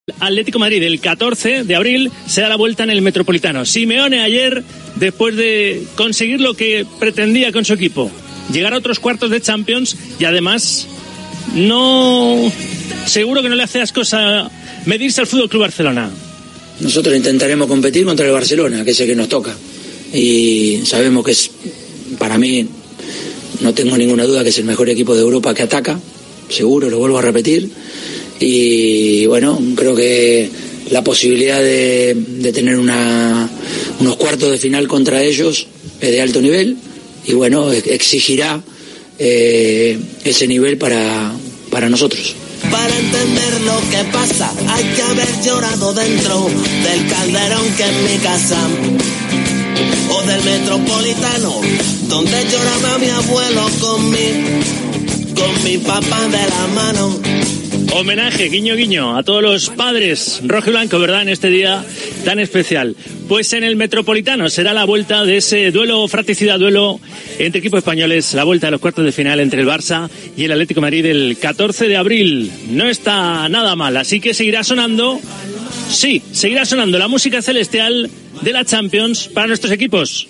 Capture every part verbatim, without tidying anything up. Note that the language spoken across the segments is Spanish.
Atlético de Madrid el catorce de abril se da la vuelta en el Metropolitano. Simeone ayer, después de conseguir lo que pretendía con su equipo, llegar a otros cuartos de Champions, y además no, seguro que no le hace asco a medirse al F C Barcelona. Nosotros intentaremos competir contra el Barcelona, que es el que nos toca, y sabemos que es, para mí, no tengo ninguna duda que es el mejor equipo de Europa que ataca, seguro, lo vuelvo a repetir. Y bueno, creo que la posibilidad de, de tener una, unos cuartos de final contra ellos es de alto nivel, y bueno, exigirá eh, ese nivel para, para nosotros. Para entender lo que pasa hay que haber llorado dentro del calderón que es mi casa, o del Metropolitano, donde lloraba mi abuelo con mi, con mi papá de la mano. Homenaje, guiño guiño, a todos los padres rojo y blanco, ¿verdad?, en este día tan especial. Pues en el Metropolitano será la vuelta de ese duelo fratricida, duelo entre equipos españoles, la vuelta de los cuartos de final entre el Barça y el Atlético de Madrid el catorce de abril. No está nada mal, así que seguirá sonando, sí, seguirá sonando la música celestial de la Champions para nuestros equipos.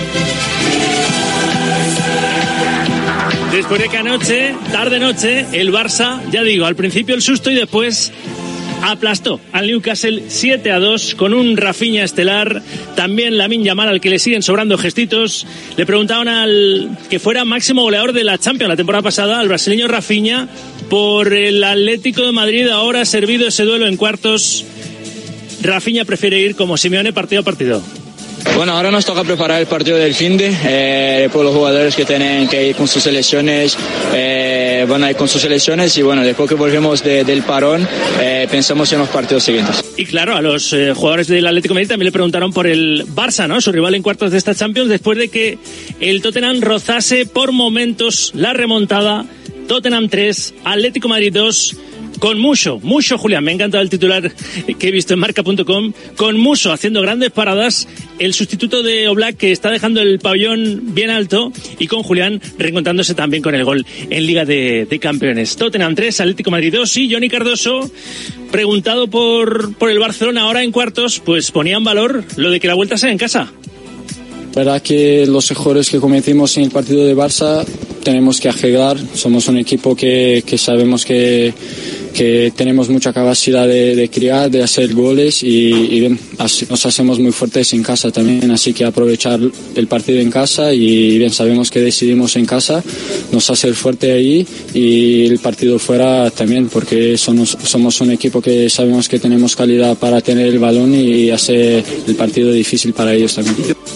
Después de que anoche, tarde-noche, el Barça, ya digo, al principio el susto y después aplastó al Newcastle siete a dos con un Rafinha estelar, también Lamine Yamal, al que le siguen sobrando gestitos. Le preguntaban al que fuera máximo goleador de la Champions la temporada pasada, al brasileño Rafinha, por el Atlético de Madrid. Ahora, servido ese duelo en cuartos, Rafinha prefiere ir como Simeone partido a partido. Bueno, ahora nos toca preparar el partido del finde, eh, por los jugadores que tienen que ir con sus selecciones, eh, van a ir con sus selecciones, y bueno, después que volvemos de, del parón, eh, pensamos en los partidos siguientes. Y claro, a los eh, jugadores del Atlético de Madrid también le preguntaron por el Barça, ¿no?, su rival en cuartos de esta Champions, después de que el Tottenham rozase por momentos la remontada. Tottenham tres, Atlético de Madrid dos. Con Muso, Muso Julián, me ha encantado el titular que he visto en marca punto com, con Muso haciendo grandes paradas, el sustituto de Oblak que está dejando el pabellón bien alto, y con Julián reencontrándose también con el gol en Liga de, de Campeones. Tottenham tres, Atlético de Madrid dos, y Johnny Cardoso, preguntado por, por el Barcelona ahora en cuartos, pues ponía en valor lo de que la vuelta sea en casa. Verdad que los errores que cometimos en el partido de Barça tenemos que arreglar. Somos un equipo que, que sabemos que, que tenemos mucha capacidad de, de crear, de hacer goles, y, y bien, nos hacemos muy fuertes en casa también, así que aprovechar el partido en casa, y bien, sabemos que decidimos en casa, nos hace fuerte ahí, y el partido fuera también, porque somos, somos un equipo que sabemos que tenemos calidad para tener el balón y hacer el partido difícil para ellos también.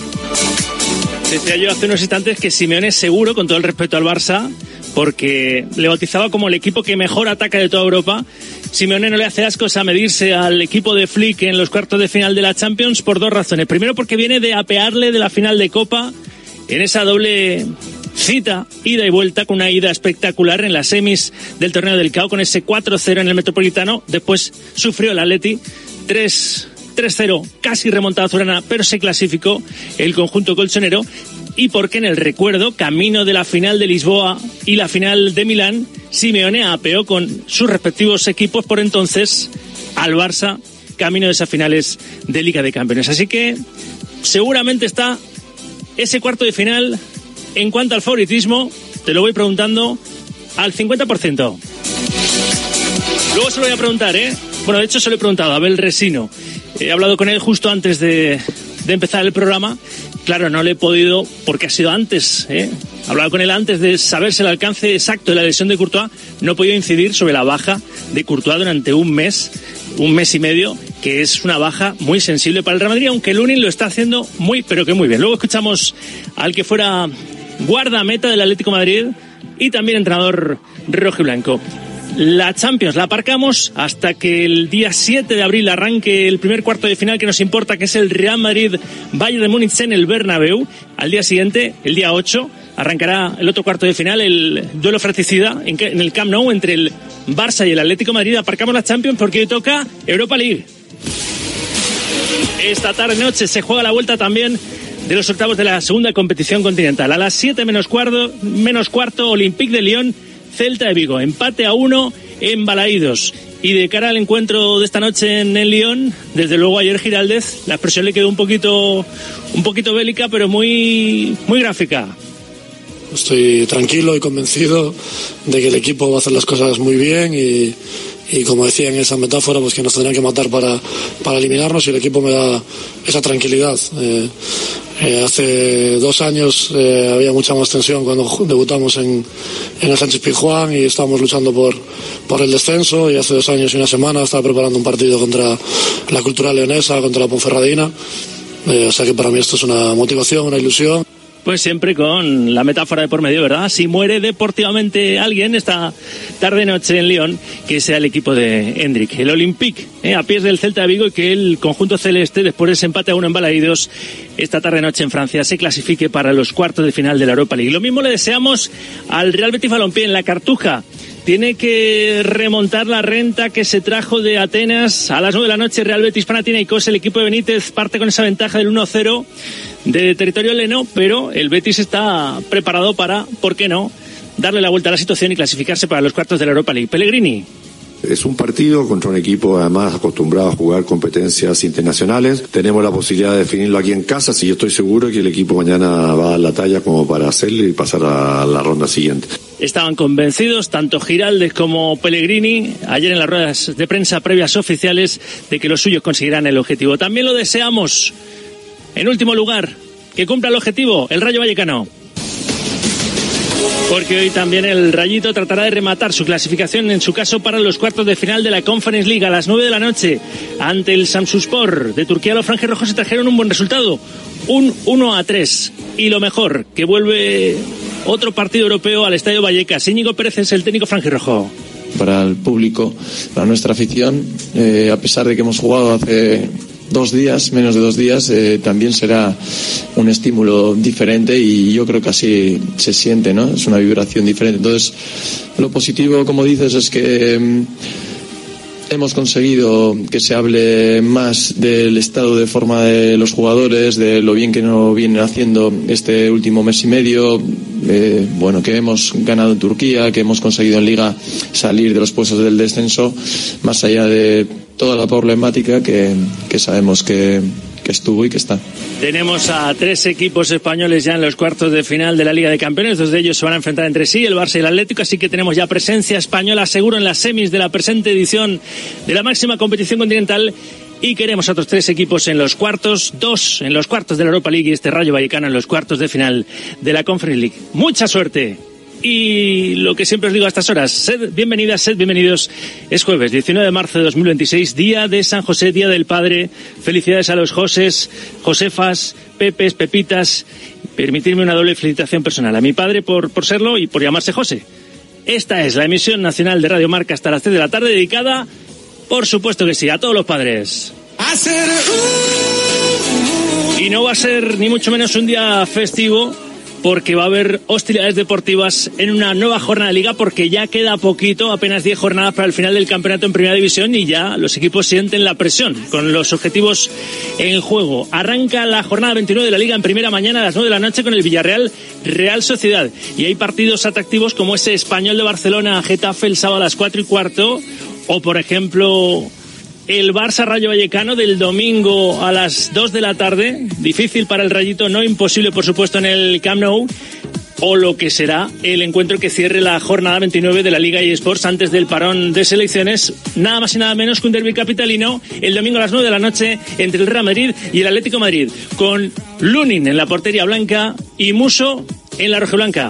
Decía yo hace unos instantes que Simeone es seguro, con todo el respeto al Barça, porque le bautizaba como el equipo que mejor ataca de toda Europa. Simeone no le hace ascos a medirse al equipo de Flick en los cuartos de final de la Champions por dos razones. Primero, porque viene de apearle de la final de Copa en esa doble cita, ida y vuelta, con una ida espectacular en las semis del torneo del C A O, con ese cuatro cero en el Metropolitano. Después sufrió el Atleti tres cero, casi remontada azulgrana, pero se clasificó el conjunto colchonero. Y porque en el recuerdo, camino de la final de Lisboa y la final de Milán, Simeone apeó con sus respectivos equipos por entonces al Barça, camino de esas finales de Liga de Campeones. Así que seguramente está ese cuarto de final, en cuanto al favoritismo, te lo voy preguntando, al cincuenta por ciento. Luego se lo voy a preguntar, ¿eh? Bueno, de hecho se lo he preguntado a Abel Resino. He hablado con él justo antes de, de empezar el programa. Claro, no le he podido, porque ha sido antes, ¿eh? He hablado con él antes de saberse el alcance exacto de la lesión de Courtois. No he podido incidir sobre la baja de Courtois durante un mes, un mes y medio, que es una baja muy sensible para el Real Madrid, aunque Lunin lo está haciendo muy, pero que muy bien. Luego escuchamos al que fuera guardameta del Atlético de Madrid y también entrenador rojo y blanco. La Champions la aparcamos hasta que el día siete de abril arranque el primer cuarto de final que nos importa, que es el Real Madrid-Bayern de Múnich en el Bernabéu. Al día siguiente, el día ocho, arrancará el otro cuarto de final, el duelo fratricida en, en el Camp Nou entre el Barça y el Atlético de Madrid. Aparcamos la Champions porque hoy toca Europa League. Esta tarde-noche se juega la vuelta también de los octavos de la segunda competición continental. A las siete menos cuarto, menos cuarto, Olympique de Lyon, Celta de Vigo, empate a uno en Balaídos. Y de cara al encuentro de esta noche en el Lyon, desde luego ayer Giraldez, la expresión le quedó un poquito, un poquito bélica, pero muy, muy gráfica. Estoy tranquilo y convencido de que el equipo va a hacer las cosas muy bien y, y como decía en esa metáfora, pues que nos tendrán que matar para, para eliminarnos, y el equipo me da esa tranquilidad. Eh, eh, hace dos años eh, había mucha más tensión cuando debutamos en, en el Sánchez Pizjuán y estábamos luchando por, por el descenso, y hace dos años y una semana estaba preparando un partido contra la Cultural Leonesa, contra la Ponferradina. Eh, o sea que para mí esto es una motivación, una ilusión. Pues siempre con la metáfora de por medio, ¿verdad? Si muere deportivamente alguien esta tarde-noche en Lyon, que sea el equipo de Hendrik. El Olympique, ¿eh? a pies del Celta de Vigo, y que el conjunto celeste, después de ese empate a uno en Balaídos, esta tarde-noche en Francia, se clasifique para los cuartos de final de la Europa League. Lo mismo le deseamos al Real Betis Balompié en la Cartuja. Tiene que remontar la renta que se trajo de Atenas a las nueve de la noche. Real Betis Panathinaikos, el equipo de Benítez parte con esa ventaja del uno a cero de territorio heleno, pero el Betis está preparado para, ¿por qué no?, darle la vuelta a la situación y clasificarse para los cuartos de la Europa League. Pellegrini. Es un partido contra un equipo además acostumbrado a jugar competencias internacionales. Tenemos la posibilidad de definirlo aquí en casa, si yo estoy seguro que el equipo mañana va a dar la talla como para hacerlo y pasar a la ronda siguiente. Estaban convencidos tanto Giraldez como Pellegrini ayer en las ruedas de prensa previas oficiales de que los suyos conseguirán el objetivo. También lo deseamos, en último lugar, que cumpla el objetivo el Rayo Vallecano. Porque hoy también el Rayito tratará de rematar su clasificación, en su caso para los cuartos de final de la Conference League a las nueve de la noche ante el Samsunspor de Turquía. Los franjirrojos se trajeron un buen resultado, un uno a tres, y lo mejor, que vuelve otro partido europeo al Estadio Vallecas. Íñigo Pérez es el técnico franjirrojo. Para el público, para nuestra afición, eh, a pesar de que hemos jugado hace dos días, menos de dos días, eh, también será un estímulo diferente, y yo creo que así se siente, ¿no? Es una vibración diferente. Entonces, lo positivo, como dices, es que eh, hemos conseguido que se hable más del estado de forma de los jugadores, de lo bien que nos vienen haciendo este último mes y medio, eh, bueno, que hemos ganado en Turquía, que hemos conseguido en Liga salir de los puestos del descenso, más allá de toda la problemática que, que sabemos que, que estuvo y que está. Tenemos a tres equipos españoles ya en los cuartos de final de la Liga de Campeones. Dos de ellos se van a enfrentar entre sí, el Barça y el Atlético, así que tenemos ya presencia española seguro en las semis de la presente edición de la máxima competición continental, y queremos a otros tres equipos en los cuartos, dos en los cuartos de la Europa League y este Rayo Vallecano en los cuartos de final de la Conference League. ¡Mucha suerte! Y lo que siempre os digo a estas horas, sed bienvenidas, sed bienvenidos. Es jueves, diecinueve de marzo de dos mil veintiséis, día de San José, día del Padre. Felicidades a los Josés, Josefas, Pepes, Pepitas. Permitirme una doble felicitación personal a mi padre por, por serlo y por llamarse José. Esta es la emisión nacional de Radio Marca hasta las tres de la tarde, dedicada, por supuesto que sí, a todos los padres. Y no va a ser ni mucho menos un día festivo, porque va a haber hostilidades deportivas en una nueva jornada de Liga, porque ya queda poquito, apenas diez jornadas para el final del campeonato en Primera División, y ya los equipos sienten la presión con los objetivos en juego. Arranca la jornada veintinueve de la Liga en primera mañana a las nueve de la noche con el Villarreal Real Sociedad, y hay partidos atractivos como ese Español de Barcelona Getafe el sábado a las cuatro y cuarto, o por ejemplo el Barça Rayo Vallecano del domingo a las dos de la tarde, difícil para el Rayito, no imposible por supuesto en el Camp Nou, o lo que será el encuentro que cierre la jornada veintinueve de la Liga eSports antes del parón de selecciones, nada más y nada menos que un derbi capitalino el domingo a las nueve de la noche entre el Real Madrid y el Atlético de Madrid, con Lunin en la portería blanca y Muso en la rojiblanca.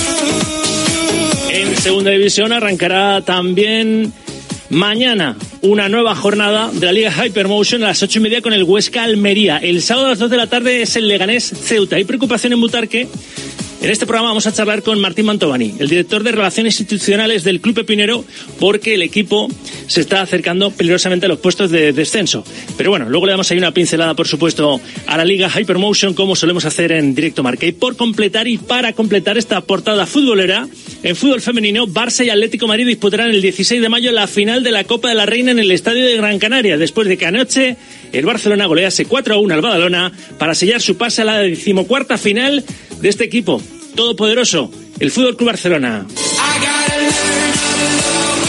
En segunda división arrancará también mañana una nueva jornada de la Liga Hypermotion a las ocho y media con el Huesca Almería. El sábado a las dos de la tarde es el Leganés Ceuta. Hay preocupación en Butarque. En este programa vamos a charlar con Martín Mantovani, el director de Relaciones Institucionales del Club Pepinero, porque el equipo se está acercando peligrosamente a los puestos de descenso. Pero bueno, luego le damos ahí una pincelada, por supuesto, a la Liga Hypermotion, como solemos hacer en Directo Marca. Y por completar y para completar esta portada futbolera, en fútbol femenino, Barça y Atlético de Madrid disputarán el dieciséis de mayo la final de la Copa de la Reina en el Estadio de Gran Canaria, después de que anoche el Barcelona golease cuatro a uno al Badalona para sellar su pase a la decimocuarta final de este equipo todopoderoso, el Fútbol Club Barcelona.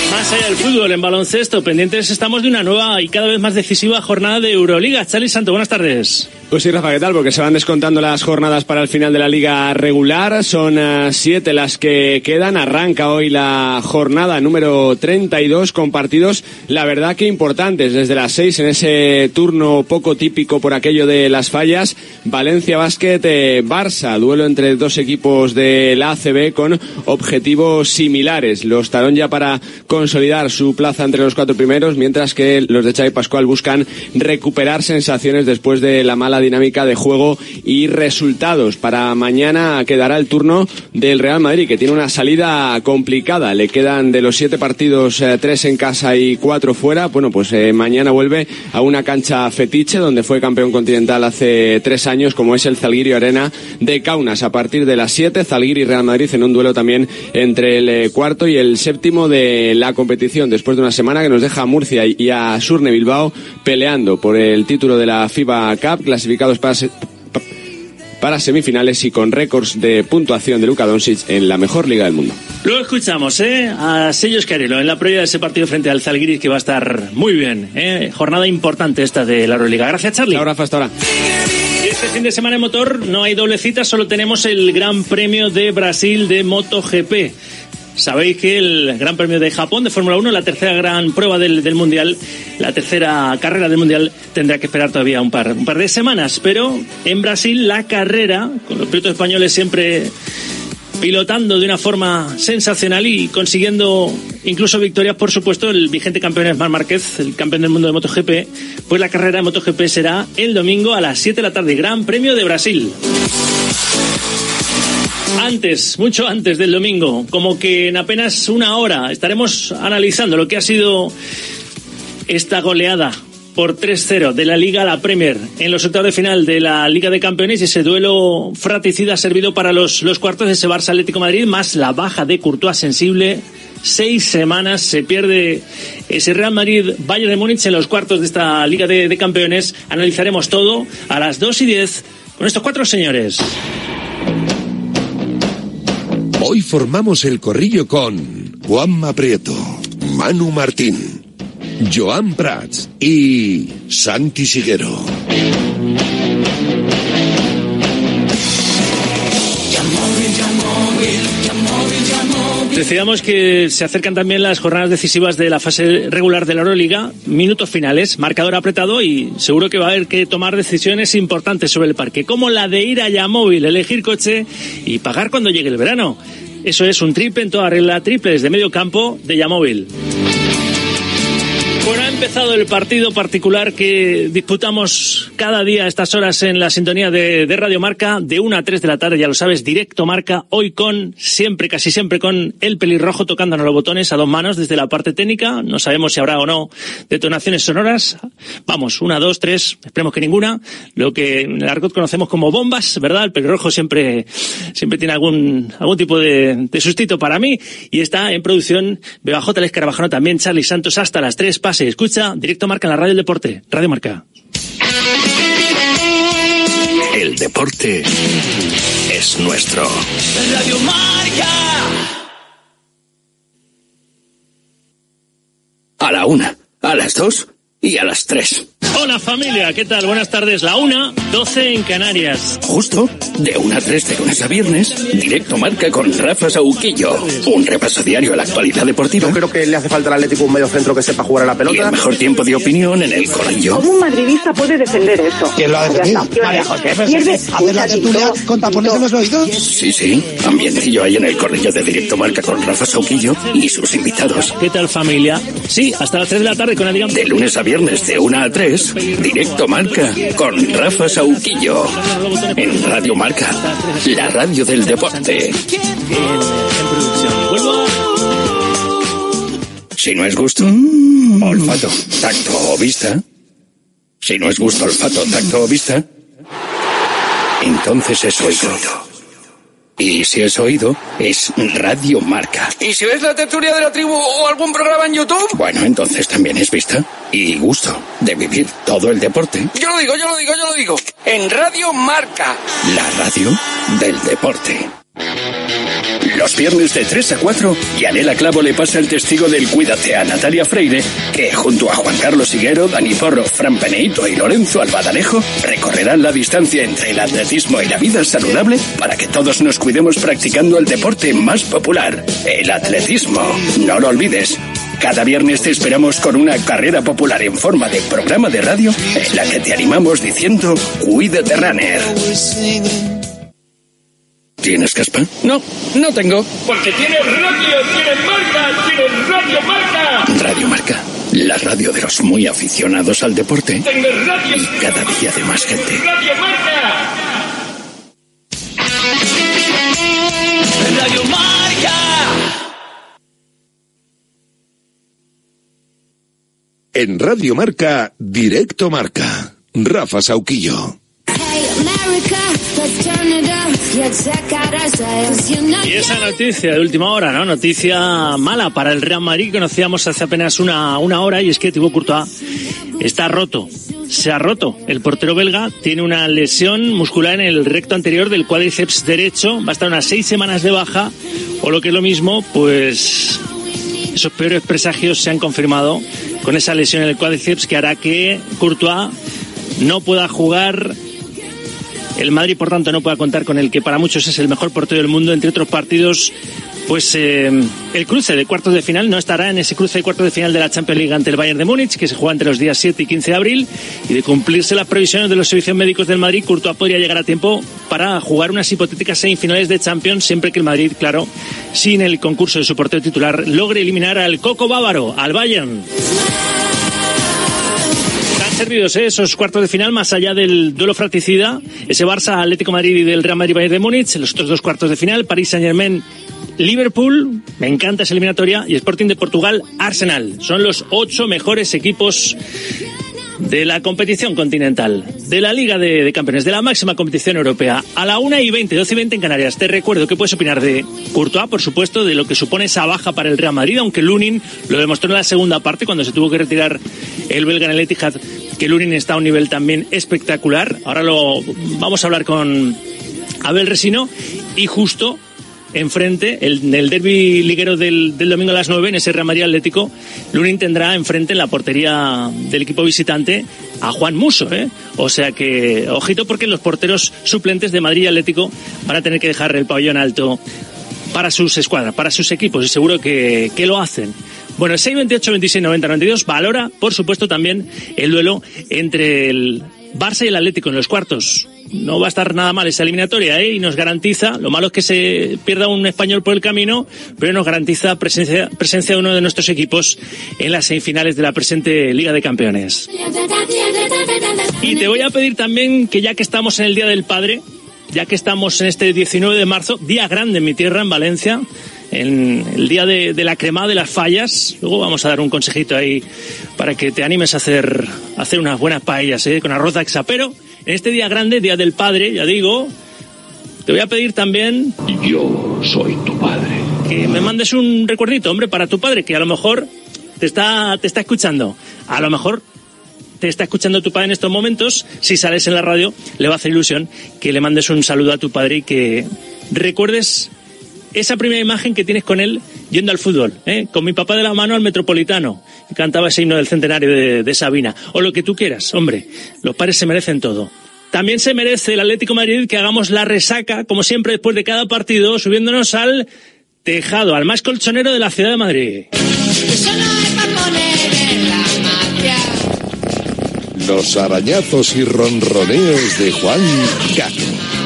Más allá del fútbol, en baloncesto, pendientes estamos de una nueva y cada vez más decisiva jornada de Euroliga. Charly Santo, buenas tardes. Pues sí, Rafa, ¿qué tal? Porque se van descontando las jornadas para el final de la liga regular. Son uh, siete las que quedan. Arranca hoy la jornada número treinta y dos con partidos, la verdad que importantes. Desde las seis en ese turno poco típico por aquello de las fallas. Valencia Basket, eh, Barça. Duelo entre dos equipos de la A C B con objetivos similares. Los Talón ya para consolidar su plaza entre los cuatro primeros, mientras que los de Xavi Pascual buscan recuperar sensaciones después de la mala dinámica de juego y resultados. Para mañana quedará el turno del Real Madrid, que tiene una salida complicada. Le quedan de los siete partidos eh, tres en casa y cuatro fuera. Bueno, pues eh, mañana vuelve a una cancha fetiche donde fue campeón continental hace tres años, como es el Zalgiris Arena de Kaunas. A partir de las siete, Zalgiris y Real Madrid en un duelo también entre el eh, cuarto y el séptimo de la competición, después de una semana que nos deja a Murcia y a Surne Bilbao peleando por el título de la FIBA Cup, clasificados para, se para semifinales y con récords de puntuación de Luka Doncic en la mejor liga del mundo. Luego escuchamos ¿eh? a Sello Escarelo en la previa de ese partido frente al Zalgiris, que va a estar muy bien. ¿eh? Jornada importante esta de la Euroliga. Gracias, Charly. Ahora, hasta ahora. Y este fin de semana en motor no hay doble cita, solo tenemos el Gran Premio de Brasil de MotoGP. Sabéis que el Gran Premio de Japón de Fórmula uno, la tercera gran prueba del, del Mundial, la tercera carrera del Mundial, tendrá que esperar todavía un par, un par de semanas. Pero en Brasil la carrera, con los pilotos españoles siempre pilotando de una forma sensacional y consiguiendo incluso victorias, por supuesto, el vigente campeón es Marc Márquez, el campeón del mundo de MotoGP, pues la carrera de MotoGP será el domingo a las siete de la tarde, Gran Premio de Brasil. Antes, mucho antes del domingo, como que en apenas una hora, estaremos analizando lo que ha sido esta goleada por tres cero de la Liga a la Premier en los octavos de final de la Liga de Campeones, y ese duelo fratricida ha servido para los, los cuartos de ese Barça Atlético de Madrid, más la baja de Courtois sensible. Seis semanas se pierde ese Real Madrid Bayern de Múnich en los cuartos de esta Liga de, de Campeones. Analizaremos todo a las dos y diez con estos cuatro señores. Hoy formamos el corrillo con Juanma Prieto, Manu Martín, Joan Prats y Santi Siguero. Decíamos que se acercan también las jornadas decisivas de la fase regular de la Euroliga, minutos finales, marcador apretado y seguro que va a haber que tomar decisiones importantes sobre el parque, como la de ir a Yamóvil, elegir coche y pagar cuando llegue el verano. Eso es un triple en toda regla, triples de medio campo de Yamóvil. Bueno, ha empezado el partido particular que disputamos cada día a estas horas en la sintonía de, de Radio Marca, de una a tres de la tarde, ya lo sabes, directo Marca, hoy con, siempre, casi siempre con el pelirrojo tocándonos los botones a dos manos desde la parte técnica. No sabemos si habrá o no detonaciones sonoras. Vamos, una, dos, tres, esperemos que ninguna. Lo que en el argot conocemos como bombas, ¿verdad? El pelirrojo siempre, siempre tiene algún, algún tipo de, de sustito para mí. Y está en producción B J El Escarabajano, también Charly Santos hasta las tres. Pase, escucha, directo Marca en la Radio del Deporte, Radio Marca. El deporte es nuestro. Radio Marca. A la una, a las dos y a las tres. Hola familia, ¿qué tal? Buenas tardes. La una, doce en Canarias. Justo, de una a tres de lunes a viernes, directo Marca con Rafa Sauquillo. Un repaso diario a la actualidad deportiva. Yo creo que le hace falta al Atlético un medio centro que sepa jugar a la pelota. Y el mejor tiempo de opinión en el corrillo. ¿Cómo un madridista puede defender eso? ¿Quién lo ha defendido? María José, ¿hacer la tertulia con tapones en los oídos? Sí, sí, ambientillo ahí en el corrillo de directo Marca con Rafa Sauquillo y sus invitados. ¿Qué tal familia? Sí, hasta las tres de la tarde con Adrián. De lunes a viernes de una a tres, directo Marca con Rafa Sauquillo. En Radio Marca, la radio del deporte. Si no es gusto, olfato, tacto o vista. Si no es gusto, olfato, tacto o vista, entonces es oído. Y si es oído, es Radio Marca. ¿Y si ves la tertulia de la tribu o algún programa en YouTube? Bueno, entonces también es vista y gusto de vivir todo el deporte. Yo lo digo, yo lo digo, yo lo digo. En Radio Marca. La radio del deporte. Los viernes de tres a cuatro, Yanela Clavo le pasa el testigo del Cuídate a Natalia Freire, que junto a Juan Carlos Higuero, Dani Porro, Fran Peneito y Lorenzo Albadalejo recorrerán la distancia entre el atletismo y la vida saludable para que todos nos cuidemos practicando el deporte más popular, el atletismo. No lo olvides. Cada viernes te esperamos con una carrera popular en forma de programa de radio en la que te animamos diciendo Cuídate Runner. ¿Tienes caspa? No, no tengo. Porque tienes radio, tienes marca, tienes Radio Marca. Radio Marca, la radio de los muy aficionados al deporte. Tengo radio. Y cada día de más gente. Radio Marca. Radio Marca. En Radio Marca, Directo Marca. Rafa Sauquillo. Y esa noticia de última hora, ¿no? Noticia mala para el Real Madrid, que conocíamos hace apenas una, una hora, y es que Thibaut Courtois está roto. Se ha roto. El portero belga tiene una lesión muscular en el recto anterior del cuádriceps derecho. Va a estar unas seis semanas de baja, o lo que es lo mismo, pues esos peores presagios se han confirmado con esa lesión en el cuádriceps que hará que Courtois no pueda jugar. El Madrid, por tanto, no puede contar con el que para muchos es el mejor portero del mundo. Entre otros partidos, pues eh, el cruce de cuartos de final no estará en ese cruce de cuartos de final de la Champions League ante el Bayern de Múnich, que se juega entre los días siete y quince de abril. Y de cumplirse las previsiones de los servicios médicos del Madrid, Courtois podría llegar a tiempo para jugar unas hipotéticas semifinales de Champions, siempre que el Madrid, claro, sin el concurso de su portero titular, logre eliminar al coco bávaro, al Bayern. Servidos, ¿eh? Esos cuartos de final, más allá del duelo fratricida, ese Barça, Atlético Madrid y del Real Madrid Bayern de Múnich, los otros dos cuartos de final, París Saint-Germain, Liverpool, me encanta esa eliminatoria, y Sporting de Portugal, Arsenal. Son los ocho mejores equipos de la competición continental, de la Liga de, de Campeones, de la máxima competición europea. A la una y veinte, doce y veinte en Canarias. Te recuerdo que puedes opinar de Courtois, por supuesto, de lo que supone esa baja para el Real Madrid, aunque Lunin lo demostró en la segunda parte, cuando se tuvo que retirar el belga en el Etihad, que Lunin está a un nivel también espectacular. Ahora lo vamos a hablar con Abel Resino, y justo enfrente, el, el derbi liguero del, del domingo a las nueve, en ese Real Madrid Atlético, Lunin tendrá enfrente en la portería del equipo visitante a Juan Musso, ¿eh? O sea que, ojito, porque los porteros suplentes de Madrid y Atlético van a tener que dejar el pabellón alto para sus escuadras, para sus equipos, y seguro que, que lo hacen. Bueno, el seis veintiocho, veintiséis, noventa, noventa y dos valora, por supuesto, también el duelo entre el Barça y el Atlético en los cuartos. No va a estar nada mal esa eliminatoria, ¿eh? Y nos garantiza, lo malo es que se pierda un español por el camino, pero nos garantiza presencia, presencia de uno de nuestros equipos en las semifinales de la presente Liga de Campeones. Y te voy a pedir también que, ya que estamos en el Día del Padre, ya que estamos en este diecinueve de marzo, día grande en mi tierra, en Valencia, en el día de, de la cremada de las fallas, luego vamos a dar un consejito ahí para que te animes a hacer, a hacer unas buenas paellas, ¿eh? Con arroz daxa. Pero en este día grande, Día del Padre, ya digo, te voy a pedir también... Yo soy tu padre. Que me mandes un recuerdito, hombre, para tu padre, que a lo mejor te está, te está escuchando. A lo mejor te está escuchando tu padre en estos momentos. Si sales en la radio, le va a hacer ilusión que le mandes un saludo a tu padre y que recuerdes esa primera imagen que tienes con él yendo al fútbol, ¿eh? Con mi papá de la mano al Metropolitano, y cantaba ese himno del centenario de, de Sabina, o lo que tú quieras. Hombre, los padres se merecen todo. También se merece el Atlético de Madrid que hagamos la resaca, como siempre, después de cada partido, subiéndonos al tejado, al más colchonero de la ciudad de Madrid. Eso no es para poner en la magia. Los arañazos y ronroneos de Juan Gato.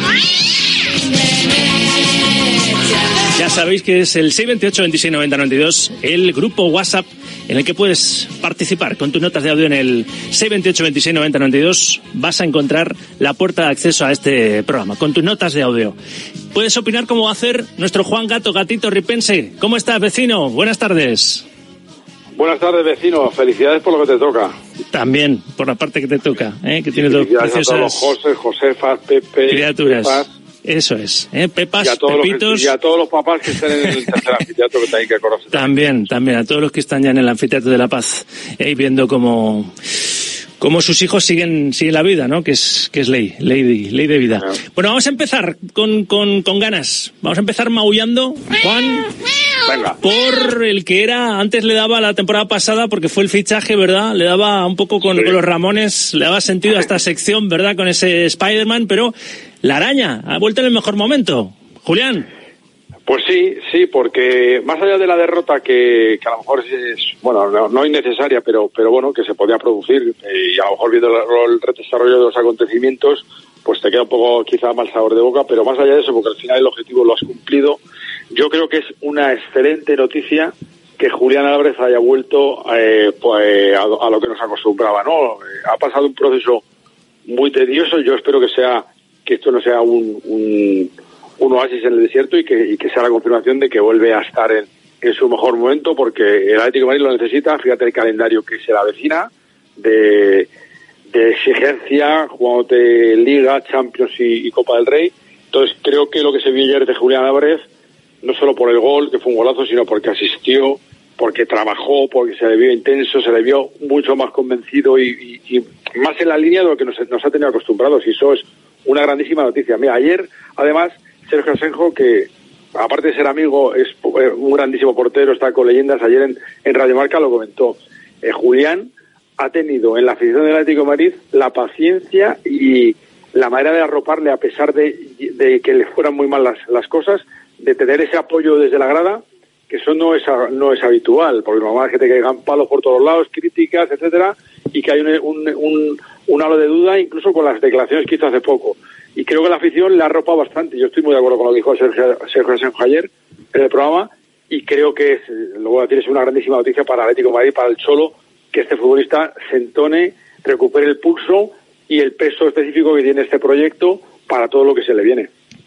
Ya sabéis que es el seis veintiocho, veintiséis, noventa, noventa y dos, el grupo WhatsApp en el que puedes participar con tus notas de audio. En el seis veintiocho, veintiséis, noventa, noventa y dos vas a encontrar la puerta de acceso a este programa, con tus notas de audio. Puedes opinar como va a hacer nuestro Juan Gato, Gatito Ripense. ¿Cómo estás, vecino? Buenas tardes. Buenas tardes, vecino. Felicidades por lo que te toca. También, por la parte que te toca, ¿eh? Que tienes dos preciosas a todos los José, Josefas, Pepe, criaturas. Pepas. Eso es, ¿eh? Pepas, y a todos Pepitos. Los que, y a todos los papás que estén en el tercer anfiteatro que tenéis que conocer. También, también, a todos los que están ya en el anfiteatro de La Paz, ahí viendo cómo, Como sus hijos siguen siguen la vida, ¿no? Que es que es ley, ley de, ley de vida. Claro. Bueno, vamos a empezar con, con, con ganas. Vamos a empezar maullando, Juan, Venga. por el que era, antes le daba la temporada pasada, porque fue el fichaje, ¿verdad? Le daba un poco con, sí. con los Ramones, le daba sentido a esta sección, ¿verdad? Con ese Spider-Man, pero la araña ha vuelto en el mejor momento. Julián. Pues sí, sí, porque más allá de la derrota que, que a lo mejor es, bueno, no, no innecesaria, pero pero bueno, que se podía producir, eh, y a lo mejor viendo el, el desarrollo de los acontecimientos, pues te queda un poco quizá mal sabor de boca, pero más allá de eso, porque al final el objetivo lo has cumplido, yo creo que es una excelente noticia que Julián Álvarez haya vuelto eh, pues, a, a lo que nos acostumbraba, ¿no? Eh, ha pasado un proceso muy tedioso, yo espero que sea que esto no sea un... un un oasis en el desierto y que, y que sea la confirmación de que vuelve a estar en, en su mejor momento, porque el Atlético de Madrid lo necesita. Fíjate el calendario que se la avecina de, de exigencia, jugándote Liga, Champions y, y Copa del Rey. Entonces creo que lo que se vio ayer de Julián Álvarez, no solo por el gol, que fue un golazo, sino porque asistió, porque trabajó, porque se le vio intenso, se le vio mucho más convencido y, y, y más en la línea de lo que nos, nos ha tenido acostumbrados, y eso es una grandísima noticia. Mira, ayer, además, Sergio Asenjo, que aparte de ser amigo, es un grandísimo portero, está con leyendas. Ayer en, en Radio Marca lo comentó. Eh, Julián ha tenido en la afición del Atlético de Madrid la paciencia y la manera de arroparle, a pesar de, de que le fueran muy mal las, las cosas, de tener ese apoyo desde la grada, que eso no es no es habitual, porque normalmente es que te caigan palos por todos lados, críticas, etcétera, y que hay un, un, un, un halo de duda, incluso con las declaraciones que hizo hace poco. Y creo que la afición le ha arropado bastante. Yo estoy muy de acuerdo con lo que dijo Sergio, Sergio Asenjo ayer en el programa, y creo que es, lo voy a decir, es una grandísima noticia para el Atlético de Madrid, para el Cholo, que este futbolista se entone, recupere el pulso y el peso específico que tiene este proyecto para todo lo que se le viene.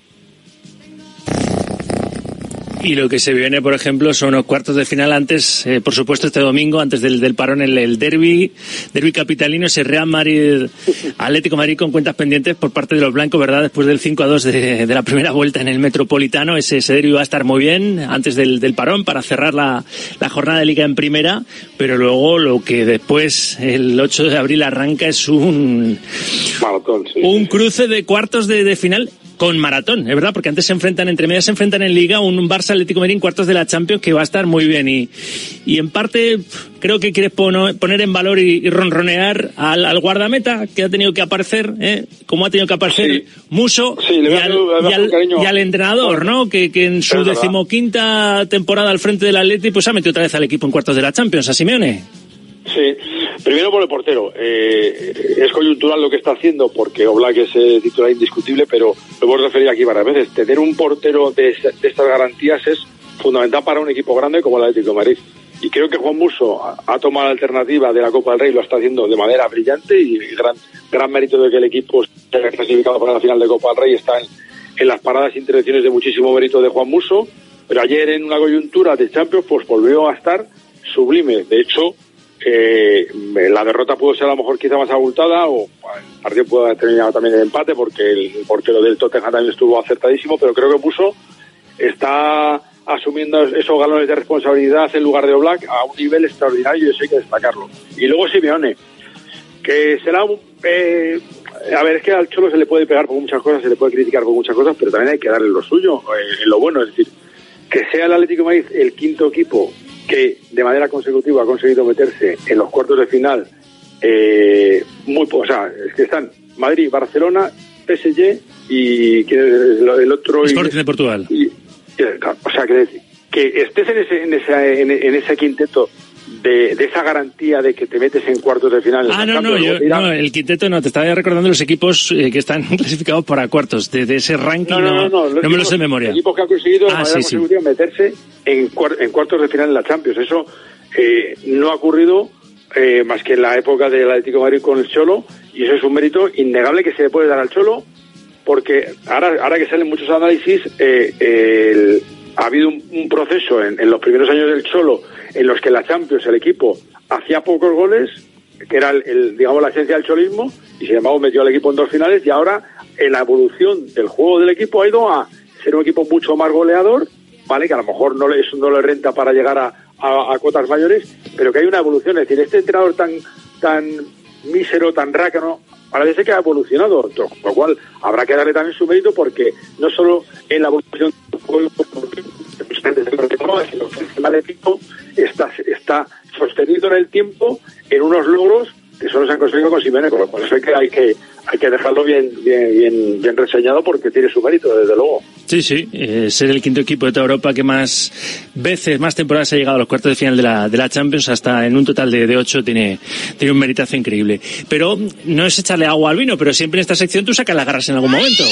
Y lo que se viene, por ejemplo, son los cuartos de final antes, eh, por supuesto, este domingo, antes del, del parón, el, el derbi, derbi capitalino, ese Real Madrid, Atlético de Madrid con cuentas pendientes por parte de los blancos, ¿verdad? Después del cinco a dos de, de la primera vuelta en el Metropolitano, ese, ese derbi va a estar muy bien antes del, del parón para cerrar la, la jornada de Liga en primera, pero luego lo que después, el ocho de abril, arranca es un, maratón, sí. un cruce de cuartos de, de final con maratón, es verdad, porque antes se enfrentan, entre medias se enfrentan en Liga, un Barça Atlético de Madrid en cuartos de la Champions, que va a estar muy bien, y, y en parte creo que quieres poner, poner en valor y, y ronronear al, al guardameta que ha tenido que aparecer, ¿eh? Como ha tenido que aparecer sí. Muso, sí, y, al, y, al, y al entrenador, ¿no? Que, que en su decimoquinta temporada al frente del Atleti, pues ha metido otra vez al equipo en cuartos de la Champions, a Simeone. Sí, primero por el portero. Eh, es coyuntural lo que está haciendo, porque Oblak es eh, titular indiscutible, pero lo hemos referido aquí varias veces. Tener un portero de, de estas garantías es fundamental para un equipo grande como el Atlético de Madrid. Y creo que Juan Musso ha, ha tomado la alternativa de la Copa del Rey, lo está haciendo de manera brillante, y gran gran mérito de que el equipo se haya clasificado para la final de Copa del Rey está en, en las paradas e intervenciones de muchísimo mérito de Juan Musso. Pero ayer, en una coyuntura de Champions, pues volvió a estar sublime. De hecho, Eh, la derrota pudo ser a lo mejor quizá más abultada, o el partido pudo haber terminado también en empate, porque el portero del Tottenham también estuvo acertadísimo, pero creo que Musso está asumiendo esos galones de responsabilidad en lugar de Oblak a un nivel extraordinario, y eso hay que destacarlo. Y luego Simeone, que será un, eh, a ver, es que al Cholo se le puede pegar por muchas cosas, se le puede criticar por muchas cosas, pero también hay que darle lo suyo, eh, en lo bueno, es decir, que sea el Atlético de Madrid el quinto equipo que de manera consecutiva ha conseguido meterse en los cuartos de final, eh, muy, o sea, es que están Madrid, Barcelona, P S G y ¿quién es el otro? Sporting de Portugal. Y, y, o sea, que, que estés en ese, en ese, en, en ese quinteto de, de esa garantía de que te metes en cuartos de final. Ah, no, no, yo, no, el quinteto no, te estaba recordando los equipos eh, que están clasificados para cuartos, de, de ese ranking, no, no, no, no, no, no me lo sé de memoria. Los equipos que han conseguido de ah, manera sí, consecutiva sí. meterse en, cuart, en cuartos de final en la Champions, eso eh, no ha ocurrido eh, más que en la época del Atlético de Madrid con el Cholo, y eso es un mérito innegable que se le puede dar al Cholo, porque ahora, ahora que salen muchos análisis, eh, el, ha habido un, un proceso en, en los primeros años del Cholo en los que en la Champions el equipo hacía pocos goles, que era el, el digamos la esencia del cholismo, y sin embargo metió al equipo en dos finales, y ahora en la evolución del juego del equipo ha ido a ser un equipo mucho más goleador, vale, que a lo mejor no le, eso no le renta para llegar a, a, a cuotas mayores, pero que hay una evolución. Es decir, este entrenador tan tan mísero, tan rácano, parece que ha evolucionado, con lo cual habrá que darle también su mérito, porque no solo en la evolución del juego, sino que el sistema de equipo está, está sostenido en el tiempo en unos logros que solo se han conseguido con Simeone, con lo cual eso hay que, hay que, hay que dejarlo bien, bien, bien, bien reseñado, porque tiene su mérito, desde luego. Sí, sí, eh, ser el quinto equipo de toda Europa que más veces, más temporadas ha llegado a los cuartos de final de la, de la Champions, hasta en un total de, de ocho, tiene, tiene un meritazo increíble. Pero no es echarle agua al vino, pero siempre en esta sección tú sacas las garras en algún momento.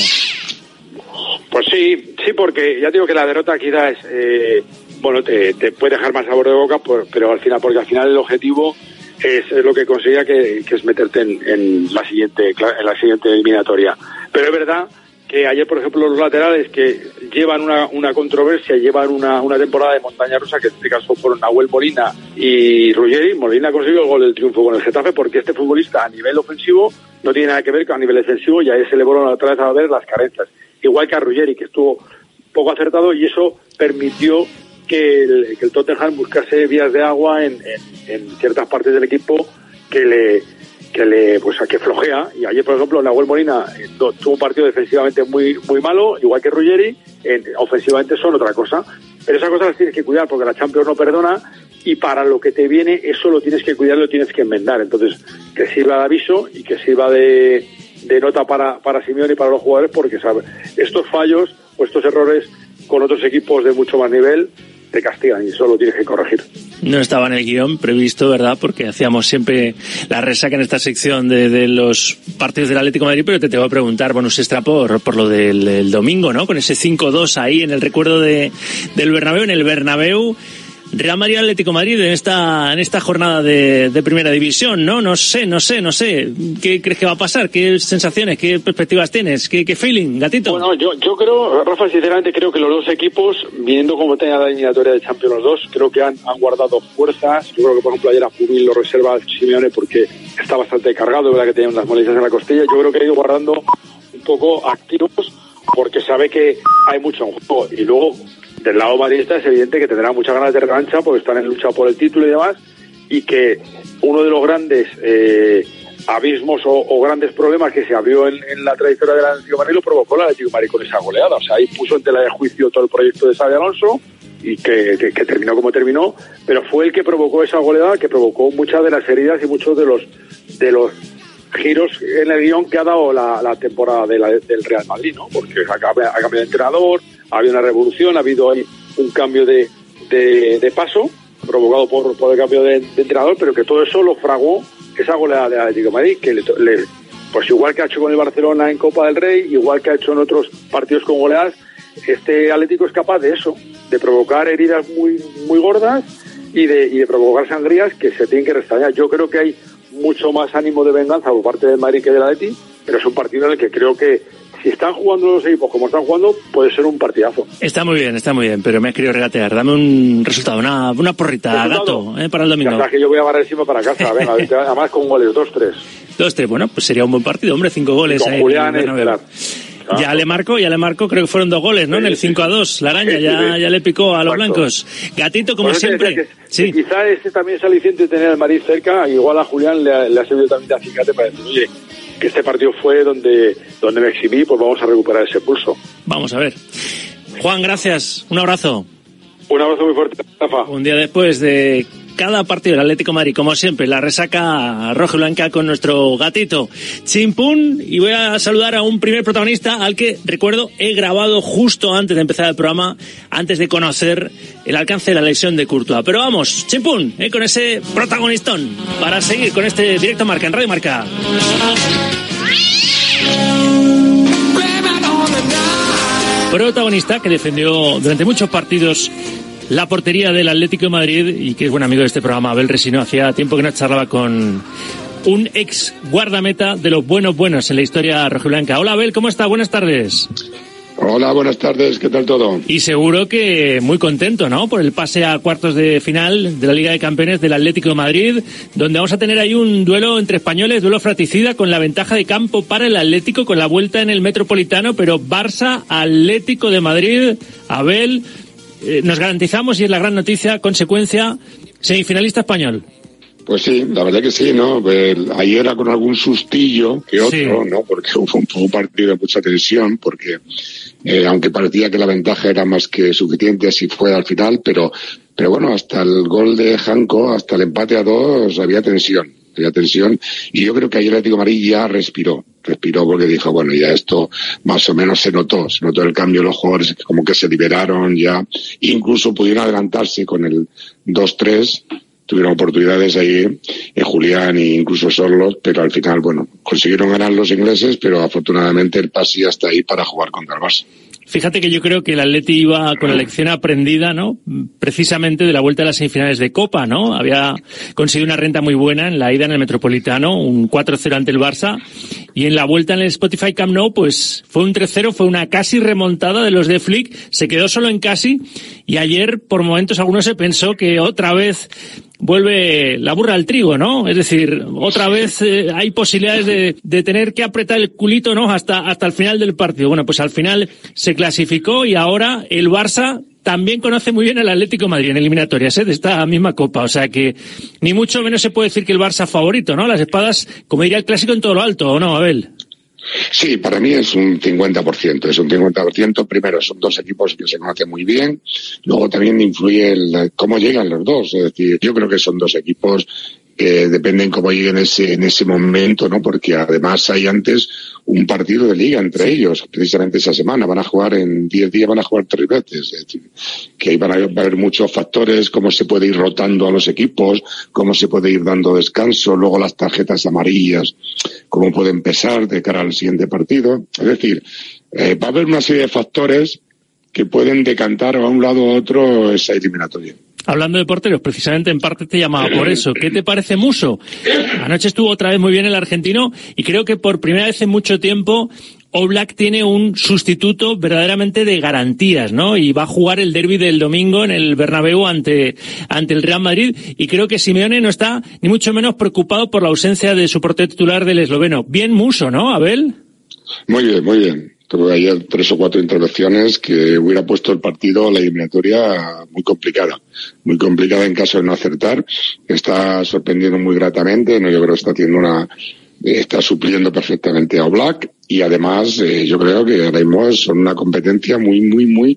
Pues sí, sí, porque ya digo que la derrota quizás, eh, bueno, te, te puede dejar más sabor de boca, por, pero al final, porque al final el objetivo es, es lo que conseguía, que, que es meterte en, en la siguiente, en la siguiente eliminatoria. Pero es verdad que ayer, por ejemplo, los laterales que llevan una, una controversia, llevan una, una temporada de montaña rusa, que en este caso fueron Nahuel Molina y Ruggeri. Molina consiguió el gol del triunfo con el Getafe, porque este futbolista a nivel ofensivo no tiene nada que ver con a nivel defensivo, y ahí se le fueron otra vez a ver las carencias. Igual que a Ruggeri, que estuvo poco acertado, y eso permitió que el, que el Tottenham buscase vías de agua en, en, en ciertas partes del equipo que le que le pues a que flojea. Y ayer, por ejemplo, Nahuel Molina eh, tuvo un partido defensivamente muy muy malo, igual que Ruggeri, eh, ofensivamente son otra cosa. Pero esas cosas las tienes que cuidar, porque la Champions no perdona, y para lo que te viene eso lo tienes que cuidar, lo tienes que enmendar. Entonces, que sirva de aviso y que sirva de de nota para, para Simeone y para los jugadores, porque sabe, estos fallos o estos errores con otros equipos de mucho más nivel te castigan, y eso lo tienes que corregir. No estaba en el guión previsto, ¿verdad? Porque hacíamos siempre la resaca en esta sección de, de los partidos del Atlético de Madrid, pero te tengo que preguntar, bonus extra por, por lo del el domingo, ¿no? Con ese cinco dos ahí en el recuerdo de, del Bernabéu, en el Bernabéu. Real Madrid Atlético de Madrid en esta en esta jornada de, de primera división, ¿no? No sé, no sé, no sé. ¿Qué crees que va a pasar? ¿Qué sensaciones, qué perspectivas tienes? ¿Qué, qué feeling, gatito? Bueno, yo yo creo, Rafa, sinceramente creo que los dos equipos, viniendo como tenía la eliminatoria de Champions los dos, creo que han, han guardado fuerzas. Yo creo que, por ejemplo, ayer a Jubil lo reserva Simeone porque está bastante cargado, es verdad que tenía unas molestias en la costilla. Yo creo que ha ido guardando un poco activos porque sabe que hay mucho en juego. Y luego, del lado madridista es evidente que tendrá muchas ganas de revancha, porque están en lucha por el título y demás, y que uno de los grandes eh, abismos o, o grandes problemas que se abrió en, en la trayectoria del Atlético de Madrid lo provocó el Atlético de Madrid con esa goleada. O sea, ahí puso en tela de juicio todo el proyecto de Xabi Alonso, y que, que, que terminó como terminó, pero fue el que provocó esa goleada, que provocó muchas de las heridas y muchos de los de los giros en el guión que ha dado la, la temporada de la, del Real Madrid, ¿no? Porque ha, ha cambiado de entrenador, ha habido una revolución, ha habido ahí un cambio de, de, de paso provocado por, por el cambio de, de entrenador, pero que todo eso lo fraguó esa goleada de Atlético de Madrid, que le, le, pues igual que ha hecho con el Barcelona en Copa del Rey, igual que ha hecho en otros partidos con goleadas, este Atlético es capaz de eso, de provocar heridas muy muy gordas y de, y de provocar sangrías que se tienen que restañar. Yo creo que hay mucho más ánimo de venganza por parte del Madrid que del Atleti, pero es un partido en el que creo que si están jugando los equipos como están jugando, puede ser un partidazo. Está muy bien, está muy bien, pero me has querido regatear. Dame un resultado, una, una porrita, gato, ¿eh? Para el domingo. Ya sabes que yo voy a barrer encima para casa, venga, además con goles, dos tres. dos tres, bueno, pues sería un buen partido, hombre, cinco goles. Y con ahí, Julián Estelar. Ah, ya le marcó, ya le marcó, creo que fueron dos goles, ¿no? Sí, en el cinco a dos, la araña, sí, ya, sí. ya le picó a los Exacto. blancos. Gatito, como pues siempre. Que, sí. que quizá ese también es aliciente tener al Madrid cerca, igual a Julián le, le ha servido también de acicate para decir, oye, que este partido fue donde, donde me exhibí, pues vamos a recuperar ese pulso. Vamos a ver. Juan, gracias, un abrazo. Un abrazo muy fuerte, Rafa. Un día después de cada partido del Atlético de Madrid, como siempre, la resaca roja y blanca con nuestro gatito Chimpún, y voy a saludar a un primer protagonista al que, recuerdo, he grabado justo antes de empezar el programa, antes de conocer el alcance de la lesión de Courtois. Pero vamos, Chimpún, eh, con ese protagonistón, para seguir con este directo Marca, en Radio Marca. Protagonista que defendió durante muchos partidos la portería del Atlético de Madrid y que es buen amigo de este programa, Abel Resino. Hacía tiempo que no charlaba con un ex guardameta de los buenos buenos en la historia rojiblanca. Hola Abel, ¿cómo está? Buenas tardes. Hola, buenas tardes, ¿qué tal todo? Y seguro que muy contento, ¿no? Por el pase a cuartos de final de la Liga de Campeones del Atlético de Madrid, donde vamos a tener ahí un duelo entre españoles, duelo fratricida, con la ventaja de campo para el Atlético, con la vuelta en el Metropolitano, pero Barça, Atlético de Madrid, Abel, eh, nos garantizamos, y es la gran noticia, consecuencia, semifinalista español. Pues sí, la verdad que sí, ¿no? Ayer era con algún sustillo que otro, sí. ¿no? Porque hubo un, un partido de mucha tensión, porque eh, aunque parecía que la ventaja era más que suficiente, así fue al final, pero pero bueno, hasta el gol de Janko, hasta el empate a dos, había tensión, había tensión, y yo creo que ayer el Atlético de Madrid ya respiró, respiró porque dijo, bueno, ya esto más o menos se notó, se notó el cambio, los jugadores como que se liberaron ya, incluso pudieron adelantarse con el dos tres, tuvieron oportunidades ahí, eh, Julián e incluso Sorloth, pero al final, bueno, consiguieron ganar los ingleses, pero afortunadamente el pase ya está ahí para jugar contra el Barça. Fíjate que yo creo que el Atleti iba con la lección aprendida, ¿no? Precisamente de la vuelta a las semifinales de Copa, ¿no? Había conseguido una renta muy buena en la ida en el Metropolitano, un cuatro cero ante el Barça, y en la vuelta en el Spotify Camp Nou, pues fue un tres cero, fue una casi remontada de los de Flick, se quedó solo en casi, y ayer por momentos algunos se pensó que otra vez vuelve la burra al trigo, ¿no? Es decir, otra vez eh, hay posibilidades de, de tener que apretar el culito, ¿no? Hasta, hasta el final del partido. Bueno, pues al final se clasificó y ahora el Barça también conoce muy bien al Atlético de Madrid en eliminatorias, ¿eh? De esta misma Copa. O sea que ni mucho menos se puede decir que el Barça favorito, ¿no? Las espadas, como diría el clásico, en todo lo alto, ¿o no, Abel? Sí, para mí es un cincuenta por ciento, es un cincuenta por ciento. Primero, son dos equipos que se conocen muy bien. Luego también influye el cómo llegan los dos. Es decir, yo creo que son dos equipos que dependen cómo lleguen ese, en ese momento, ¿no? Porque además hay antes un partido de liga entre ellos, precisamente esa semana. Van a jugar en diez días, van a jugar tres veces. Es decir, que ahí van a haber muchos factores, cómo se puede ir rotando a los equipos, cómo se puede ir dando descanso, luego las tarjetas amarillas, cómo pueden pesar de cara al siguiente partido. Es decir, eh, va a haber una serie de factores que pueden decantar a un lado u otro esa eliminatoria. Hablando de porteros, precisamente en parte te llamaba por eso. ¿Qué te parece Musso? Anoche estuvo otra vez muy bien el argentino y creo que por primera vez en mucho tiempo Oblak tiene un sustituto verdaderamente de garantías, ¿no? Y va a jugar el derbi del domingo en el Bernabéu ante, ante el Real Madrid, y creo que Simeone no está ni mucho menos preocupado por la ausencia de su portero titular del esloveno. Bien Musso, ¿no, Abel? Muy bien, muy bien. Tuve ayer tres o cuatro intervenciones que hubiera puesto el partido, la eliminatoria, muy complicada. Muy complicada en caso de no acertar. Está sorprendiendo muy gratamente, no, yo creo que está haciendo una, está supliendo perfectamente a Oblak, y además eh, yo creo que ahora mismo son una competencia muy, muy, muy,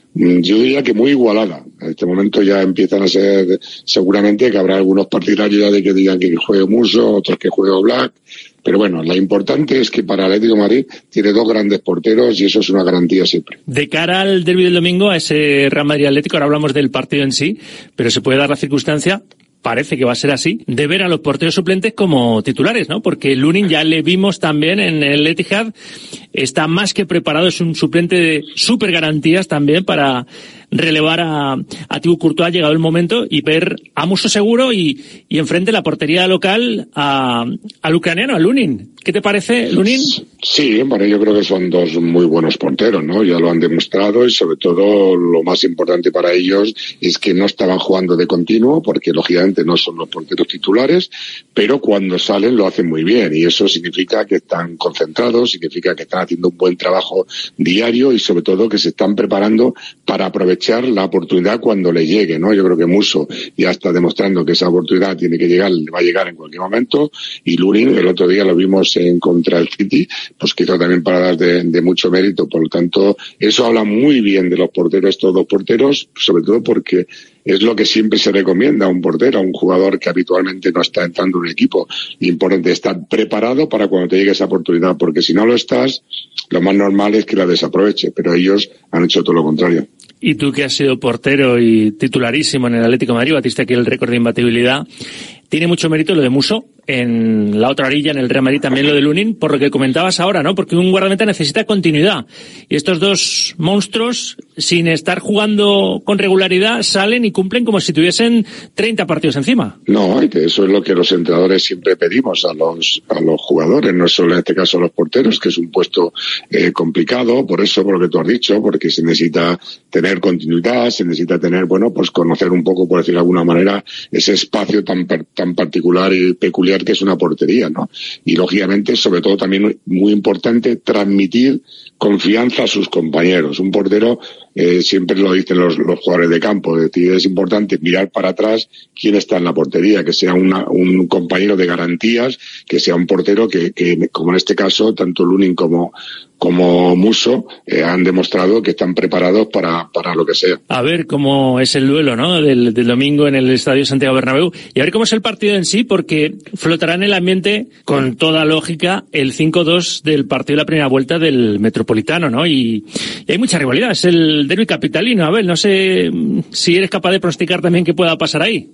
yo diría que muy igualada. En este momento ya empiezan a ser, seguramente que habrá algunos partidarios ya de que digan que juegue Musso, otros que juegue Oblak. Pero bueno, lo importante es que para el Atlético de Madrid tiene dos grandes porteros y eso es una garantía siempre. De cara al derbi del domingo, a ese Real Madrid Atlético, ahora hablamos del partido en sí, pero se puede dar la circunstancia, parece que va a ser así, de ver a los porteros suplentes como titulares, ¿no? Porque Lunin ya le vimos también en el Etihad, está más que preparado, es un suplente de súper garantías también para relevar a, a Thibaut Courtois, ha llegado el momento, y ver a Musso seguro y, y enfrente la portería local a, al ucraniano, a Lunin. ¿Qué te parece, Lunin? Sí, bueno, yo creo que son dos muy buenos porteros, ¿no? Ya lo han demostrado, y sobre todo lo más importante para ellos es que no estaban jugando de continuo, porque lógicamente no son los porteros titulares, pero cuando salen lo hacen muy bien, y eso significa que están concentrados, significa que están haciendo un buen trabajo diario, y sobre todo que se están preparando para aprovechar la oportunidad cuando le llegue, ¿no? Yo creo que Musso ya está demostrando que esa oportunidad tiene que llegar, le va a llegar en cualquier momento, y Lunin, el otro día lo vimos en contra el City, pues que hizo también paradas de, de mucho mérito. Por lo tanto, eso habla muy bien de los porteros, estos dos porteros, sobre todo porque es lo que siempre se recomienda a un portero, a un jugador que habitualmente no está entrando en un equipo. Importante estar preparado para cuando te llegue esa oportunidad, porque si no lo estás, lo más normal es que la desaproveche, pero ellos han hecho todo lo contrario. Y tú, que has sido portero y titularísimo en el Atlético de Madrid, batiste aquí el récord de imbatibilidad, tiene mucho mérito lo de Musso, en la otra orilla, en el Real Madrid, también lo de Lunin, por lo que comentabas ahora, ¿no? Porque un guardameta necesita continuidad. Y estos dos monstruos, sin estar jugando con regularidad, salen y cumplen como si tuviesen treinta partidos encima. No, y que eso es lo que los entrenadores siempre pedimos a los a los jugadores, no solo en este caso a los porteros, que es un puesto eh, complicado, por eso, por lo que tú has dicho, porque se necesita tener continuidad, se necesita tener, bueno, pues conocer un poco, por decirlo de alguna manera, ese espacio tan tan particular y peculiar poder que es una portería, ¿no? Y lógicamente, sobre todo también muy importante, transmitir confianza a sus compañeros. Un portero, eh, siempre lo dicen los, los jugadores de campo, es decir, es importante mirar para atrás quién está en la portería, que sea una, un compañero de garantías, que sea un portero que, que como en este caso, tanto Lunin como como Musso eh, han demostrado que están preparados para, para lo que sea. A ver cómo es el duelo, ¿no?, del, del domingo en el Estadio Santiago Bernabéu, y a ver cómo es el partido en sí, porque flotará en el ambiente, con toda lógica, el cinco dos del partido de la primera vuelta del Metropolitano, ¿no? Y, y hay mucha rivalidad, es el derbi capitalino. A ver, no sé si eres capaz de pronosticar también qué pueda pasar ahí.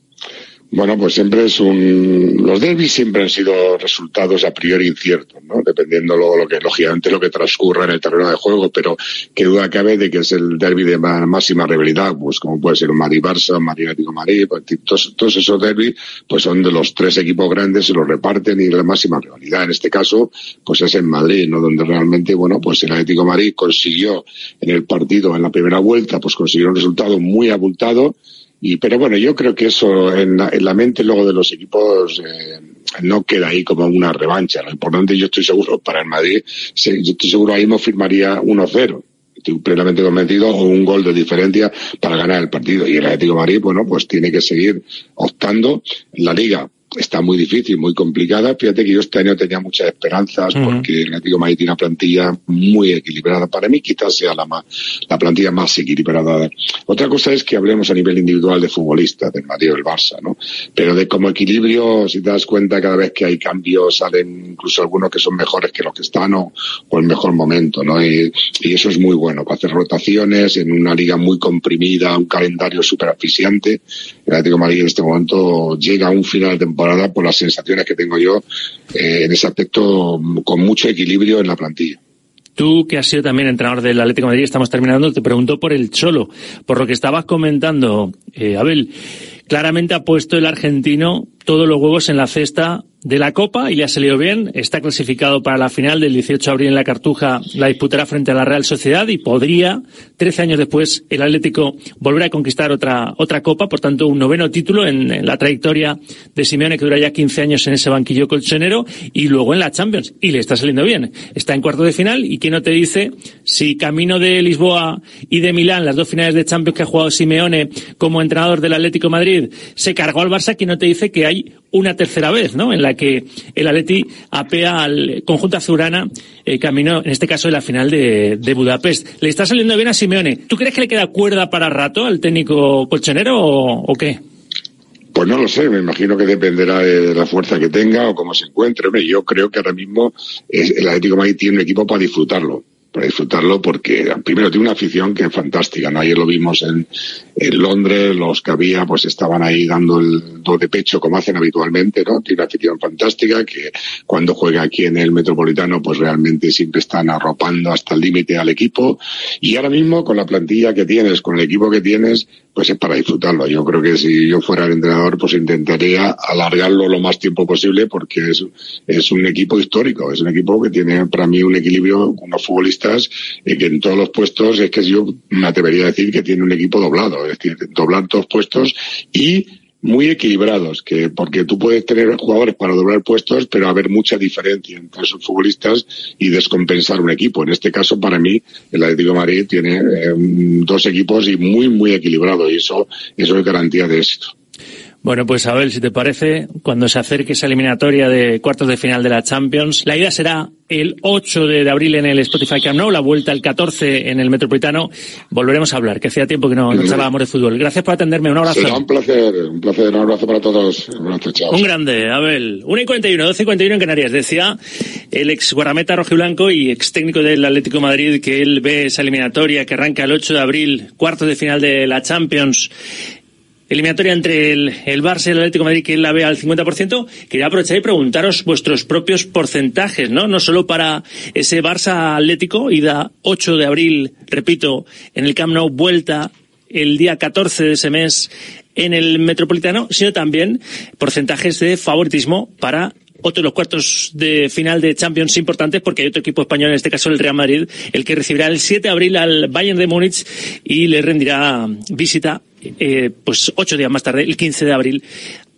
Bueno, pues siempre es un... Los derbis siempre han sido resultados a priori inciertos, ¿no? Dependiendo luego lo que, lógicamente, lo que transcurra en el terreno de juego, pero qué duda cabe de que es el derbi de máxima rivalidad, pues como puede ser un Madrid-Barça, un Madrid-Atlético-Madrid, pues, todos, todos esos derbis, pues son de los tres equipos grandes, se los reparten y la máxima rivalidad. En este caso, pues es en Madrid, ¿no? Donde realmente, bueno, pues el Atlético-Madrid consiguió en el partido, en la primera vuelta, pues consiguió un resultado muy abultado. Y, pero bueno, yo creo que eso en la, en la mente luego de los equipos eh, no queda ahí como una revancha. Lo importante, yo estoy seguro, para el Madrid, se, yo estoy seguro ahí mismo firmaría uno cero. Estoy plenamente convencido, o un gol de diferencia para ganar el partido. Y el Atlético de Madrid, bueno, pues tiene que seguir optando. La Liga está muy difícil, muy complicada. Fíjate que yo este año tenía muchas esperanzas, uh-huh. porque el Atlético de Madrid tiene una plantilla muy equilibrada. Para mí quizás sea la más, la plantilla más equilibrada. Otra cosa es que hablemos a nivel individual de futbolistas, del Madrid o del Barça, ¿no? Pero de como equilibrio, si te das cuenta, cada vez que hay cambios salen incluso algunos que son mejores que los que están, o, o el mejor momento, ¿no? Y, y eso es muy bueno, para hacer rotaciones en una liga muy comprimida, un calendario súper asfixiante. El Atlético de Madrid en este momento llega a un final de temporada por las sensaciones que tengo yo eh, en ese aspecto, con mucho equilibrio en la plantilla. Tú, que has sido también entrenador del Atlético de Madrid, estamos terminando, te pregunto por el Cholo, por lo que estabas comentando, eh, Abel. Claramente ha puesto el argentino todos los huevos en la cesta de la Copa y le ha salido bien. Está clasificado para la final del dieciocho de abril en la Cartuja, la disputará frente a la Real Sociedad y podría, trece años después, el Atlético volver a conquistar otra otra Copa, por tanto un noveno título en, en la trayectoria de Simeone, que dura ya quince años en ese banquillo colchonero, y luego en la Champions, y le está saliendo bien. Está en cuartos de final, y quién no te dice si camino de Lisboa y de Milán, las dos finales de Champions que ha jugado Simeone como entrenador del Atlético de Madrid, se cargó al Barça, quién no te dice que hay una tercera vez, ¿no?, en la que el Atleti apea al conjunto azulgrana eh, camino, en este caso, de la final de, de Budapest. ¿Le está saliendo bien a Simeone? ¿Tú crees que le queda cuerda para rato al técnico colchonero o, o qué? Pues no lo sé, me imagino que dependerá de la fuerza que tenga o cómo se encuentre. Hombre, yo creo que ahora mismo es, el Atlético de Madrid tiene un equipo para disfrutarlo. para disfrutarlo porque primero tiene una afición que es fantástica, ¿no? Ayer lo vimos en, en Londres, los que había pues estaban ahí dando el do de pecho como hacen habitualmente, ¿no? Tiene una afición fantástica que cuando juega aquí en el Metropolitano pues realmente siempre están arropando hasta el límite al equipo, y ahora mismo con la plantilla que tienes, con el equipo que tienes, pues es para disfrutarlo. Yo creo que si yo fuera el entrenador pues intentaría alargarlo lo más tiempo posible porque es, es un equipo histórico, es un equipo que tiene para mí un equilibrio, unos futbolistas eh, que en todos los puestos es que yo me atrevería a decir que tiene un equipo doblado, es decir, doblar todos puestos y muy equilibrados, que porque tú puedes tener jugadores para doblar puestos, pero haber mucha diferencia entre esos futbolistas y descompensar un equipo. En este caso, para mí, el Atlético de Madrid tiene eh, dos equipos y muy, muy equilibrado, y eso, eso es garantía de éxito. Bueno, pues Abel, si te parece, cuando se acerque esa eliminatoria de cuartos de final de la Champions, la ida será el ocho de abril en el Spotify Camp Nou, la vuelta el catorce en el Metropolitano. Volveremos a hablar, que hacía tiempo que no, no charlábamos de fútbol. Gracias por atenderme, un abrazo. Será un placer, un placer, un abrazo para todos. Un abrazo, chao. Un grande, Abel. una y cuarenta y uno, doce y cuarenta y uno en Canarias. Decía el ex guardameta rojiblanco y ex técnico del Atlético de Madrid que él ve esa eliminatoria que arranca el ocho de abril, cuartos de final de la Champions. Eliminatoria entre el, el Barça y el Atlético de Madrid, que él la ve al cincuenta por ciento. Quería aprovechar y preguntaros vuestros propios porcentajes, ¿no? No solo para ese Barça Atlético, ida ocho de abril, repito, en el Camp Nou, vuelta el día catorce de ese mes en el Metropolitano, sino también porcentajes de favoritismo para otro de los cuartos de final de Champions importantes, porque hay otro equipo español, en este caso el Real Madrid, el que recibirá el siete de abril al Bayern de Múnich y le rendirá visita Eh, pues ocho días más tarde, el quince de abril,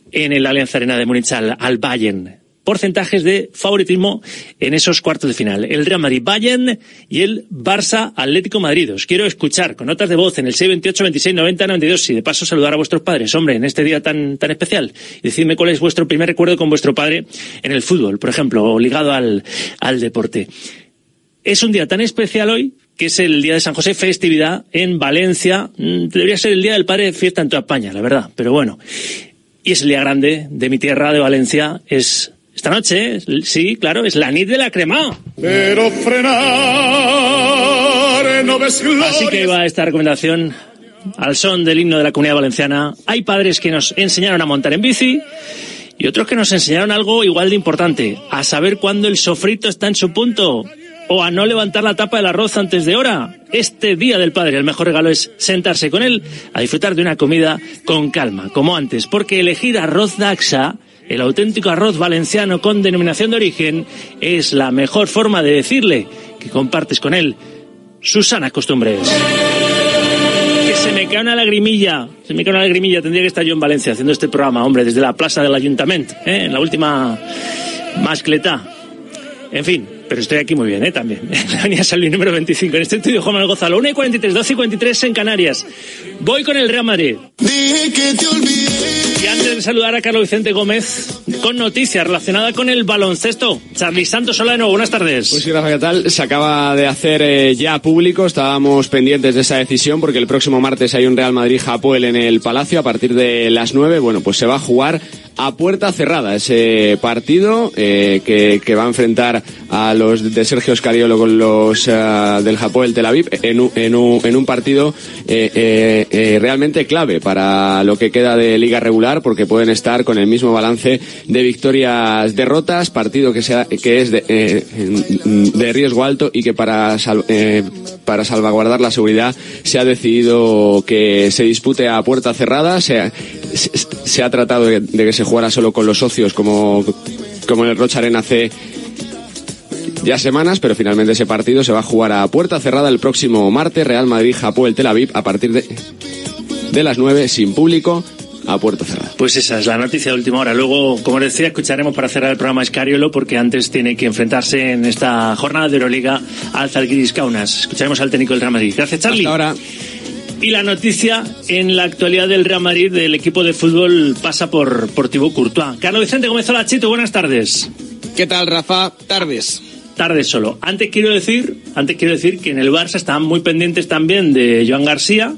en el Allianz Arena de Múnich al, al Bayern. Porcentajes de favoritismo en esos cuartos de final. El Real Madrid-Bayern y el Barça-Atlético Madrid. Os quiero escuchar con notas de voz en el seis veintiocho, veintiséis, noventa, noventa y dos. Y de paso saludar a vuestros padres, hombre, en este día tan, tan especial. Y decidme cuál es vuestro primer recuerdo con vuestro padre en el fútbol, por ejemplo, o ligado al, al deporte. Es un día tan especial hoy, que es el día de San José, festividad en Valencia. Debería ser el día del padre, fiesta en toda España, la verdad, pero bueno. Y es el día grande de mi tierra, de Valencia. Es esta noche, sí, claro, es la nit de la crema. Pero frenar, no ves gloria. Así que va esta recomendación al son del himno de la Comunidad Valenciana. Hay padres que nos enseñaron a montar en bici y otros que nos enseñaron algo igual de importante, a saber cuándo el sofrito está en su punto, o a no levantar la tapa del arroz antes de hora. Este Día del Padre, el mejor regalo es sentarse con él a disfrutar de una comida con calma, como antes, porque elegir arroz Daxa, el auténtico arroz valenciano con denominación de origen, es la mejor forma de decirle que compartes con él sus sanas costumbres. Que se me cae una lagrimilla, se me cae una lagrimilla, tendría que estar yo en Valencia haciendo este programa, hombre, desde la plaza del Ayuntamiento, ¿eh? En la última mascletá. En fin, pero estoy aquí muy bien, ¿eh? También. En la avenida San Luis, número veinticinco, en este estudio Juan Manuel Gonzalo, una y cuarenta y tres, doce y cuarenta y tres en Canarias. Voy con el Real Madrid. Dije que te olvidé. Y antes de saludar a Carlos Vicente Gómez, con noticias relacionadas con el baloncesto. Charly Santos, hola de nuevo, buenas tardes. Pues sí, Rafa, ¿qué tal? Se acaba de hacer eh, ya público, estábamos pendientes de esa decisión porque el próximo martes hay un Real Madrid-Hapoel en el Palacio a partir de las nueve. Bueno, pues se va a jugar a puerta cerrada ese partido eh, que, que va a enfrentar a los de Sergio Scariolo con los uh, del Hapoel Tel Aviv en un, en un, en un partido eh, eh, eh, realmente clave para lo que queda de liga regular, porque pueden estar con el mismo balance de victorias derrotas, partido que sea que es de, eh, de riesgo alto y que para sal, eh, para salvaguardar la seguridad se ha decidido que se dispute a puerta cerrada. Se, se, se ha tratado de, de que se jugara solo con los socios como, como en el Rocha Arena hace ya semanas, pero finalmente ese partido se va a jugar a puerta cerrada el próximo martes. Real Madrid-Hapoel Tel Aviv a partir de, de las nueve, sin público, a puerta cerrada. Pues esa es la noticia de última hora. Luego, como les decía, escucharemos para cerrar el programa Scariolo, porque antes tiene que enfrentarse en esta jornada de Euroliga al Zalgiris Kaunas. Escucharemos al técnico del Real Madrid. Gracias, Charly. Hasta ahora. Y la noticia en la actualidad del Real Madrid, del equipo de fútbol, pasa por, por Thibaut Courtois. Carlos Vicente Gómez, hola, Chito, buenas tardes. ¿Qué tal, Rafa? Tardes. Tardes solo. Antes quiero decir, antes quiero decir que en el Barça están muy pendientes también de Joan García.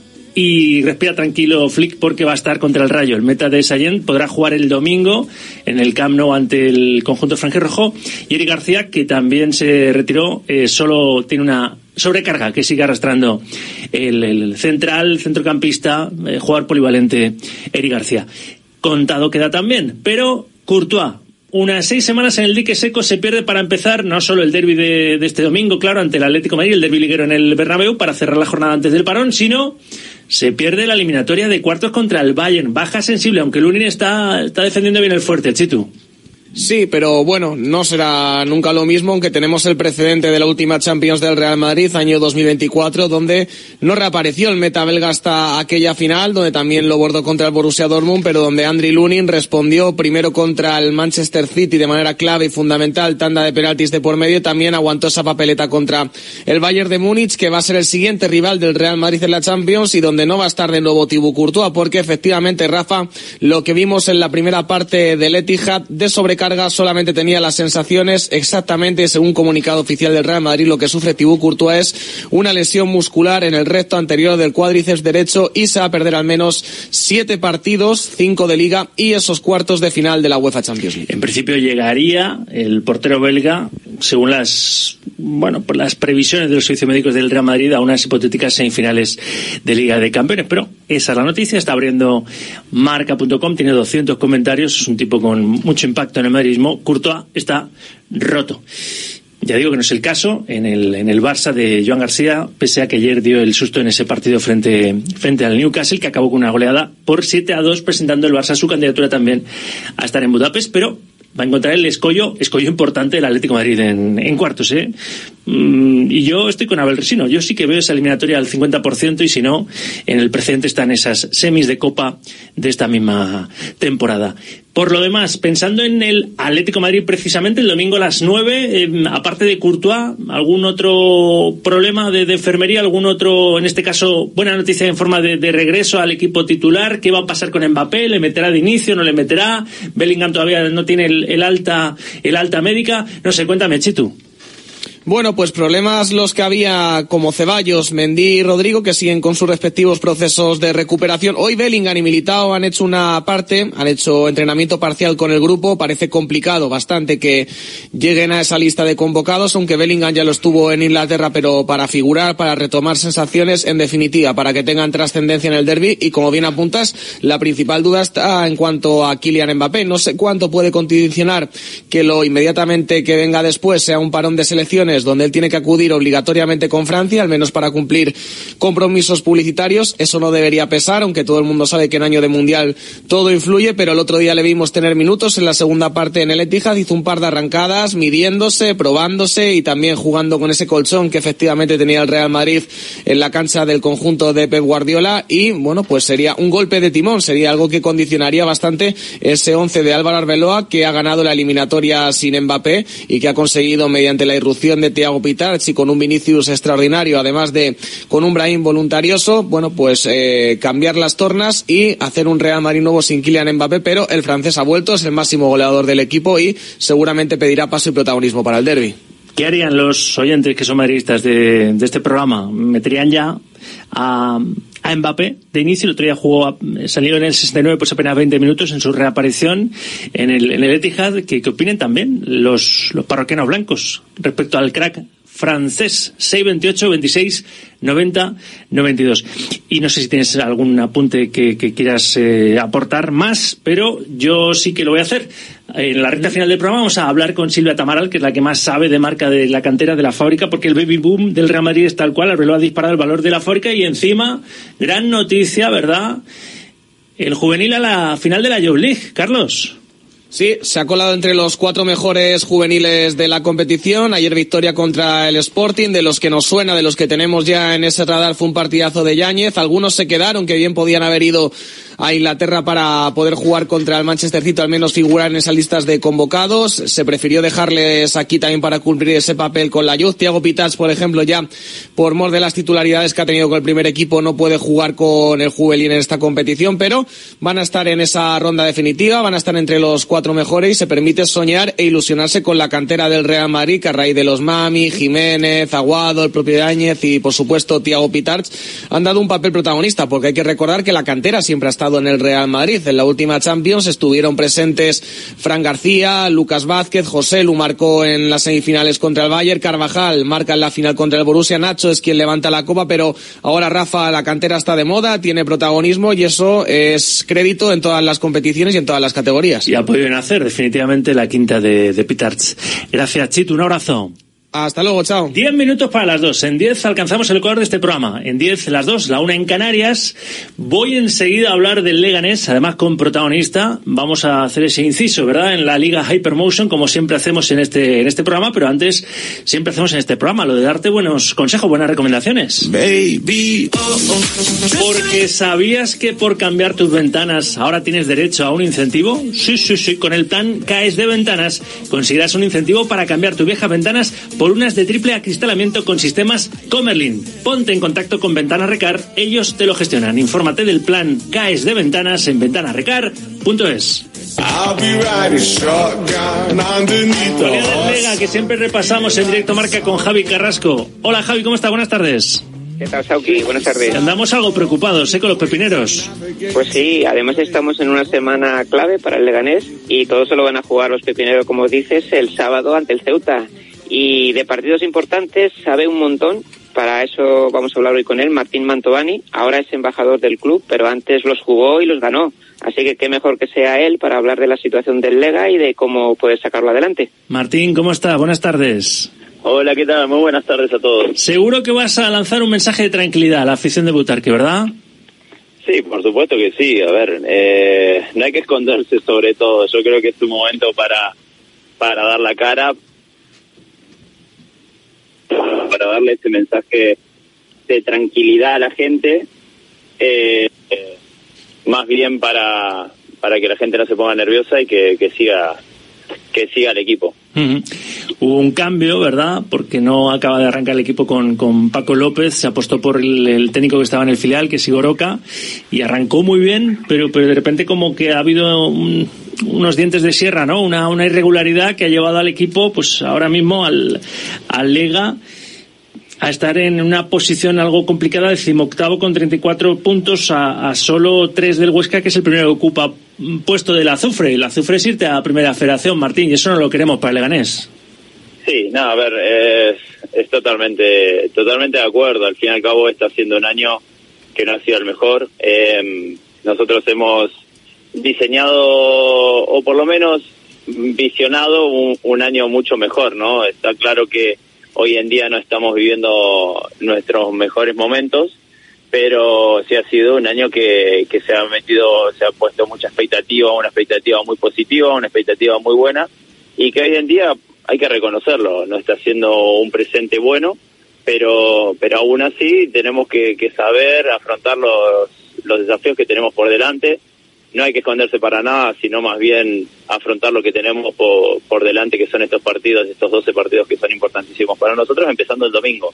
Y respira tranquilo Flick, porque va a estar contra el Rayo. El meta de Sallent podrá jugar el domingo en el Camp Nou ante el conjunto franjirrojo. Y Eric García, que también se retiró, eh, solo tiene una sobrecarga que sigue arrastrando el, el central, centrocampista, eh, jugador polivalente Eric García. Contado queda también, pero Courtois, unas seis semanas en el dique seco, se pierde para empezar no solo el derbi de, de este domingo, claro, ante el Atlético de Madrid, el derbi liguero en el Bernabéu, para cerrar la jornada antes del parón, sino se pierde la eliminatoria de cuartos contra el Bayern. Baja sensible, aunque Lunin está, está defendiendo bien el fuerte, el Chitu. Sí, pero bueno, no será nunca lo mismo, aunque tenemos el precedente de la última Champions del Real Madrid, año dos mil veinticuatro, donde no reapareció el meta belga hasta aquella final, donde también lo bordó contra el Borussia Dortmund, pero donde Andriy Lunin respondió primero contra el Manchester City de manera clave y fundamental, tanda de penaltis de por medio, también aguantó esa papeleta contra el Bayern de Múnich, que va a ser el siguiente rival del Real Madrid en la Champions, y donde no va a estar de nuevo Thibaut Courtois, porque efectivamente, Rafa, lo que vimos en la primera parte del Etihad de sobrecarga solamente tenía las sensaciones. Exactamente, según comunicado oficial del Real Madrid, lo que sufre Thibaut Courtois es una lesión muscular en el recto anterior del cuádriceps derecho y se va a perder al menos siete partidos, cinco de Liga y esos cuartos de final de la UEFA Champions League. En principio llegaría el portero belga, según las bueno por las previsiones de los servicios médicos del Real Madrid, a unas hipotéticas semifinales de Liga de Campeones, pero esa es la noticia. Está abriendo marca punto com, tiene doscientos comentarios, es un tipo con mucho impacto en el madridismo. Courtois está roto. Ya digo que no es el caso en el en el Barça de Joan García, pese a que ayer dio el susto en ese partido frente frente al Newcastle, que acabó con una goleada por siete a dos, presentando el Barça su candidatura también a estar en Budapest, pero va a encontrar el escollo, escollo importante del Atlético de Madrid en, en cuartos, ¿eh? Mm, y yo estoy con Abel Resino, yo sí que veo esa eliminatoria al cincuenta por ciento y si no, en el precedente están esas semis de Copa de esta misma temporada. Por lo demás, pensando en el Atlético de Madrid precisamente, el domingo a las nueve, eh, aparte de Courtois, ¿algún otro problema de, de enfermería? ¿Algún otro, en este caso, buena noticia en forma de, de regreso al equipo titular? ¿Qué va a pasar con Mbappé? ¿Le meterá de inicio? ¿No le meterá? Bellingham todavía no tiene el, el alta el alta médica. No sé, cuéntame, Chitu. Bueno, pues problemas los que había como Ceballos, Mendy y Rodrigo, que siguen con sus respectivos procesos de recuperación. Hoy Bellingham y Militao han hecho una parte, han hecho entrenamiento parcial con el grupo. Parece complicado bastante que lleguen a esa lista de convocados, aunque Bellingham ya lo estuvo en Inglaterra, pero para figurar, para retomar sensaciones, en definitiva, para que tengan trascendencia en el derbi. Y como bien apuntas, la principal duda está en cuanto a Kylian Mbappé. No sé cuánto puede condicionar que lo inmediatamente que venga después sea un parón de selecciones donde él tiene que acudir obligatoriamente con Francia, al menos para cumplir compromisos publicitarios. Eso no debería pesar, aunque todo el mundo sabe que en año de Mundial todo influye, pero el otro día le vimos tener minutos en la segunda parte en el Etihad, hizo un par de arrancadas, midiéndose, probándose y también jugando con ese colchón que efectivamente tenía el Real Madrid en la cancha del conjunto de Pep Guardiola y, bueno, pues sería un golpe de timón, sería algo que condicionaría bastante ese once de Álvaro Arbeloa, que ha ganado la eliminatoria sin Mbappé y que ha conseguido mediante la irrupción de Thiago Pitarch y con un Vinicius extraordinario, además de con un Brahim voluntarioso, bueno, pues eh, cambiar las tornas y hacer un Real Madrid nuevo sin Kylian Mbappé, pero el francés ha vuelto, es el máximo goleador del equipo y seguramente pedirá paso y protagonismo para el derbi. ¿Qué harían los oyentes que son madridistas de, de este programa? ¿Meterían ya a, a Mbappé de inicio? El otro día jugó, salió en el sesenta y nueve, pues apenas veinte minutos en su reaparición en el, en el Etihad. ¿Qué, qué opinen también los, los parroquianos blancos respecto al crack francés? Seis veintiocho veintiséis noventa noventa y dos. Y no sé si tienes algún apunte que, que quieras eh, aportar más, pero yo sí que lo voy a hacer. En la recta final del programa vamos a hablar con Silvia Tamaral, que es la que más sabe de marca de la cantera de la fábrica, porque el baby boom del Real Madrid es tal cual. Arbeloa ha disparado el valor de la fábrica y encima, gran noticia, ¿verdad? El juvenil a la final de la Youth League. Carlos. Sí, se ha colado entre los cuatro mejores juveniles de la competición. Ayer victoria contra el Sporting, de los que nos suena, de los que tenemos ya en ese radar, fue un partidazo de Yáñez. Algunos se quedaron, que bien podían haber ido a Inglaterra para poder jugar contra el Manchester City, al menos figurar en esas listas de convocados. Se prefirió dejarles aquí también para cumplir ese papel con la Youth. Thiago Pitarch, por ejemplo, ya por mor de las titularidades que ha tenido con el primer equipo, no puede jugar con el juvenil en esta competición, pero van a estar en esa ronda definitiva, van a estar entre los cuatro mejores y se permite soñar e ilusionarse con la cantera del Real Madrid, que a raíz de los Mami, Jiménez, Aguado, el propio Yáñez y por supuesto Thiago Pitarch han dado un papel protagonista, porque hay que recordar que la cantera siempre ha estado en el Real Madrid. En la última Champions estuvieron presentes Fran García, Lucas Vázquez, José Lu marcó en las semifinales contra el Bayern, Carvajal marca en la final contra el Borussia, Nacho es quien levanta la copa, pero ahora Rafa, la cantera está de moda, tiene protagonismo y eso es crédito en todas las competiciones y en todas las categorías. Y ha podido nacer definitivamente la quinta de, de Pitarch. Gracias, Chito, un abrazo. Hasta luego, chao. Diez minutos para las dos. En diez alcanzamos el ecuador de este programa. En diez, las dos, la una en Canarias. Voy enseguida a hablar del Leganés, además con protagonista. Vamos a hacer ese inciso, ¿verdad? En la Liga Hypermotion, como siempre hacemos en este, en este programa, pero antes siempre hacemos en este programa lo de darte buenos consejos, buenas recomendaciones. Baby, oh, oh. Porque ¿sabías que por cambiar tus ventanas ahora tienes derecho a un incentivo? Sí, sí, sí. Con el plan K E S de Ventanas conseguirás un incentivo para cambiar tus viejas ventanas por unas de triple acristalamiento con sistemas Comerlin. Ponte en contacto con Ventanas Recar, ellos te lo gestionan. Infórmate del plan K E S de Ventanas en ventanas recar punto es. Actualidad del Lega, que siempre repasamos en Directo Marca con Javi Carrasco. Hola Javi, ¿cómo estás? Buenas tardes. ¿Qué tal, Sauki? Buenas tardes. Andamos algo preocupados, ¿eh? Con los pepineros. Pues sí, además estamos en una semana clave para el Leganés y todos se lo van a jugar los pepineros, como dices, el sábado ante el Ceuta. Y de partidos importantes sabe un montón. Para eso vamos a hablar hoy con él, Martín Mantovani. Ahora es embajador del club, pero antes los jugó y los ganó. Así que qué mejor que sea él para hablar de la situación del Lega y de cómo puede sacarlo adelante. Martín, ¿cómo está? Buenas tardes. Hola, ¿qué tal? Muy buenas tardes a todos. Seguro que vas a lanzar un mensaje de tranquilidad a la afición de Butarque, ¿verdad? Sí, por supuesto que sí. A ver, eh, no hay que esconderse sobre todo. Yo creo que es un momento para para dar la cara, para darle ese mensaje de tranquilidad a la gente, eh, eh, más bien para para que la gente no se ponga nerviosa y que, que siga que siga el equipo. Uh-huh. Hubo un cambio, ¿verdad? Porque no acaba de arrancar el equipo con, con Paco López, se apostó por el, el técnico que estaba en el filial, que es Igor Oca, y arrancó muy bien, pero, pero de repente como que ha habido un, unos dientes de sierra, ¿no? Una, una irregularidad que ha llevado al equipo, pues ahora mismo al, al Lega, a estar en una posición algo complicada, decimoctavo con treinta y cuatro puntos, a, a solo tres del Huesca, que es el primero que ocupa puesto del Azufre. El Azufre es irte a Primera Federación, Martín, y eso no lo queremos para el Leganés. Sí, no, a ver, es, es totalmente totalmente de acuerdo. Al fin y al cabo está siendo un año que no ha sido el mejor. Eh, nosotros hemos diseñado, o por lo menos visionado, un, un año mucho mejor, ¿no? Está claro que hoy en día no estamos viviendo nuestros mejores momentos, pero sí ha sido un año que, que se ha metido, se ha puesto mucha expectativa, una expectativa muy positiva, una expectativa muy buena, y que hoy en día hay que reconocerlo, no está siendo un presente bueno, pero pero aún así tenemos que, que saber afrontar los, los desafíos que tenemos por delante. No hay que esconderse para nada, sino más bien afrontar lo que tenemos por, por delante, que son estos partidos, estos doce partidos que son importantísimos para nosotros, empezando el domingo.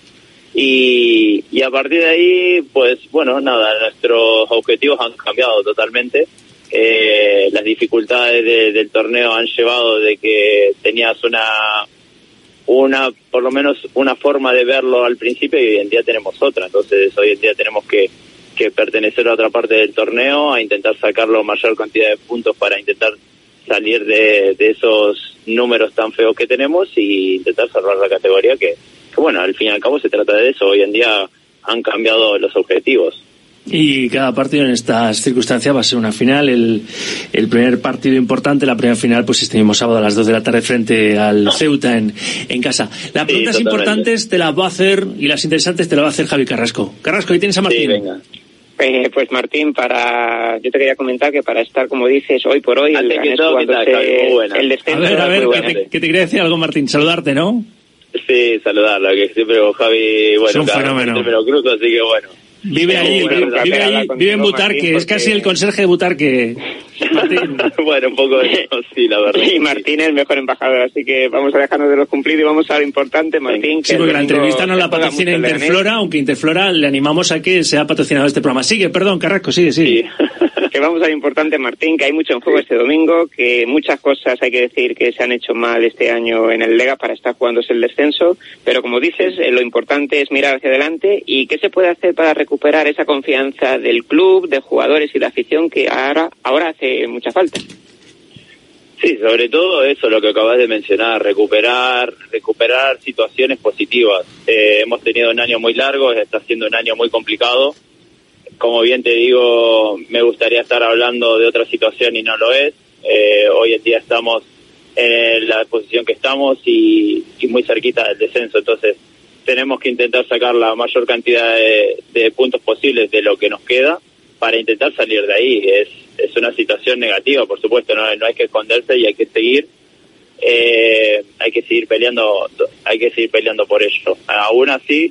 Y, y a partir de ahí, pues bueno, nada, nuestros objetivos han cambiado totalmente. Eh, las dificultades de, del torneo han llevado de que tenías una, una, por lo menos una forma de verlo al principio, y hoy en día tenemos otra. Entonces hoy en día tenemos que que pertenecer a otra parte del torneo, a intentar sacar la mayor cantidad de puntos para intentar salir de, de esos números tan feos que tenemos y intentar salvar la categoría, que, que bueno, al fin y al cabo se trata de eso. Hoy en día han cambiado los objetivos. Y cada partido en estas circunstancias va a ser una final. El, el primer partido importante, la primera final, pues este mismo sábado a las dos de la tarde frente al Ceuta en, en casa. Las preguntas sí, importantes te las va a hacer, y las interesantes te las va a hacer Javi Carrasco. Carrasco, ahí tienes a Martín. Sí, venga. Eh, pues Martín, para yo te quería comentar que para estar, como dices, hoy por hoy, el, que todo, que tal, el descenso. A ver, a ver, que te, que te quería decir algo, Martín, saludarte, ¿no? Sí, saludarlo, que siempre con Javi, bueno, es un fenómeno. Me lo cruzo, así que bueno. Vive allí, vive, vive, allí, vive en Butarque, Martín, porque... es casi el conserje de Butarque. Martín. Bueno, un poco de eso, sí, la verdad. Sí, Martín es el mejor embajador, así que vamos a dejarnos de los cumplidos y vamos a lo importante, Martín. Sí, porque la entrevista no la patrocina Interflora, aunque Interflora le animamos a que sea patrocinado este programa. Sigue, perdón, Carrasco, sigue, sigue. Sí. Que vamos a lo importante, Martín, que hay mucho en juego este domingo, que muchas cosas hay que decir que se han hecho mal este año en el Lega para estar jugándose el descenso, pero como dices, lo importante es mirar hacia adelante. ¿Y qué se puede hacer para recuperar esa confianza del club, de jugadores y la afición que ahora, ahora hace mucha falta? Sí, sobre todo eso, lo que acabas de mencionar, recuperar recuperar situaciones positivas. Eh, hemos tenido un año muy largo, está siendo un año muy complicado. Como bien te digo, me gustaría estar hablando de otra situación y no lo es. Eh, hoy en día estamos en la posición que estamos y, y muy cerquita del descenso, entonces tenemos que intentar sacar la mayor cantidad de, de puntos posibles de lo que nos queda para intentar salir de ahí. Es, es una situación negativa, por supuesto, no, no hay que esconderse y hay que seguir, eh, hay que seguir peleando, hay que seguir peleando por ello. Aún así,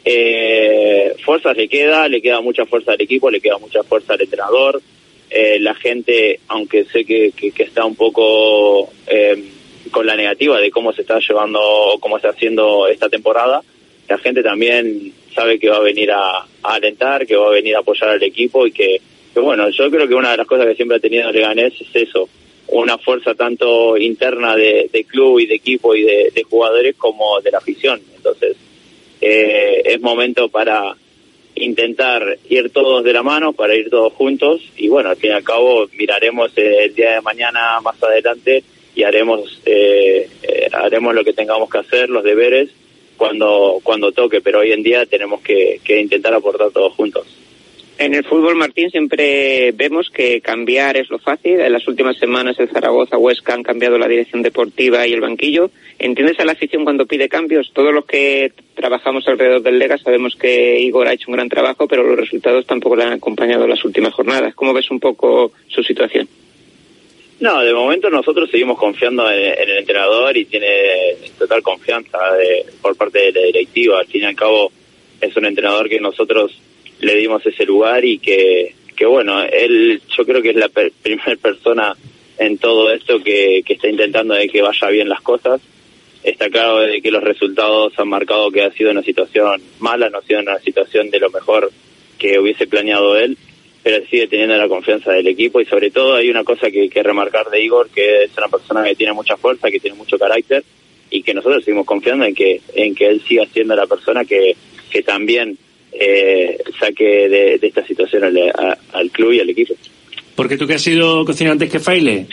eh, fuerzas le queda, le queda mucha fuerza al equipo, le queda mucha fuerza al entrenador, eh, la gente, aunque sé que, que, que está un poco eh, con la negativa de cómo se está llevando, cómo está haciendo esta temporada, la gente también sabe que va a venir a, a alentar, que va a venir a apoyar al equipo y que, que bueno, yo creo que una de las cosas que siempre ha tenido Leganés es eso, una fuerza tanto interna de, de club y de equipo y de, de jugadores como de la afición. Entonces eh, es momento para intentar ir todos de la mano, para ir todos juntos y bueno, al fin y al cabo miraremos el día de mañana más adelante y haremos eh, eh, haremos lo que tengamos que hacer, los deberes cuando cuando toque, pero hoy en día tenemos que, que intentar aportar todos juntos. En el fútbol, Martín, siempre vemos que cambiar es lo fácil. En las últimas semanas el Zaragoza, Huesca han cambiado la dirección deportiva y el banquillo. ¿Entiendes a la afición cuando pide cambios? Todos los que trabajamos alrededor del Lega sabemos que Igor ha hecho un gran trabajo, pero los resultados tampoco le han acompañado en las últimas jornadas. ¿Cómo ves un poco su situación? No, de momento nosotros seguimos confiando en, en el entrenador y tiene total confianza de, por parte de la directiva. Al fin y al cabo es un entrenador que nosotros le dimos ese lugar y que, que bueno, él yo creo que es la per, primera persona en todo esto que, que está intentando de que vaya bien las cosas. Está claro de que los resultados han marcado que ha sido una situación mala, no ha sido una situación de lo mejor que hubiese planeado él, pero sigue teniendo la confianza del equipo y sobre todo hay una cosa que, que remarcar de Igor, que es una persona que tiene mucha fuerza, que tiene mucho carácter y que nosotros seguimos confiando en que en que él siga siendo la persona que, que también eh, saque de, de esta situación al, a, al club y al equipo. Porque tú que has sido cocinero antes que Fraile,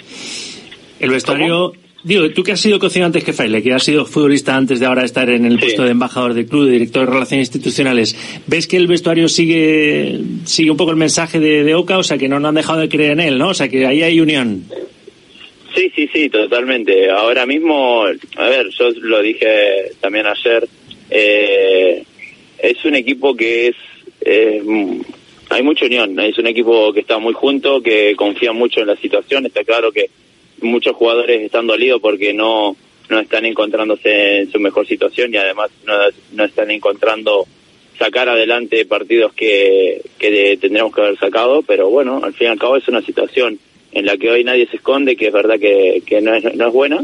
el vestuario... ¿Cómo? Digo, tú que has sido cocinero antes que Fraile, que has sido futbolista antes de ahora estar en el sí. puesto de embajador del club, de director de Relaciones Institucionales, ¿ves que el vestuario sigue sigue un poco el mensaje de, de Oca? O sea, que no, no han dejado de creer en él, ¿no? O sea, que ahí hay unión. Sí, sí, sí, totalmente. Ahora mismo, a ver, yo lo dije también ayer, eh, es un equipo que es... Eh, hay mucha unión, es un equipo que está muy junto, que confía mucho en la situación. Está claro que muchos jugadores están dolidos porque no no están encontrándose en su mejor situación y además no, no están encontrando sacar adelante partidos que, que tendríamos que haber sacado, pero bueno, al fin y al cabo es una situación en la que hoy nadie se esconde, que es verdad que, que no es no es buena,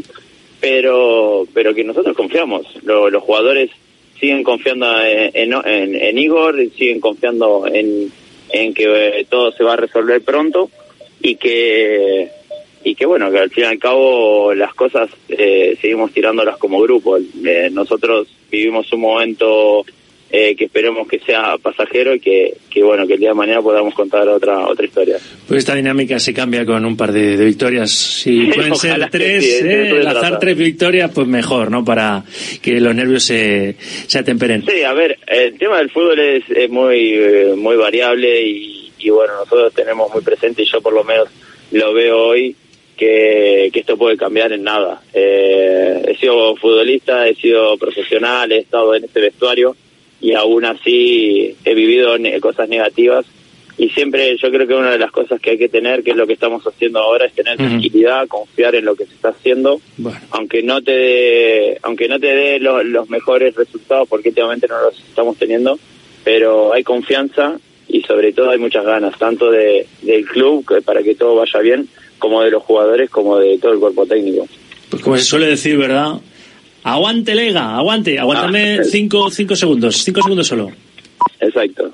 pero pero que nosotros confiamos. Lo, los jugadores siguen confiando en, en, en, en Igor, siguen confiando en, en que todo se va a resolver pronto y que y que bueno, que al fin y al cabo las cosas eh, seguimos tirándolas como grupo. Eh, nosotros vivimos un momento eh, que esperemos que sea pasajero y que, que bueno, que el día de mañana podamos contar otra otra historia. Pues esta dinámica se cambia con un par de, de victorias. Si pueden ser tres, sí, eh, lanzar tres victorias, pues mejor, ¿no? Para que los nervios se, se atemperen. Sí, a ver, el tema del fútbol es, es muy muy variable y, y bueno, nosotros tenemos muy presente, y yo por lo menos lo veo hoy, que, que esto puede cambiar en nada. Eh, he sido futbolista, he sido profesional, he estado en este vestuario y aún así he vivido ne- cosas negativas y siempre yo creo que una de las cosas que hay que tener, que es lo que estamos haciendo ahora, es tener uh-huh. tranquilidad, confiar en lo que se está haciendo, bueno. aunque no te dé, aunque no te dé lo, los mejores resultados, porque últimamente no los estamos teniendo, pero hay confianza y sobre todo hay muchas ganas, tanto de del club que para que todo vaya bien, como de los jugadores, como de todo el cuerpo técnico. Pues como se suele decir, ¿verdad? Aguante, Lega, aguante, aguántame ah, cinco, cinco segundos, cinco segundos solo. Exacto.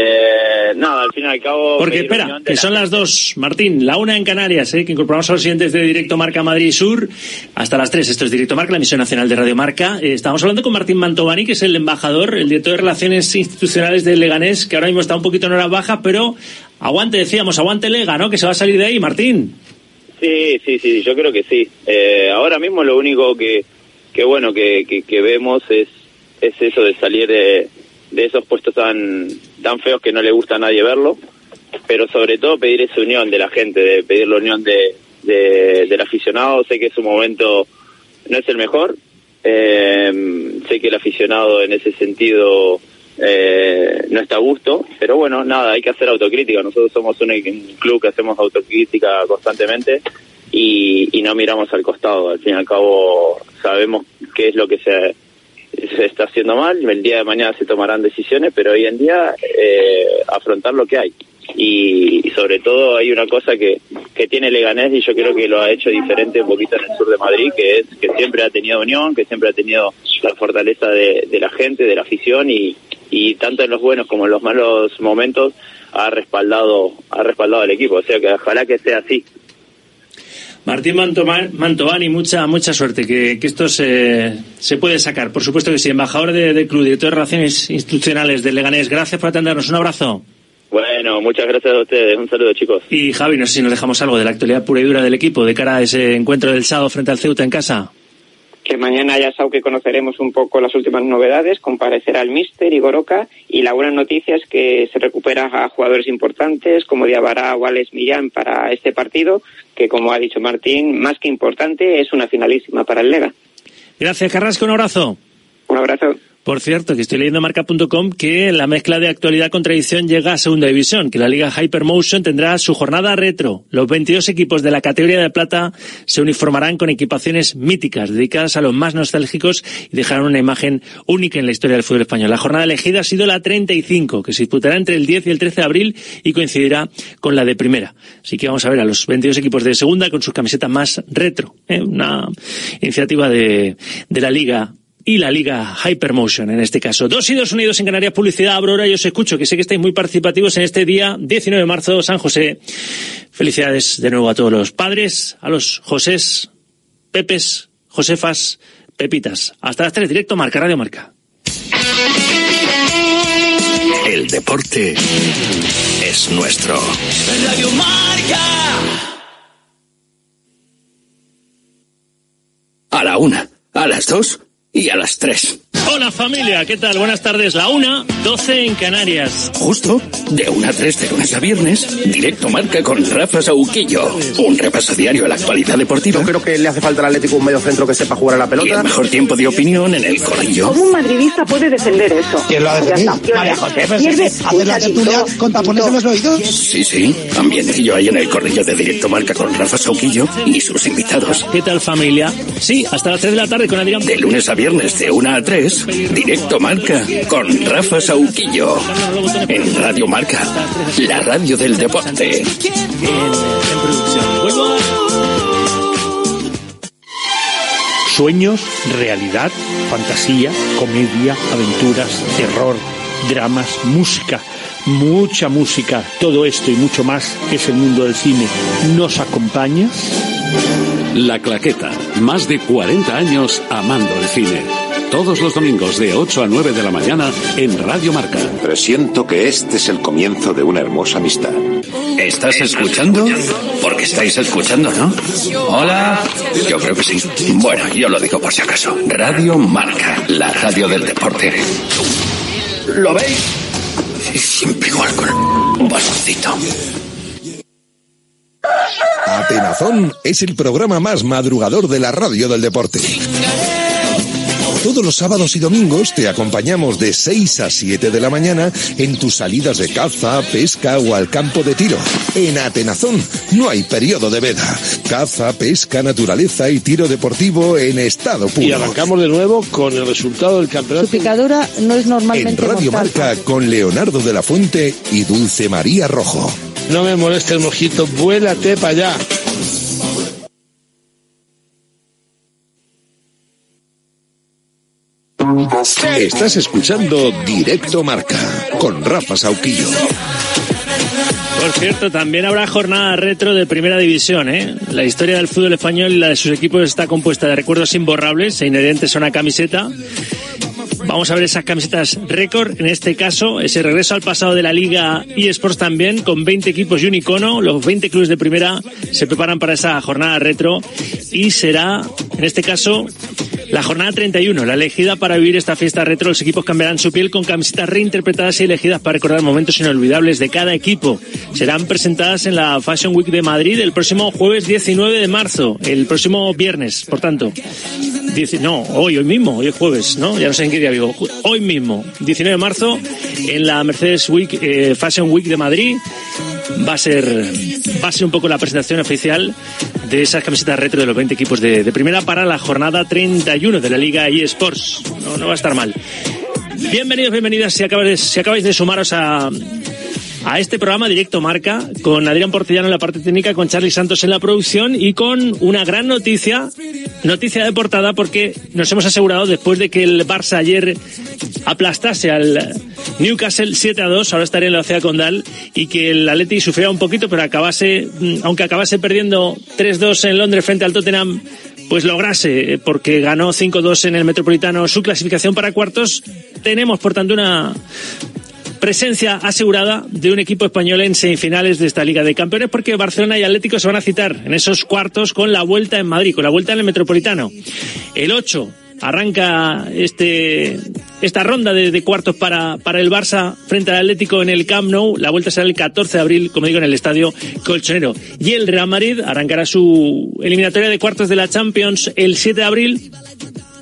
Eh, nada, al fin y al cabo... Porque espera, que son las dos, Martín, la una en Canarias, ¿eh? Que incorporamos a los siguientes de Directo Marca Madrid Sur, hasta las tres. Esto es Directo Marca, la emisión nacional de Radio Marca. Eh, estamos hablando con Martín Mantovani, que es el embajador, el director de Relaciones Institucionales del Leganés, que ahora mismo está un poquito en hora baja, pero aguante, decíamos, aguante Lega, ¿no? Que se va a salir de ahí, Martín. Sí, sí, sí, yo creo que sí. Eh, ahora mismo lo único que, que bueno, que, que, que vemos es, es eso de salir de, de esos puestos tan, tan feos que no le gusta a nadie verlo, pero sobre todo pedir esa unión de la gente, de pedir la unión de, de, del aficionado. Sé que su momento no es el mejor, eh, sé que el aficionado en ese sentido eh, no está a gusto, pero bueno, nada, hay que hacer autocrítica. Nosotros somos un, un club que hacemos autocrítica constantemente y, y no miramos al costado. Al fin y al cabo sabemos qué es lo que se, se está haciendo mal. El día de mañana se tomarán decisiones, pero hoy en día eh, afrontar lo que hay. Y, y sobre todo hay una cosa que, que tiene Leganés, y yo creo que lo ha hecho diferente un poquito en el sur de Madrid, que es que siempre ha tenido unión, que siempre ha tenido la fortaleza de, de la gente, de la afición, y, y tanto en los buenos como en los malos momentos ha respaldado ha respaldado al equipo. O sea que ojalá que sea así. Martín Mantovani, mucha mucha suerte, que, que esto se, se puede sacar. Por supuesto que sí. Embajador de, del club, director de Relaciones Institucionales del Leganés, gracias por atendernos. Un abrazo. Bueno, muchas gracias a ustedes. Un saludo, chicos. Y Javi, no sé si nos dejamos algo de la actualidad pura y dura del equipo de cara a ese encuentro del sábado frente al Ceuta en casa. Que mañana ya sabe que conoceremos un poco las últimas novedades, comparecerá el míster Igor Oca, y la buena noticia es que se recupera a jugadores importantes como Diabara o Alex Millán para este partido, que como ha dicho Martín, más que importante, es una finalísima para el Lega. Gracias, Carrasco, un abrazo. Un abrazo. Por cierto, que estoy leyendo marca punto com que la mezcla de actualidad con tradición llega a segunda división, que la Liga Hypermotion tendrá su jornada retro. Los veintidós equipos de la categoría de plata se uniformarán con equipaciones míticas, dedicadas a los más nostálgicos y dejarán una imagen única en la historia del fútbol español. La jornada elegida ha sido la treinta y cinco, que se disputará entre el diez y el trece de abril y coincidirá con la de primera. Así que vamos a ver a los veintidós equipos de segunda con sus camisetas más retro, ¿eh? Una iniciativa de, de la Liga y la Liga Hypermotion en este caso. Dos y dos unidos en Canarias, publicidad, Aurora, y os escucho, que sé que estáis muy participativos en este día diecinueve de marzo, San José. Felicidades de nuevo a todos los padres, a los Josés, Pepes, Josefas, Pepitas. Hasta las tres, directo Marca, Radio Marca. El deporte es nuestro. Radio Marca. A la una, a las dos y a las tres. Hola familia, ¿qué tal? Buenas tardes. La una, doce en Canarias. Justo, de una a tres de lunes a viernes, directo Marca con Rafa Sauquillo. Un repaso diario a la actualidad deportiva. Yo creo que le hace falta al Atlético un medio centro que sepa jugar a la pelota. Y el mejor tiempo de opinión en el corrillo. ¿Cómo un madridista puede defender eso? ¿Quién lo ha defendido? María José, ¿hacer la tertulia con tapones en los oídos? Sí, sí, ambientillo ahí en el corrillo de directo Marca con Rafa Sauquillo y sus invitados. ¿Qué tal familia? Sí, hasta las tres de la tarde con Adrián. De lunes a viernes de una a tres, directo Marca con Rafa Sauquillo. En Radio Marca, la radio del deporte. En, en producción. Vuelvo a... Sueños, realidad, fantasía, comedia, aventuras, terror, dramas, música, mucha música, todo esto y mucho más es el mundo del cine. ¿Nos acompañas? La Claqueta, más de cuarenta años amando el cine. Todos los domingos de ocho a nueve de la mañana en Radio Marca. Presiento que este es el comienzo de una hermosa amistad. ¿Estás escuchando? Porque estáis escuchando, ¿no? Hola. Yo creo que sí. Bueno, yo lo digo por si acaso. Radio Marca, la radio del deporte. ¿Lo veis? Siempre igual con un bastoncito. Atenazón es el programa más madrugador de la radio del deporte. Todos los sábados y domingos te acompañamos de seis a siete de la mañana en tus salidas de caza, pesca o al campo de tiro. En Atenazón no hay periodo de veda. Caza, pesca, naturaleza y tiro deportivo en estado puro. Y arrancamos de nuevo con el resultado del campeonato. Su picadura no es normalmente En Radio mortal. Marca con Leonardo de la Fuente y Dulce María Rojo. No me moleste el mojito, vuélate para allá. Estás escuchando Directo Marca con Rafa Sauquillo. Por cierto, también habrá jornada retro de Primera División, ¿eh? La historia del fútbol español y la de sus equipos está compuesta de recuerdos imborrables e inherentes a una camiseta. Vamos a ver esas camisetas récord, en este caso, ese regreso al pasado de la Liga eSports también, con veinte equipos y un icono. Los veinte clubes de primera se preparan para esa jornada retro y será, en este caso, la jornada treinta y uno, la elegida para vivir esta fiesta retro. Los equipos cambiarán su piel con camisetas reinterpretadas y elegidas para recordar momentos inolvidables de cada equipo. Serán presentadas en la Fashion Week de Madrid el próximo jueves diecinueve de marzo, el próximo viernes, por tanto. No, hoy, hoy mismo, hoy es jueves, ¿no? Ya no sé en qué día vivo. Hoy mismo, diecinueve de marzo, en la Mercedes Week, eh, Fashion Week de Madrid, va a ser, va a ser un poco la presentación oficial de esas camisetas retro de los veinte equipos de, de primera para la jornada treinta y uno de la Liga eSports. No, no va a estar mal. Bienvenidos, bienvenidas, si acabáis de, si acabáis de sumaros a... a este programa Directo Marca, con Adrián Portellano en la parte técnica, con Charly Santos en la producción y con una gran noticia, noticia de portada, porque nos hemos asegurado, después de que el Barça ayer aplastase al Newcastle siete a dos, ahora estaría en la Ciudad Condal, y que el Atleti sufriera un poquito, pero acabase, aunque acabase perdiendo tres dos en Londres frente al Tottenham, pues lograse, porque ganó cinco dos en el Metropolitano, su clasificación para cuartos. Tenemos, por tanto, una presencia asegurada de un equipo español en semifinales de esta Liga de Campeones, porque Barcelona y Atlético se van a citar en esos cuartos con la vuelta en Madrid, con la vuelta en el Metropolitano. El ocho arranca este esta ronda de, de cuartos para, para el Barça frente al Atlético en el Camp Nou. La vuelta será el catorce de abril, como digo, en el Estadio Colchonero. Y el Real Madrid arrancará su eliminatoria de cuartos de la Champions el siete de abril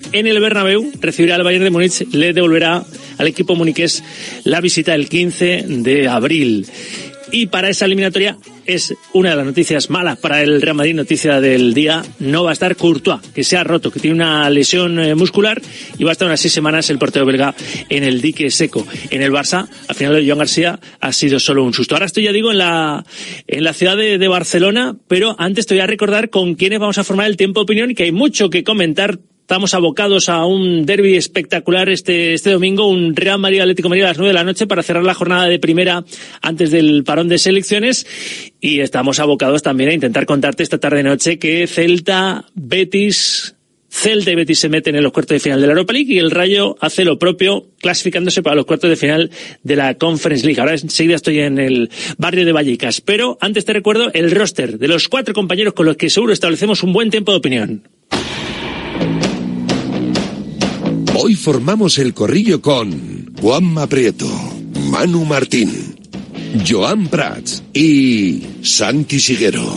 en el Bernabéu, recibirá al Bayern de Múnich, le devolverá al equipo muniqués la visita el quince de abril. Y para esa eliminatoria es una de las noticias malas para el Real Madrid, noticia del día, no va a estar Courtois, que se ha roto, que tiene una lesión eh, muscular y va a estar unas seis semanas el portero belga en el dique seco. En el Barça, al final de Joan García ha sido solo un susto. Ahora estoy, ya digo, en la en la ciudad de, de Barcelona, pero antes te voy a recordar con quiénes vamos a formar el tiempo de opinión y que hay mucho que comentar. Estamos abocados a un derbi espectacular este este domingo, un Real Madrid Atlético de Madrid a las nueve de la noche para cerrar la jornada de primera antes del parón de selecciones, y estamos abocados también a intentar contarte esta tarde-noche que Celta, Betis, Celta y Betis se meten en los cuartos de final de la Europa League y el Rayo hace lo propio clasificándose para los cuartos de final de la Conference League. Ahora enseguida estoy en el barrio de Vallecas, pero antes te recuerdo el roster de los cuatro compañeros con los que seguro establecemos un buen tiempo de opinión. Hoy formamos el corrillo con Juanma Prieto, Manu Martín, Joan Prats y Santi Siguero.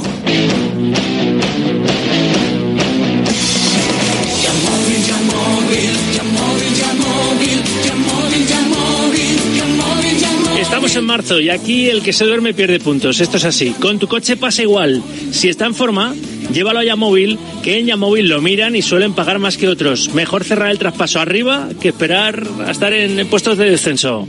Estamos en marzo y aquí el que se duerme pierde puntos. Esto es así. Con tu coche pasa igual. Si está en forma, llévalo a Yamóvil, que en Yamóvil lo miran y suelen pagar más que otros. Mejor cerrar el traspaso arriba que esperar a estar en puestos de descenso.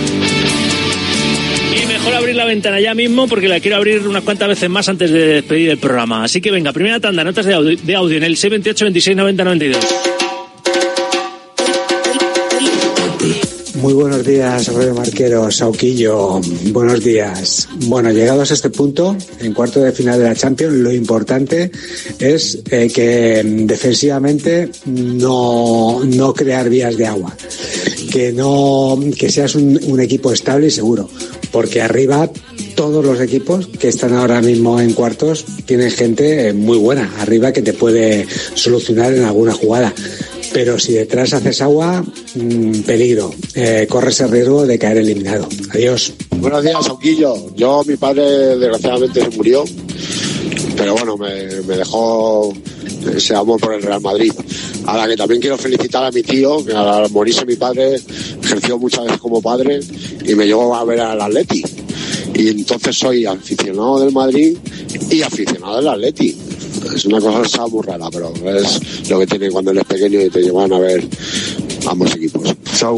Y mejor abrir la ventana ya mismo porque la quiero abrir unas cuantas veces más antes de despedir el programa. Así que venga, primera tanda, notas de audio, de audio en el seis veintiocho veintiséis noventa noventa y dos. Muy buenos días, Radio Marquero, Sauquillo, buenos días. Bueno, llegados a este punto, en cuarto de final de la Champions, lo importante es eh, que defensivamente no, no crear vías de agua, que no que seas un, un equipo estable y seguro, porque arriba todos los equipos que están ahora mismo en cuartos tienen gente muy buena arriba que te puede solucionar en alguna jugada. Pero si detrás haces agua, mmm, peligro. Eh, corres el riesgo de caer eliminado. Adiós. Buenos días, Sauquillo. Yo, mi padre, desgraciadamente se murió. Pero bueno, me, me dejó ese amor por el Real Madrid. A la que también quiero felicitar a mi tío, que al morirse mi padre, ejerció muchas veces como padre y me llevó a ver al Atleti. Y entonces soy aficionado del Madrid y aficionado del Atleti. Es una cosa muy rara, pero es lo que tiene cuando eres pequeño y te llevan a ver ambos equipos.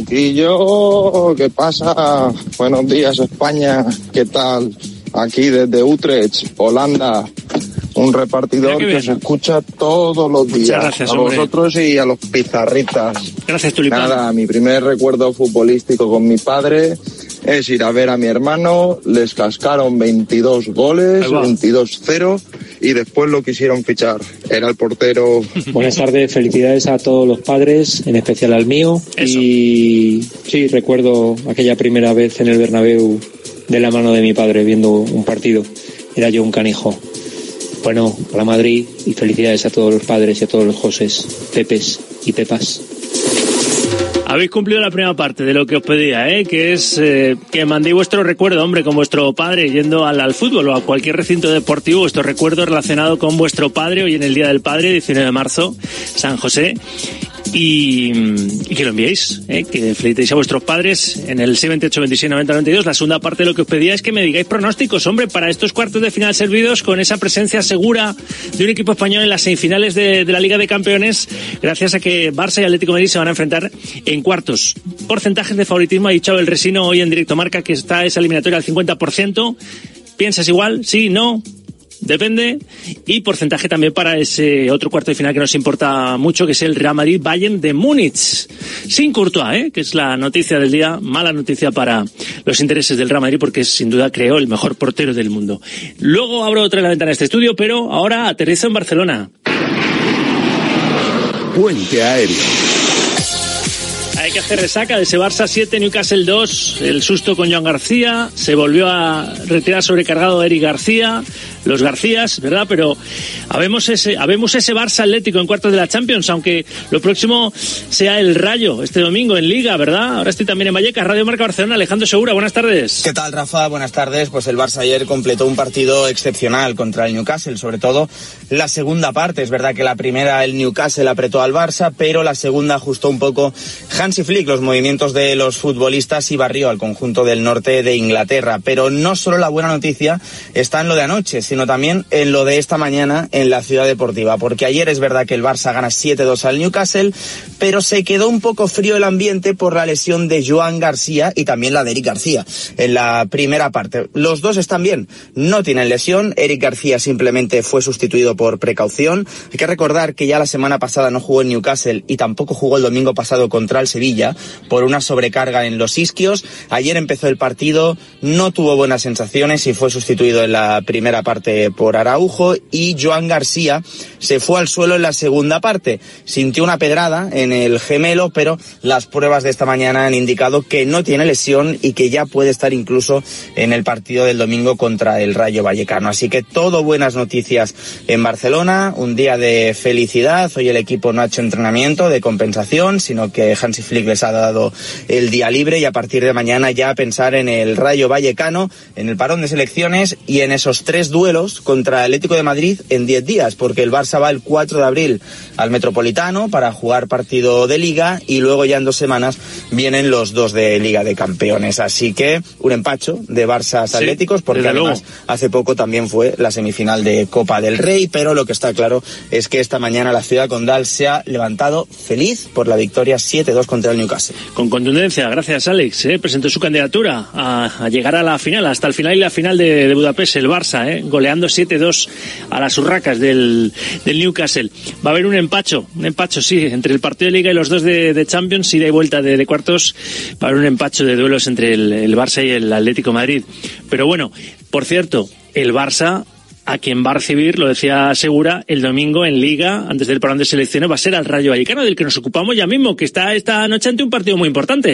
Sauquillo, ¿qué pasa? Buenos días, España. ¿Qué tal? Aquí desde Utrecht, Holanda. Un repartidor que, que se escucha todos los días. Muchas gracias, a hombre. Vosotros y a los pizarritas. Gracias, Tulipán. Nada, mi primer recuerdo futbolístico con mi padre es ir a ver a mi hermano, les cascaron veintidós goles, veintidós cero, y después lo quisieron fichar. Era el portero. Buenas tardes, felicidades a todos los padres, en especial al mío. Eso. Y sí, recuerdo aquella primera vez en el Bernabéu de la mano de mi padre viendo un partido. Era yo un canijo. Bueno, para Madrid y felicidades a todos los padres y a todos los Josés, Pepes y Pepas. Habéis cumplido la primera parte de lo que os pedía, ¿eh? Que es eh, que mandéis vuestro recuerdo, hombre, con vuestro padre yendo al, al fútbol o a cualquier recinto deportivo, vuestro recuerdo relacionado con vuestro padre hoy en el Día del Padre, diecinueve de marzo, San José. Y, y que lo enviéis, ¿eh? Que felicitéis a vuestros padres en el seis veintiocho veintiséis noventa noventa y dos. La segunda parte de lo que os pedía es que me digáis pronósticos, hombre, para estos cuartos de final servidos con esa presencia segura de un equipo español en las semifinales de, de la Liga de Campeones, gracias a que Barça y Atlético de Madrid se van a enfrentar en cuartos. Porcentajes de favoritismo, ha dicho el Resino hoy en Directo Marca que está esa eliminatoria al cincuenta por ciento. ¿Piensas igual? ¿Sí? ¿No? Depende. Y porcentaje también para ese otro cuarto de final que nos importa mucho, que es el Real Madrid Bayern de Múnich. Sin Courtois, ¿eh? Que es la noticia del día. Mala noticia para los intereses del Real Madrid porque sin duda creó el mejor portero del mundo. Luego abro otra la ventana de este estudio, pero ahora aterrizo en Barcelona. Puente aéreo. hay que hacer resaca de ese Barça siete, Newcastle dos, el susto con Joan García, se volvió a retirar sobrecargado Eric García, los Garcías, ¿verdad? Pero habemos ese, habemos ese Barça Atlético en cuartos de la Champions, aunque lo próximo sea el Rayo, este domingo en Liga, ¿verdad? Ahora estoy también en Vallecas, Radio Marca Barcelona, Alejandro Segura, buenas tardes. ¿Qué tal, Rafa? Buenas tardes. Pues el Barça ayer completó un partido excepcional contra el Newcastle, sobre todo la segunda parte. Es verdad que la primera el Newcastle apretó al Barça, pero la segunda ajustó un poco Hansi Flick los movimientos de los futbolistas y barrió al conjunto del norte de Inglaterra. Pero no solo la buena noticia está en lo de anoche, sino también en lo de esta mañana en la Ciudad Deportiva, porque ayer es verdad que el Barça gana siete dos al Newcastle, pero se quedó un poco frío el ambiente por la lesión de Joan García y también la de Eric García en la primera parte. Los dos están bien, no tienen lesión. Eric García simplemente fue sustituido por precaución. Hay que recordar que ya la semana pasada no jugó en Newcastle y tampoco jugó el domingo pasado contra el Sevilla por una sobrecarga en los isquios. Ayer empezó el partido, no tuvo buenas sensaciones y fue sustituido en la primera parte por Araujo, y Joan García se fue al suelo en la segunda parte. Sintió una pedrada en el gemelo, pero las pruebas de esta mañana han indicado que no tiene lesión y que ya puede estar incluso en el partido del domingo contra el Rayo Vallecano. Así que todo buenas noticias en Barcelona, un día de felicidad. Hoy el equipo no ha hecho entrenamiento de compensación, sino que Hansi Flick les ha dado el día libre, y a partir de mañana ya pensar en el Rayo Vallecano, en el parón de selecciones y en esos tres duelos contra el Atlético de Madrid en diez días, porque el Barça va el cuatro de abril al Metropolitano para jugar partido de Liga, y luego ya en dos semanas vienen los dos de Liga de Campeones. Así que un empacho de Barças Atléticos, porque además hace poco también fue la semifinal de Copa del Rey, pero lo que está claro es que esta mañana la ciudad condal se ha levantado feliz por la victoria siete dos contra el Newcastle. Con contundencia, gracias Alex, ¿eh? presentó su candidatura a, a llegar a la final, hasta el final y la final de, de Budapest, el Barça, ¿eh? goleando siete dos a las urracas del, del Newcastle. Va a haber un empacho, un empacho sí, entre el partido de Liga y los dos de, de Champions, ida y vuelta de, de cuartos. Va a haber un empacho de duelos entre el, el Barça y el Atlético de Madrid. Pero bueno, por cierto, el Barça, a quien va a recibir, lo decía Segura, el domingo en Liga, antes del parón de selecciones, va a ser al Rayo Vallecano, del que nos ocupamos ya mismo, que está esta noche ante un partido muy importante.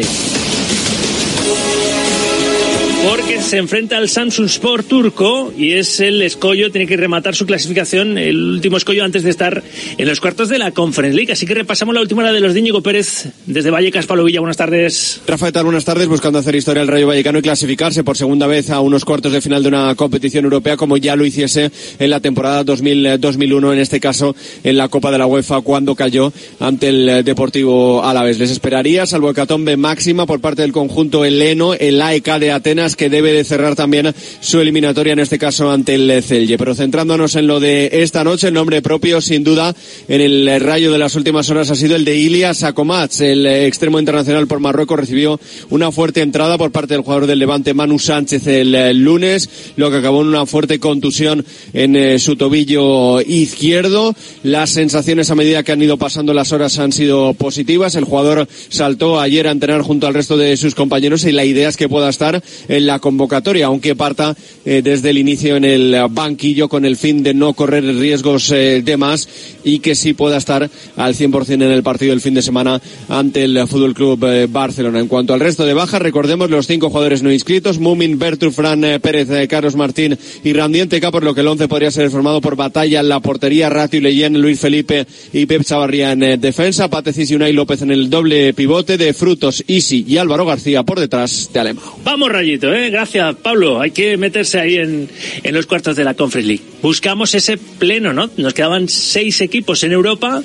Porque se enfrenta al Samsunspor turco y es el escollo, tiene que rematar su clasificación, el último escollo antes de estar en los cuartos de la Conference League. Así que repasamos la última hora de los de Íñigo Pérez desde Vallecas. Pablo Villa, buenas tardes. Rafa, ¿qué tal? Buenas tardes. Buscando hacer historia el Rayo Vallecano y clasificarse por segunda vez a unos cuartos de final de una competición europea, como ya lo hiciese en la temporada dos mil dos mil uno, en este caso en la Copa de la UEFA, cuando cayó ante el Deportivo Alavés. Les esperaría, salvo hecatombe máxima por parte del conjunto heleno, el A E K de Atenas, que debe de cerrar también su eliminatoria, en este caso ante el Celje. Pero centrándonos en lo de esta noche, el nombre propio, sin duda, en el Rayo de las últimas horas ha sido el de Ilias Akomats. El extremo internacional por Marruecos recibió una fuerte entrada por parte del jugador del Levante, Manu Sánchez, el lunes, lo que acabó en una fuerte contusión en eh, su tobillo izquierdo. Las sensaciones a medida que han ido pasando las horas han sido positivas. El jugador saltó ayer a entrenar junto al resto de sus compañeros y la idea es que pueda estar en la convocatoria, aunque parta eh, desde el inicio en el banquillo con el fin de no correr riesgos eh, de más, y que sí pueda estar al cien por ciento en el partido del fin de semana ante el F C eh, Barcelona. En cuanto al resto de bajas, recordemos los cinco jugadores no inscritos: Mumin, Bertur, Fran eh, Pérez, eh, Carlos Martín y Randiente K, por lo que el once podría ser formado por Batalla en la portería, Ratio Leyen, Luis Felipe y Pep Chavarría en eh, defensa, Patecis y Unai López en el doble pivote, de Frutos, Isi y Álvaro García por detrás de Alemão. Vamos, Rayito, ¿eh? Gracias, Pablo. Hay que meterse ahí en, en los cuartos de la Conference League. Buscamos ese pleno, ¿no? Nos quedaban seis equipos en Europa,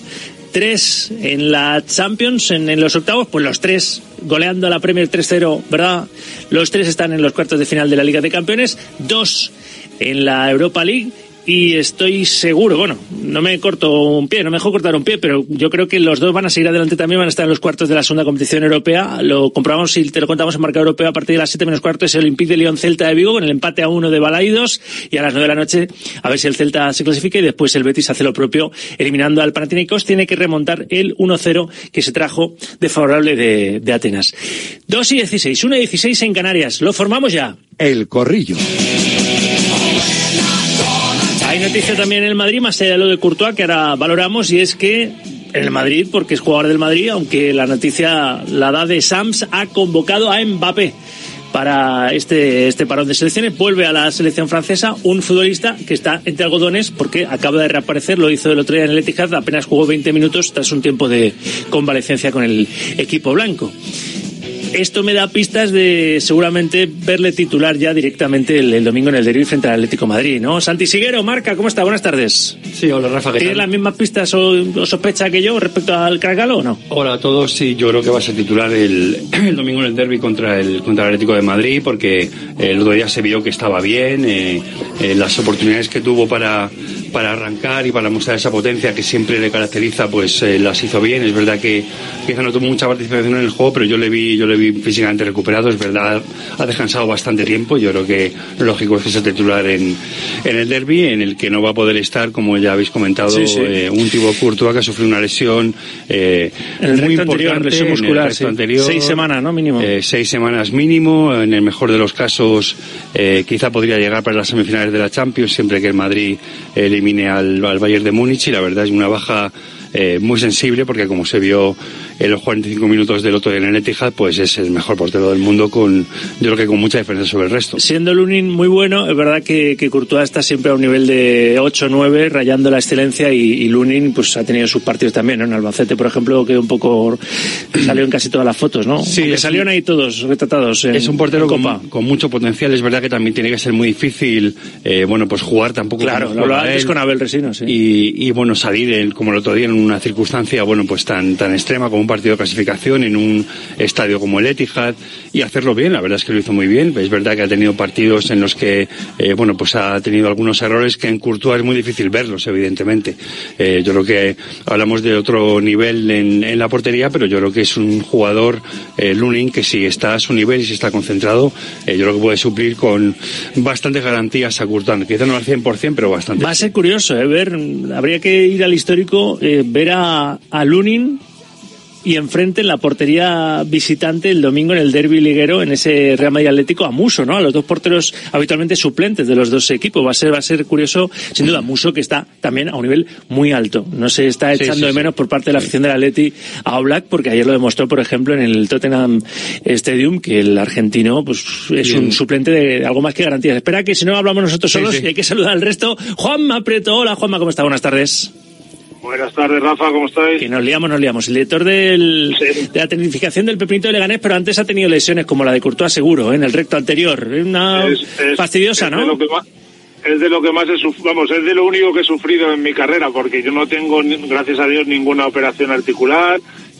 tres en la Champions, en, en los octavos, pues los tres goleando a la Premier tres cero, ¿verdad? Los tres están en los cuartos de final de la Liga de Campeones, dos en la Europa League. Y estoy seguro, bueno, no me corto un pie, no me dejo cortar un pie, pero yo creo que los dos van a seguir adelante también, van a estar en los cuartos de la segunda competición europea. Lo comprobamos y te lo contamos en Marca Europea a partir de las siete menos cuarto, es el Olympique de Lyon Celta de Vigo con el empate a uno de Balaidos, y a las nueve de la noche a ver si el Celta se clasifica, y después el Betis hace lo propio eliminando al Panathinaikos. Tiene que remontar el uno cero que se trajo de favorable de, de Atenas. dos y dieciséis, uno y dieciséis en Canarias. Lo formamos ya. El Corrillo. Hay noticia también en el Madrid, más allá de lo de Courtois, que ahora valoramos, y es que en el Madrid porque es jugador del Madrid, aunque la noticia la da de Sams, ha convocado a Mbappé para este este parón de selecciones. Vuelve a la selección francesa un futbolista que está entre algodones porque acaba de reaparecer, lo hizo el otro día en el Etihad, apenas jugó veinte minutos tras un tiempo de convalecencia con el equipo blanco. Esto me da pistas de seguramente verle titular ya directamente el, el domingo en el derbi frente al Atlético de Madrid, ¿no? Santi Siguero, Marca, ¿cómo está? Buenas tardes. Sí, hola Rafa, ¿qué tal? ¿Tienes las mismas pistas o, o sospecha que yo respecto al Crack-Galo o no? Hola a todos, sí, yo creo que va a ser titular el, el domingo en el derbi contra el, contra el Atlético de Madrid, porque el otro día se vio que estaba bien, eh, eh, las oportunidades que tuvo para, para arrancar y para mostrar esa potencia que siempre le caracteriza, pues eh, las hizo bien. Es verdad que quizá no tuvo mucha participación en el juego, pero yo le vi, yo le vi físicamente recuperado. Es verdad, ha descansado bastante tiempo. Yo creo que lo lógico es que sea titular en, en el derbi, en el que no va a poder estar, como ya habéis comentado, sí, sí. Eh, un Thibaut Courtois que ha sufrido una lesión eh, en el muy recto importante, anterior, lesión muscular, en el sí. anterior, seis semanas, ¿no? Mínimo. Eh, seis semanas mínimo. En el mejor de los casos, eh, quizá podría llegar para las semifinales de la Champions, siempre que el Madrid elimine al, al Bayern de Múnich, y la verdad es una baja eh, muy sensible, porque como se vio en los cuarenta y cinco minutos del otro día en el Etihad, pues es el mejor portero del mundo, con yo creo que con mucha diferencia sobre el resto. Siendo Lunin muy bueno, es verdad que, que Courtois está siempre a un nivel de ocho nueve, rayando la excelencia, y, y Lunin pues ha tenido sus partidos también, ¿no? En Albacete, por ejemplo, quedó un poco, salió en casi todas las fotos, ¿no? Sí, que salieron ahí todos retratados en, es un portero con, con mucho potencial. Es verdad que también tiene que ser muy difícil, eh, bueno, pues jugar tampoco. Claro, lo hablaba antes con Abel Resino, sí. Y, y bueno, salir en, como el otro día en una circunstancia, bueno, pues tan, tan extrema como un partido de clasificación en un estadio como el Etihad, y hacerlo bien. La verdad es que lo hizo muy bien. Es verdad que ha tenido partidos en los que, eh, bueno, pues ha tenido algunos errores que en Courtois es muy difícil verlos, evidentemente. Eh, yo creo que hablamos de otro nivel en, en la portería, pero yo creo que es un jugador, eh, Lunin, que si está a su nivel y si está concentrado, eh, yo creo que puede suplir con bastantes garantías a Courtois. Quizá no al cien por ciento, pero bastante. Va a ser curioso, eh, ver, habría que ir al histórico, eh, ver a, a Lunin y enfrente en la portería visitante el domingo en el derbi liguero, en ese Real Madrid Atlético, a Muso, ¿no? A los dos porteros habitualmente suplentes de los dos equipos. Va a ser va a ser curioso, sin duda. Muso, que está también a un nivel muy alto. No se está echando sí, sí, de menos sí. por parte de la afición del Atleti a Oblak, porque ayer lo demostró, por ejemplo, en el Tottenham Stadium, que el argentino pues es Bien. un suplente de algo más que garantías. Espera, que si no hablamos nosotros solos, sí, sí. y hay que saludar al resto. Juanma Prieto. Hola, Juanma, ¿cómo está? Buenas tardes. Buenas tardes, Rafa, ¿cómo estáis? Que nos liamos, nos liamos. El director del, sí. de la tecnificación del Pepinito de Leganés, pero antes ha tenido lesiones como la de Courtois, seguro, ¿eh? En el recto anterior. Una es, es, fastidiosa, es ¿no? De lo que más, es de lo que más he sufrido, vamos, es de lo único que he sufrido en mi carrera, porque yo no tengo, gracias a Dios, ninguna operación articular,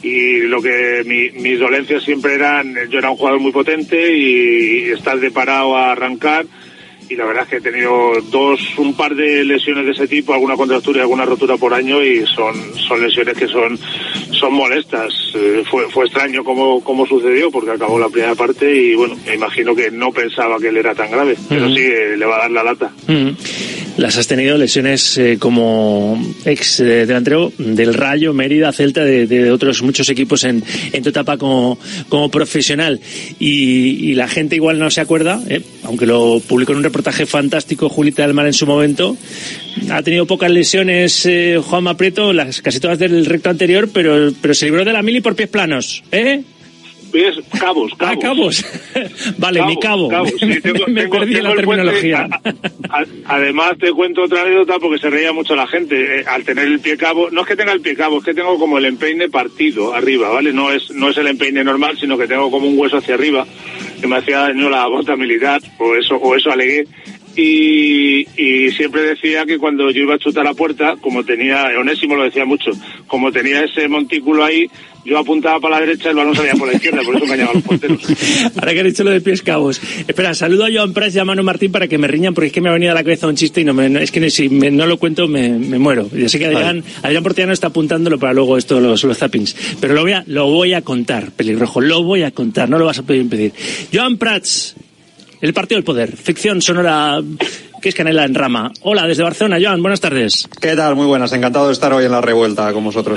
y lo que mi, mis dolencias siempre eran, yo era un jugador muy potente y, y estar de parado a arrancar. Y la verdad es que he tenido dos, un par de lesiones de ese tipo, alguna contractura y alguna rotura por año, y son, son lesiones que son, son molestas. Eh, fue, fue extraño cómo, cómo sucedió, porque acabó la primera parte y bueno, me imagino que no pensaba que él era tan grave, pero uh-huh. sí, eh, le va a dar la lata. Uh-huh. Las has tenido lesiones eh, como ex eh, delantero del Rayo, Mérida, Celta, de, de otros muchos equipos en, en tu etapa como, como profesional, y, y la gente igual no se acuerda, eh, aunque lo publicó en un reportaje fantástico Julita del Mar en su momento. Ha tenido pocas lesiones eh, Juanma Prieto, las casi todas del recto anterior, pero, pero se libró de la mili por pies planos, ¿eh? Pies, cabos, cabos. Ah, cabos. Vale, cabos, mi cabo. Cabos. Sí, tengo, me tengo, perdí tengo la terminología. Puente, a, a, además te cuento otra anécdota, porque se reía mucho la gente. Eh, al tener el pie cabo, no es que tenga el pie cabo, es que tengo como el empeine partido arriba, ¿vale? No es, no es el empeine normal, sino que tengo como un hueso hacia arriba, que me hacía daño la bota militar, o eso, o eso alegué. Y, y siempre decía que cuando yo iba a chutar la puerta, como tenía, Onésimo lo decía mucho, como tenía ese montículo ahí, yo apuntaba para la derecha y el balón salía por la izquierda, por eso engañaba a los porteros. Ahora que has dicho lo de pies cabos. Espera, saludo a Joan Prats y a Manu Martín para que me riñan, porque es que me ha venido a la cabeza un chiste y no me, no, es que si me, no lo cuento me, me muero. Yo sé que Adrián, vale. Adrián Portellano está apuntándolo para luego esto, los, los zappings. Pero lo voy a, lo voy a contar, pelirrojo, lo voy a contar, no lo vas a poder impedir. Joan Prats, el partido del poder, ficción sonora que es Canela en Rama. Hola, desde Barcelona, Joan, buenas tardes. ¿Qué tal? Muy buenas, encantado de estar hoy en la revuelta con vosotros.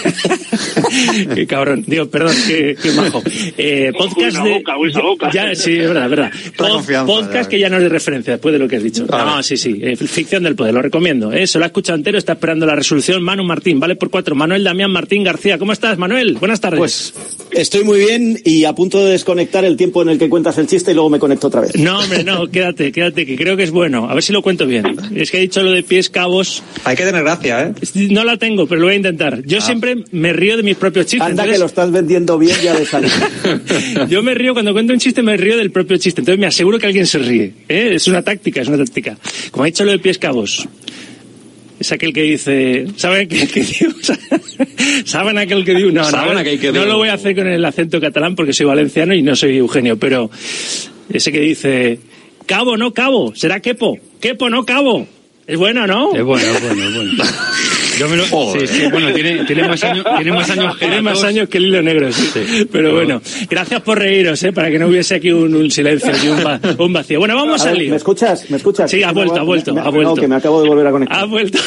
Qué cabrón, digo, perdón, qué, qué majo. Eh, podcast de... Boca, esa boca. Ya, sí, es verdad, es verdad. Pod, podcast ya. Que ya no es de referencia, después de lo que has dicho. Vale. No, sí, sí, eh, ficción del poder, lo recomiendo. Eh, se lo ha escuchado entero, está esperando la resolución. Manu Martín, vale por cuatro. Manuel Damián Martín García, ¿cómo estás, Manuel? Buenas tardes. Pues estoy muy bien y a punto de desconectar el tiempo en el que cuentas el chiste y luego me conecto otra vez. No, hombre, no, quédate, quédate, que creo que es bueno. A ver si lo cuento bien. Es que he dicho lo de pies cabos. Hay que tener gracia, ¿eh? No la tengo, pero lo voy a intentar. Yo ah. siempre me río de mis propios chistes. Anda, entonces... que lo estás vendiendo bien ya de salir. Yo me río, cuando cuento un chiste me río del propio chiste. Entonces me aseguro que alguien se ríe. ¿Eh? Es una táctica, es una táctica. Como ha dicho lo de pies cabos. Es aquel que dice... ¿Saben aquel que digo? ¿Saben aquel que digo? No, no, no, que no lo voy a hacer con el acento catalán porque soy valenciano y no soy Eugenio, pero ese que dice... Cabo, no cabo, será quepo. Quepo, no cabo. Es bueno, ¿no? Es bueno, es bueno, es bueno. Yo me lo... Sí, sí, bueno, tiene, tiene más años, tiene más años que tiene más años que el hilo negro, sí. sí. Pero, pero bueno, gracias por reíros, ¿eh? Para que no hubiese aquí un, un silencio y un, va, un vacío. Bueno, vamos a al ver, lío. ¿Me escuchas? ¿Me escuchas? Sí, ha vuelto, ha vuelto, me, ha vuelto. No, que me acabo de volver a conectar. Ha vuelto.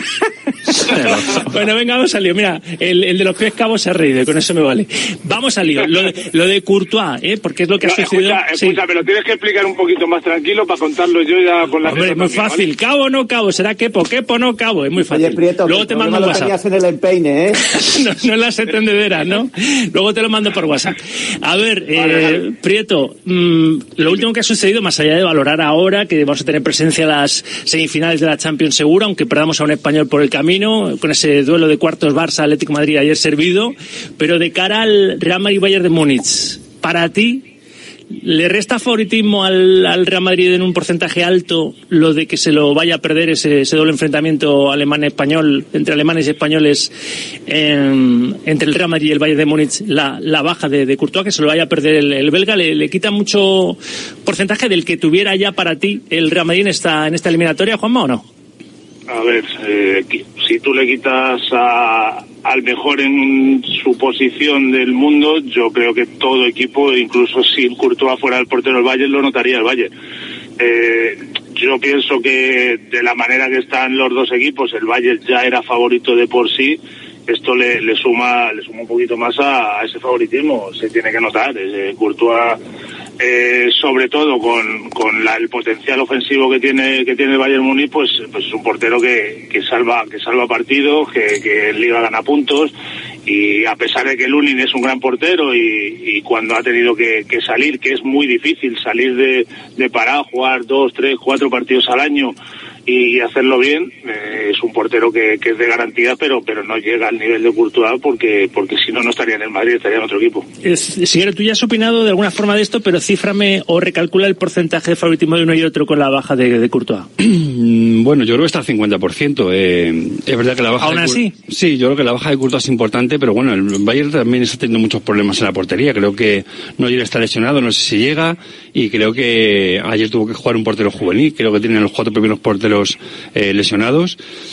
Bueno, venga, vamos al lío. Mira, el, el de los pies cabos se ha reído, con eso me vale. Vamos al lío. Lo de, lo de Courtois, ¿eh? Porque es lo que no, ha sucedido. Escucha, escucha, sí. Me lo tienes que explicar un poquito más tranquilo para contarlo yo ya con la... Hombre, es muy fácil. ¿Vale? Cabo o no cabo, será quepo, quepo no cabo. Es muy fácil. Oye, Prieto, luego te mando un WhatsApp. En el empeine, ¿eh? no, no las entendederas, ¿no? Luego te lo mando por WhatsApp. A ver, eh, vale, vale. Prieto, mmm, lo último que ha sucedido, más allá de valorar ahora que vamos a tener presencia en las semifinales de la Champions seguro, aunque perdamos a un español por el camino, con ese duelo de cuartos Barça Atlético Madrid ayer servido, pero de cara al Real Madrid Bayern de Múnich, para ti, ¿le resta favoritismo al, al Real Madrid en un porcentaje alto lo de que se lo vaya a perder ese, ese doble enfrentamiento alemán-español, entre alemanes y españoles, eh, entre el Real Madrid y el Bayern de Múnich, la, la baja de, de Courtois, que se lo vaya a perder el, el belga? ¿Le, le quita mucho porcentaje del que tuviera ya para ti el Real Madrid en esta, en esta eliminatoria, Juanma, o no? A ver, eh, si tú le quitas a, al mejor en su posición del mundo, yo creo que todo equipo, incluso si Courtois fuera el portero del Bayern, lo notaría el Bayern. Eh, yo pienso que de la manera que están los dos equipos, el Bayern ya era favorito de por sí. Esto le, le suma le suma un poquito más a, a ese favoritismo, se tiene que notar. Eh, Courtois, eh, sobre todo con, con la, el potencial ofensivo que tiene que tiene el Bayern Múnich, pues, pues es un portero que, que salva que salva partidos, que, que en Liga gana puntos, y a pesar de que Lunin es un gran portero y, y cuando ha tenido que, que salir, que es muy difícil salir de, de parado, jugar dos, tres, cuatro partidos al año y hacerlo bien, eh, es un portero que, que es de garantía, pero pero no llega al nivel de Courtois porque porque si no, no estaría en el Madrid, estaría en otro equipo. Es, Siguero, tú ya has opinado de alguna forma de esto, pero cíframe o recalcula el porcentaje de favoritismo de uno y otro con la baja de, de Courtois. Bueno, yo creo que está al cincuenta por ciento. Eh, es verdad que la baja... ¿Aún de así? Cur... Sí, yo creo que la baja de Courtois es importante, pero bueno, el Bayern también está teniendo muchos problemas en la portería. Creo que Neuer está lesionado, no sé si llega, y creo que ayer tuvo que jugar un portero juvenil. Creo que tienen los cuatro primeros porteros eh, lesionados.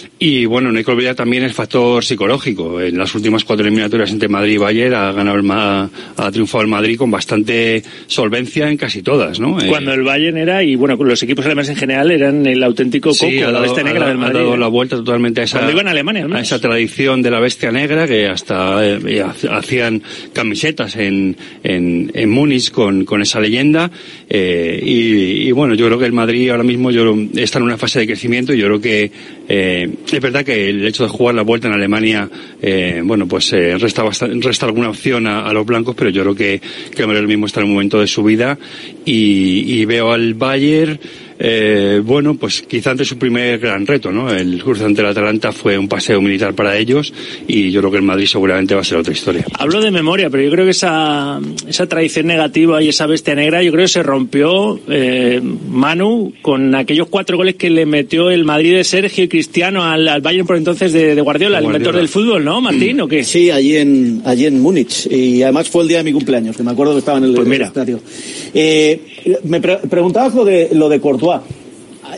Y bueno, no hay que olvidar también el factor psicológico. En las últimas cuatro eliminatorias entre Madrid y Bayern ha ganado el Ma... ha triunfado el Madrid con bastante solvencia en casi todas, ¿no? Cuando el Bayern era, y bueno, los equipos alemanes en general eran el auténtico coco, sí, la dado, bestia negra ha, del Madrid. Ha dado ¿eh? la vuelta totalmente a esa... Cuando iban a Alemania, ¿no? A esa tradición de la bestia negra, que hasta eh, hacían camisetas en, en, en Múnich con, con esa leyenda. Eh, y, y bueno, yo creo que el Madrid ahora mismo yo, está en una fase de crecimiento y yo creo que eh, es verdad que el hecho de jugar la vuelta en Alemania, eh, bueno, pues eh, resta, bastante, resta alguna opción a, a los blancos, pero yo creo que, que el Madrid ahora mismo está en un momento de su vida y, y veo al Bayern. Eh, bueno, pues quizá ante su primer gran reto, ¿no? El cruce ante el Atalanta fue un paseo militar para ellos y yo creo que el Madrid seguramente va a ser otra historia. Hablo de memoria, pero yo creo que esa esa tradición negativa y esa bestia negra, yo creo que se rompió, eh, Manu, con aquellos cuatro goles que le metió el Madrid de Sergio y Cristiano al, al Bayern por entonces de, de Guardiola, el inventor del fútbol, ¿no, Martín? ¿O qué? Sí, allí en allí en Múnich, y además fue el día de mi cumpleaños, que me acuerdo que estaba en el, pues el estadio. Eh, me pre- preguntabas lo de lo de Courtois.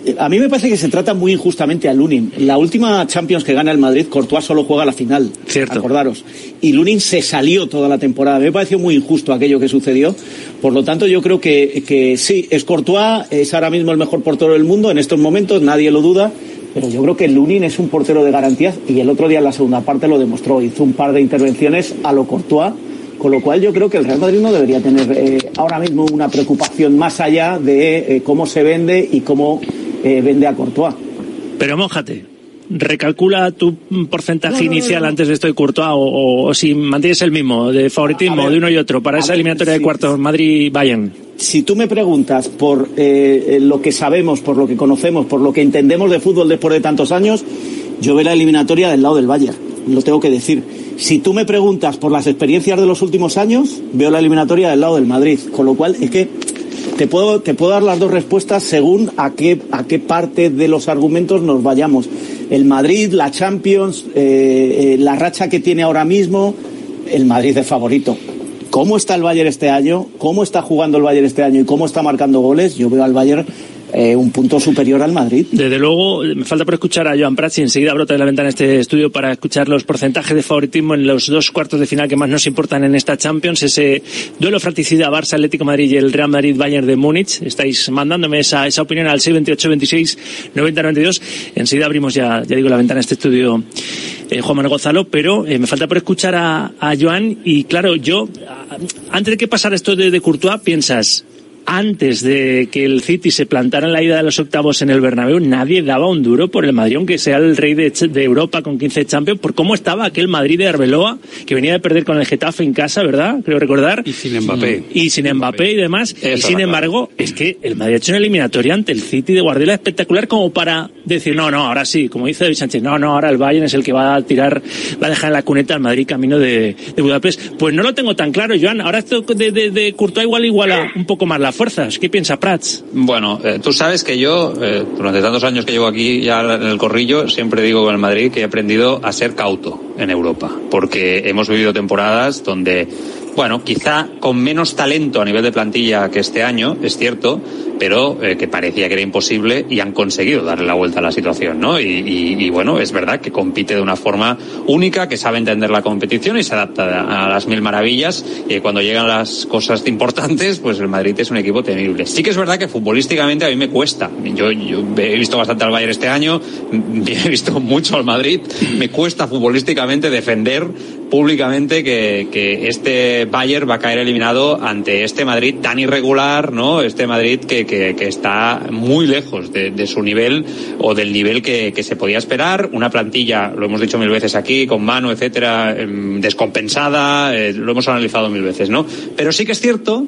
a mí me parece que se trata muy injustamente a Lunin. La última Champions que gana el Madrid, Courtois solo juega la final. Cierto. Acordaros. Y Lunin se salió toda la temporada. Me pareció muy injusto aquello que sucedió. Por lo tanto, yo creo que, que sí, es Courtois, es ahora mismo el mejor portero del mundo en estos momentos, nadie lo duda. Pero yo creo que Lunin es un portero de garantías y el otro día en la segunda parte lo demostró. Hizo un par de intervenciones a lo Courtois, con lo cual yo creo que el Real Madrid no debería tener eh, ahora mismo una preocupación más allá de eh, cómo se vende y cómo eh, vende a Courtois. Pero mójate, recalcula tu porcentaje no, no, inicial no, no. antes de esto de Courtois o, o, o si mantienes el mismo, de favoritismo ver, de uno y otro para esa ver, eliminatoria sí, de cuartos Madrid-Bayern. Si tú me preguntas por eh, lo que sabemos, por lo que conocemos, por lo que entendemos de fútbol después de tantos años, yo veo la eliminatoria del lado del Bayern, lo tengo que decir. Si tú me preguntas por las experiencias de los últimos años, veo la eliminatoria del lado del Madrid, con lo cual es que te puedo te puedo dar las dos respuestas según a qué a qué parte de los argumentos nos vayamos. El Madrid, la Champions, eh, eh, la racha que tiene ahora mismo, el Madrid es favorito. ¿Cómo está el Bayern este año? ¿Cómo está jugando el Bayern este año? ¿Y cómo está marcando goles? Yo veo al Bayern eh, un punto superior al Madrid. Desde luego, me falta por escuchar a Joan Prats y enseguida brota de la ventana este estudio para escuchar los porcentajes de favoritismo en los dos cuartos de final que más nos importan en esta Champions, ese duelo fratricida Barça, Atlético de Madrid y el Real Madrid Bayern de Múnich. Estáis mandándome esa, esa opinión al seis veintiocho veintiséis noventa noventa y dos. Enseguida abrimos ya, ya digo, la ventana a este estudio, eh, Juan Manuel Gonzalo, pero eh, me falta por escuchar a, a Joan y claro, yo, antes de que pasara esto de, de Courtois, piensas, antes de que el City se plantara en la ida de los octavos en el Bernabéu, nadie daba un duro por el Madrid, aunque sea el rey de, de Europa con quince Champions, por cómo estaba aquel Madrid de Arbeloa, que venía de perder con el Getafe en casa, ¿verdad? Creo recordar. Y sin Mbappé. Y sin Mbappé y demás. Eso y sin embargo, claro. Es que el Madrid ha hecho una eliminatoria ante el City de Guardiola espectacular como para decir, no, no, ahora sí, como dice David Sánchez, no, no, ahora el Bayern es el que va a tirar, va a dejar en la cuneta al Madrid camino de, de Budapest. Pues no lo tengo tan claro, Joan. Ahora esto de, de, de Courtois igual iguala un poco más las fuerzas. ¿Qué piensa Prats? Bueno, eh, tú sabes que yo, eh, durante tantos años que llevo aquí ya en el corrillo, siempre digo con el Madrid que he aprendido a ser cauto en Europa, porque hemos vivido temporadas donde, bueno, quizá con menos talento a nivel de plantilla que este año, es cierto, pero eh, que parecía que era imposible y han conseguido darle la vuelta a la situación, ¿no? Y, y, y bueno, es verdad que compite de una forma única, que sabe entender la competición y se adapta a, a las mil maravillas, y cuando llegan las cosas importantes, pues el Madrid es un equipo temible. Sí que es verdad que futbolísticamente a mí me cuesta. Yo, yo he visto bastante al Bayern este año, he visto mucho al Madrid, me cuesta futbolísticamente defender públicamente que, que este Bayern va a caer eliminado ante este Madrid tan irregular, ¿no? Este Madrid que, que, que está muy lejos de, de su nivel o del nivel que, que se podía esperar. Una plantilla, lo hemos dicho mil veces aquí, con mano, etcétera, eh, descompensada, eh, lo hemos analizado mil veces, ¿no? Pero sí que es cierto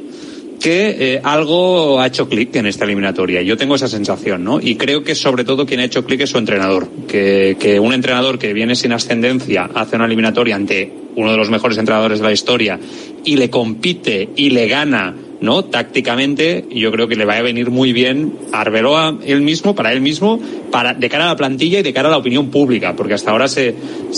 que eh, algo ha hecho clic en esta eliminatoria. Yo tengo esa sensación, ¿no? Y creo que sobre todo quien ha hecho clic es su entrenador. Que, que un entrenador que viene sin ascendencia hace una eliminatoria ante uno de los mejores entrenadores de la historia y le compite y le gana, ¿no? Tácticamente, yo creo que le va a venir muy bien a Arbeloa él mismo, para él mismo, para, de cara a la plantilla y de cara a la opinión pública, porque hasta ahora se,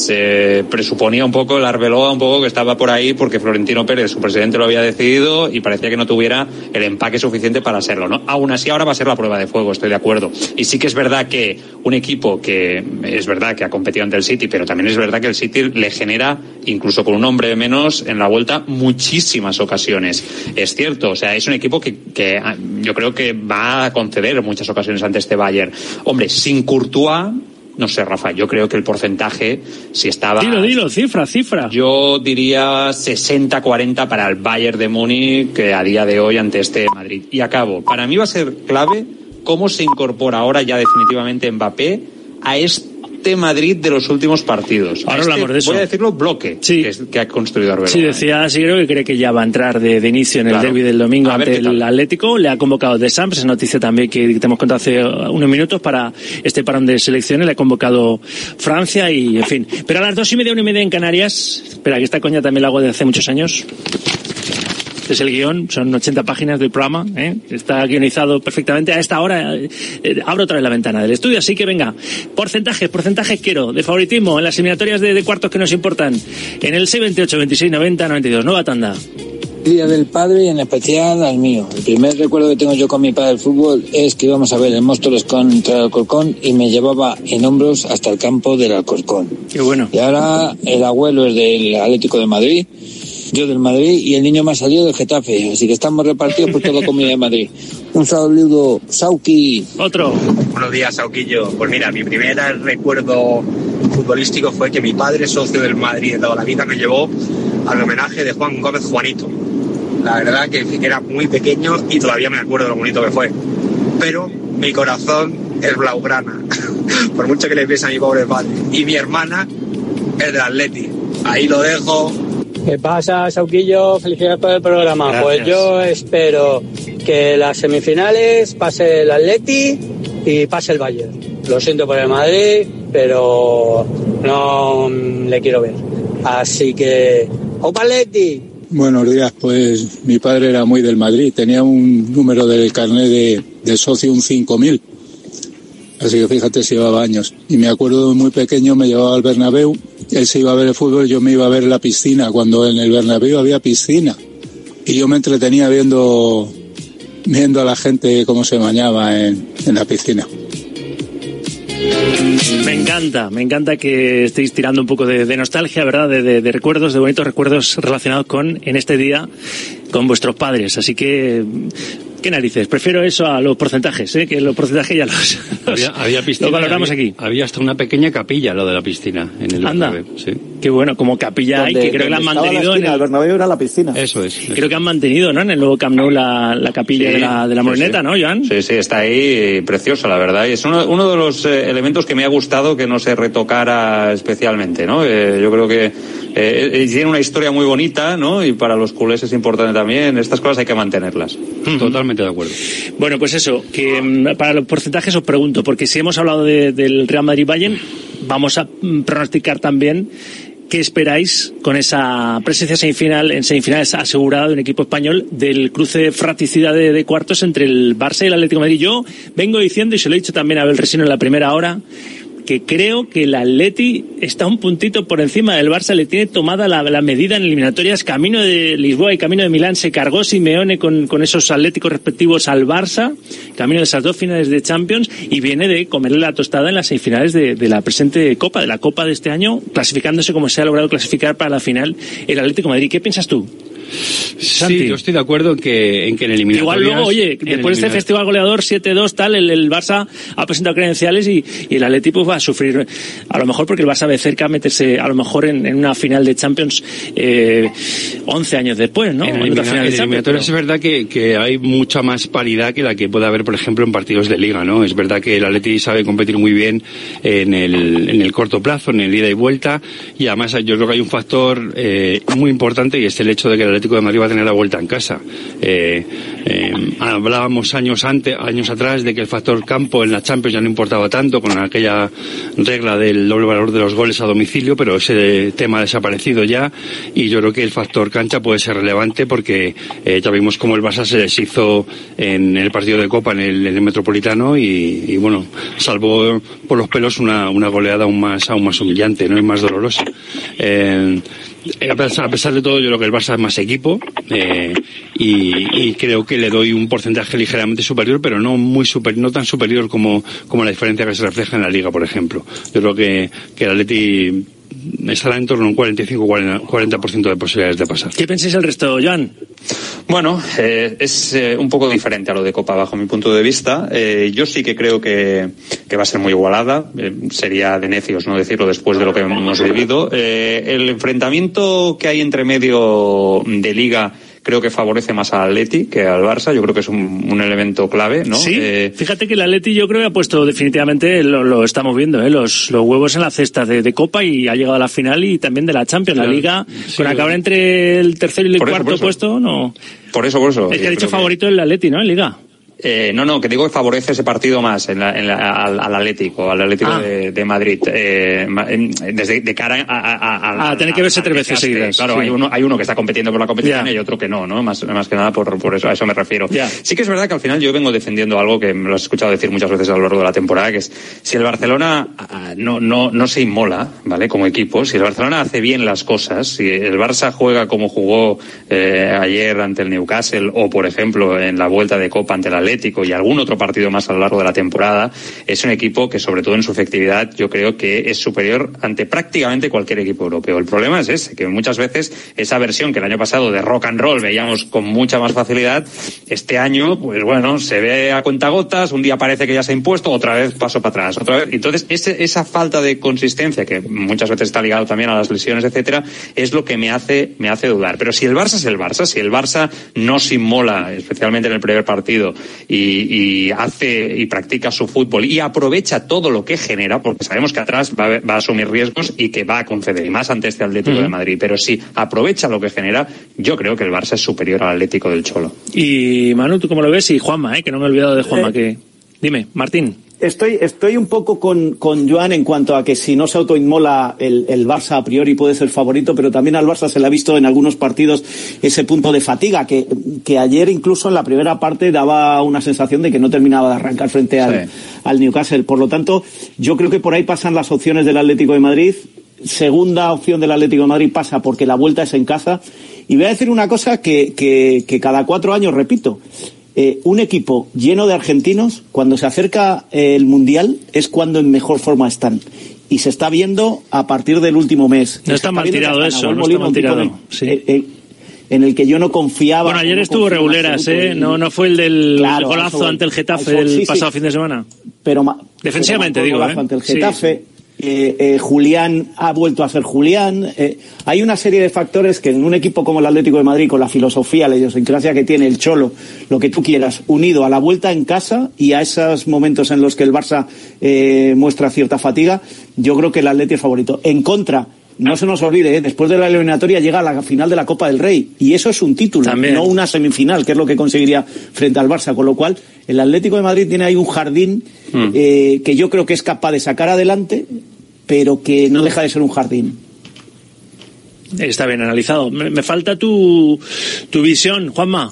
se presuponía un poco el Arbeloa, un poco que estaba por ahí porque Florentino Pérez, su presidente, lo había decidido y parecía que no tuviera el empaque suficiente para serlo, ¿no? Aún así, ahora va a ser la prueba de fuego, estoy de acuerdo. Y sí que es verdad que un equipo que es verdad que ha competido ante el City, pero también es verdad que el City le genera, incluso con un hombre menos en la vuelta, muchísimas ocasiones. Es cierto, o sea, es un equipo que, que yo creo que va a conceder muchas ocasiones ante este Bayern. Hombre, sin Courtois, no sé, Rafa, yo creo que el porcentaje, si estaba... Dilo, dilo, cifra, cifra. Yo diría sesenta cuarenta para el Bayern de Múnich que a día de hoy ante este Madrid. Y acabo. Para mí va a ser clave cómo se incorpora ahora ya definitivamente Mbappé a este Madrid de los últimos partidos. Ahora este, hablamos de eso. Voy a decirlo, bloque sí. que, es, que ha construido Arbeloa. Sí, decía Sigro que cree que ya va a entrar de, de inicio en el claro. derbi del domingo a ante el Atlético. Le ha convocado de Samps, esa noticia también que te hemos contado hace unos minutos para este parón de selecciones. Le ha convocado Francia y, en fin. Pero a las dos y media, una y media en Canarias. Espera, que esta coña también la hago desde hace muchos años. Este es el guión, son ochenta páginas del programa, ¿eh? Está guionizado perfectamente. A esta hora eh, abro otra vez la ventana del estudio, así que venga, porcentajes, porcentajes quiero, de favoritismo en las eliminatorias de, de cuartos que nos importan, en el seis veintiocho veintiséis noventa noventa y dos, nueva tanda. Día del padre y en especial al mío. El primer recuerdo que tengo yo con mi padre del fútbol es que íbamos a ver el Móstoles contra el Alcorcón y me llevaba en hombros hasta el campo del Alcorcón. Qué bueno. Y ahora el abuelo es del Atlético de Madrid, yo del Madrid y el niño me ha salido del Getafe, así que estamos repartidos por toda la Comunidad de Madrid. Un saludo, Sauki. Otro. Buenos días, Sauquillo. Pues mira, mi primer recuerdo futbolístico fue que mi padre, socio del Madrid de toda la vida, me llevó al homenaje de Juan Gómez Juanito. La verdad que era muy pequeño y todavía me acuerdo de lo bonito que fue. Pero mi corazón es blaugrana, por mucho que le piense a mi pobre padre. Y mi hermana es del Atleti. Ahí lo dejo. ¿Qué pasa, Sauquillo? Felicidades por el programa. Gracias. Pues yo espero que las semifinales pase el Atleti y pase el Bayern. Lo siento por el Madrid, pero no le quiero ver. Así que, ¡opa Atleti! Buenos días, pues mi padre era muy del Madrid, tenía un número del carnet de, de socio, un cinco mil, así que fíjate si llevaba años. Y me acuerdo de muy pequeño, me llevaba al Bernabéu, él se iba a ver el fútbol, yo me iba a ver la piscina, cuando en el Bernabéu había piscina, y yo me entretenía viendo, viendo a la gente cómo se bañaba en, en la piscina. Me encanta, me encanta que estéis tirando un poco de, de nostalgia, ¿verdad? De, de, de recuerdos, de bonitos recuerdos relacionados con, en este día, con vuestros padres. Así que, ¿qué narices? Prefiero eso a los porcentajes, ¿eh? Que los porcentajes ya los, Había, había piscina, los valoramos había, aquí. Había hasta una pequeña capilla, lo de la piscina, en el Anda. Bernabéu, sí. Qué bueno, como capilla hay, que creo que la han mantenido la esquina, en el... el Bernabéu era la piscina. Eso es. Creo que han mantenido, ¿no? En el nuevo Camp Nou la, la capilla Sí, de la, de la sí, Moreneta, sí. ¿no, Joan? Sí, sí, está ahí preciosa, la verdad. Y es uno, uno de los eh, elementos que me ha gustado que no se retocara especialmente, ¿no? Eh, yo creo que eh, tiene una historia muy bonita, ¿no? Y para los culés es importante también. Estas cosas hay que mantenerlas. Totalmente de acuerdo. Bueno, pues eso, que mm, para los porcentajes os pregunto, porque si hemos hablado de, del Real Madrid-Bayern, vamos a mm, pronosticar también qué esperáis con esa presencia semifinal, en semifinales asegurada de un equipo español del cruce fratricida de, de cuartos entre el Barça y el Atlético de Madrid. Yo vengo diciendo, y se lo he dicho también a Abel Resino en la primera hora, que creo que el Atleti está un puntito por encima del Barça, le tiene tomada la, la medida en eliminatorias, camino de Lisboa y camino de Milán, se cargó Simeone con, con esos atléticos respectivos al Barça, camino de esas dos finales de Champions, y viene de comerle la tostada en las semifinales de, de la presente Copa, de la Copa de este año, clasificándose como se ha logrado clasificar para la final el Atlético de Madrid. ¿Qué piensas tú? Santi. Sí, yo estoy de acuerdo en que en, que en eliminatorias... Igual luego, oye, después de este festival goleador siete dos tal, el, el Barça ha presentado credenciales y, y el Atleti pues va a sufrir, a lo mejor porque el Barça ve cerca meterse a lo mejor en, en una final de Champions eh, once años después, ¿no? En, en elimina, final en de eliminatorias pero... es verdad que, que hay mucha más paridad que la que puede haber, por ejemplo, en partidos de Liga, ¿no? Es verdad que el Atleti sabe competir muy bien en el, en el corto plazo, en el ida y vuelta, y además yo creo que hay un factor eh, muy importante y es el hecho de que el Atlético de Madrid va a tener la vuelta en casa. Eh, eh, hablábamos años antes, años atrás de que el factor campo en la Champions ya no importaba tanto con aquella regla del doble valor de los goles a domicilio, pero ese tema ha desaparecido ya y yo creo que el factor cancha puede ser relevante porque eh, ya vimos cómo el Barça se deshizo en el partido de Copa en el, en el Metropolitano y, y bueno, salvó por los pelos una, una goleada aún más, aún más humillante, no es más dolorosa. Eh, A pesar, a pesar de todo, yo creo que el Barça es más equipo eh, y, y creo que le doy un porcentaje ligeramente superior, pero no muy super, no tan superior como, como la diferencia que se refleja en la Liga, por ejemplo. Yo creo que, que el Atleti estará en torno a un cuarenta y cinco a cuarenta por ciento de posibilidades de pasar. ¿Qué pensáis el resto, Joan? Bueno, eh, es eh, un poco diferente a lo de Copa bajo mi punto de vista. Eh, yo sí que creo que, que va a ser muy igualada. Eh, sería de necios no decirlo después de lo que hemos vivido. Eh, el enfrentamiento que hay entre medio de Liga creo que favorece más al Atleti que al Barça. Yo creo que es un, un elemento clave, ¿no? Sí, eh, fíjate que el Atleti yo creo que ha puesto definitivamente, lo, lo estamos viendo, ¿eh? los, los huevos en la cesta de, de Copa y ha llegado a la final y también de la Champions. La Liga, sí, con acabar entre el tercero y el cuarto eso, puesto, no... Por eso, por eso. Es que ha dicho favorito que... el Atleti, ¿no? En Liga. Eh, no, no, que digo que favorece ese partido más en la, en la, al, al Atlético, al Atlético ah. de, de Madrid, eh, desde de cara a, a, a, a, a tener que verse tres veces seguidas. Claro, sí. hay uno hay uno que está compitiendo por la competición yeah. y otro que no, ¿no? Más, más que nada por, por eso, a eso me refiero. Yeah. Sí que es verdad que al final yo vengo defendiendo algo que me lo has escuchado decir muchas veces a lo largo de la temporada, que es si el Barcelona no, no, no se inmola, ¿vale? Como equipo, si el Barcelona hace bien las cosas, si el Barça juega como jugó eh, ayer ante el Newcastle o, por ejemplo, en la vuelta de Copa ante el Atlético y algún otro partido más a lo largo de la temporada, es un equipo que, sobre todo en su efectividad, yo creo que es superior ante prácticamente cualquier equipo europeo. El problema es ese, que muchas veces esa versión que el año pasado de rock and roll veíamos con mucha más facilidad, este año, pues bueno, se ve a cuentagotas, un día parece que ya se ha impuesto, otra vez paso para atrás, otra vez. Entonces, ese, esa falta de consistencia, que muchas veces está ligado también a las lesiones, etcétera, es lo que me hace, me hace dudar. Pero si el Barça es el Barça, si el Barça no se inmola, especialmente en el primer partido, y, y hace y practica su fútbol y aprovecha todo lo que genera, porque sabemos que atrás va, va a asumir riesgos y que va a conceder, y más ante este Atlético uh-huh. de Madrid, pero si aprovecha lo que genera, yo creo que el Barça es superior al Atlético del Cholo. Y Manu, ¿tú cómo lo ves? Y Juanma, ¿eh? que no me he olvidado de Juanma, eh, que... Dime, Martín. Estoy, estoy un poco con, con Joan en cuanto a que si no se autoinmola el, el Barça a priori puede ser favorito, pero también al Barça se le ha visto en algunos partidos ese punto de fatiga, que, que ayer incluso en la primera parte daba una sensación de que no terminaba de arrancar frente al, sí. al Newcastle. Por lo tanto, yo creo que por ahí pasan las opciones del Atlético de Madrid. Segunda opción del Atlético de Madrid pasa porque la vuelta es en casa. Y voy a decir una cosa que, que, que cada cuatro años repito. Eh, un equipo lleno de argentinos, cuando se acerca eh, el Mundial, es cuando en mejor forma están. Y se está viendo a partir del último mes. No está mal tirado eso, no está mal tirado. Sí. Eh, eh, en el que yo no confiaba. Bueno, ayer no estuvo reguleras, ¿eh? No, no fue el del claro, golazo eso, ante el Getafe el sí, pasado sí. fin de semana. Pero defensivamente, pero digo, golazo ¿eh? ante el Getafe. Sí. Eh, eh, Julián ha vuelto a ser Julián. Eh, hay una serie de factores que en un equipo como el Atlético de Madrid, con la filosofía, la idiosincrasia que tiene el Cholo, lo que tú quieras, unido a la vuelta en casa y a esos momentos en los que el Barça eh, muestra cierta fatiga, yo creo que el Atlético es favorito. En contra, no se nos olvide, ¿eh? después de la eliminatoria llega a la final de la Copa del Rey y eso es un título, También. no una semifinal, que es lo que conseguiría frente al Barça, con lo cual el Atlético de Madrid tiene ahí un jardín mm. eh, que yo creo que es capaz de sacar adelante, pero que no deja de ser un jardín. Está bien analizado. Me, me falta tu, tu visión, Juanma.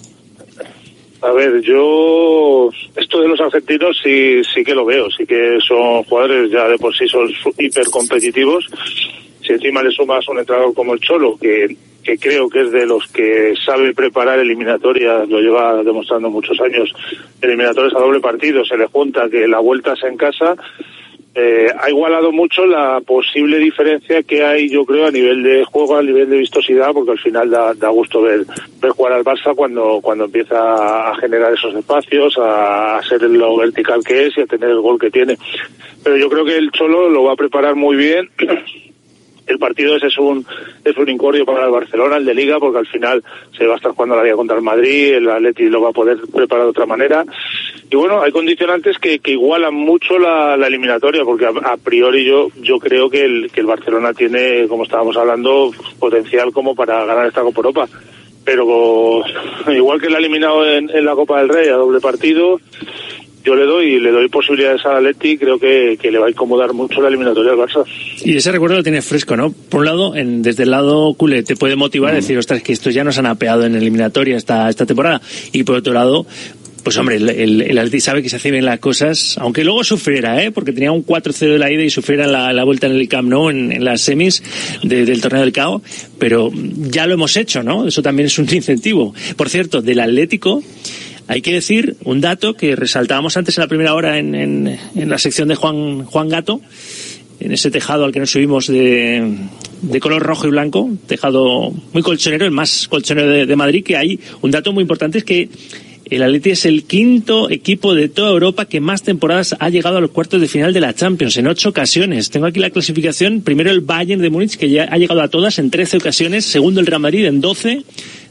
A ver, yo esto de los argentinos sí sí que lo veo, sí que son jugadores ya de por sí son hiper competitivos. Si encima le sumas un entrenador como el Cholo, que que creo que es de los que sabe preparar eliminatorias, lo lleva demostrando muchos años, eliminatorias a doble partido, se le junta que la vuelta es en casa. Eh, ha igualado mucho la posible diferencia que hay, yo creo, a nivel de juego, a nivel de vistosidad, porque al final da, da gusto ver, ver jugar al Barça cuando, cuando empieza a generar esos espacios, a ser lo vertical que es y a tener el gol que tiene. Pero yo creo que el Cholo lo va a preparar muy bien. El partido ese es un es un incordio para el Barcelona, el de Liga, porque al final se va a estar jugando la Liga contra el Madrid, el Atleti lo va a poder preparar de otra manera. Y bueno, hay condicionantes que, que igualan mucho la, la eliminatoria, porque a, a priori yo yo creo que el, que el Barcelona tiene, como estábamos hablando, potencial como para ganar esta Copa Europa. Pero igual que lo ha eliminado en, en la Copa del Rey a doble partido, yo le doy le doy posibilidades al Atleti, creo que, que le va a incomodar mucho la eliminatoria al Barça. Y ese recuerdo lo tienes fresco, ¿no? Por un lado, en, desde el lado culé te puede motivar mm. a decir, ostras, que estos ya nos han apeado en eliminatoria esta, esta temporada. Y por otro lado, pues hombre, el, el, el Atleti sabe que se hacen bien las cosas, aunque luego sufriera, ¿eh? Porque tenía un cuatro cero de la ida y sufriera la, la vuelta en el Camp Nou, en, en las semis de, del torneo del C A O, pero ya lo hemos hecho, ¿no? Eso también es un incentivo. Por cierto, del Atlético, hay que decir un dato que resaltábamos antes en la primera hora en, en, en la sección de Juan, Juan Gato, en ese tejado al que nos subimos de, de color rojo y blanco, tejado muy colchonero, el más colchonero de, de Madrid, que hay un dato muy importante, es que el Atleti es el quinto equipo de toda Europa que más temporadas ha llegado a los cuartos de final de la Champions, en ocho ocasiones. Tengo aquí la clasificación. Primero el Bayern de Múnich, que ya ha llegado a todas en trece ocasiones. Segundo el Real Madrid en doce.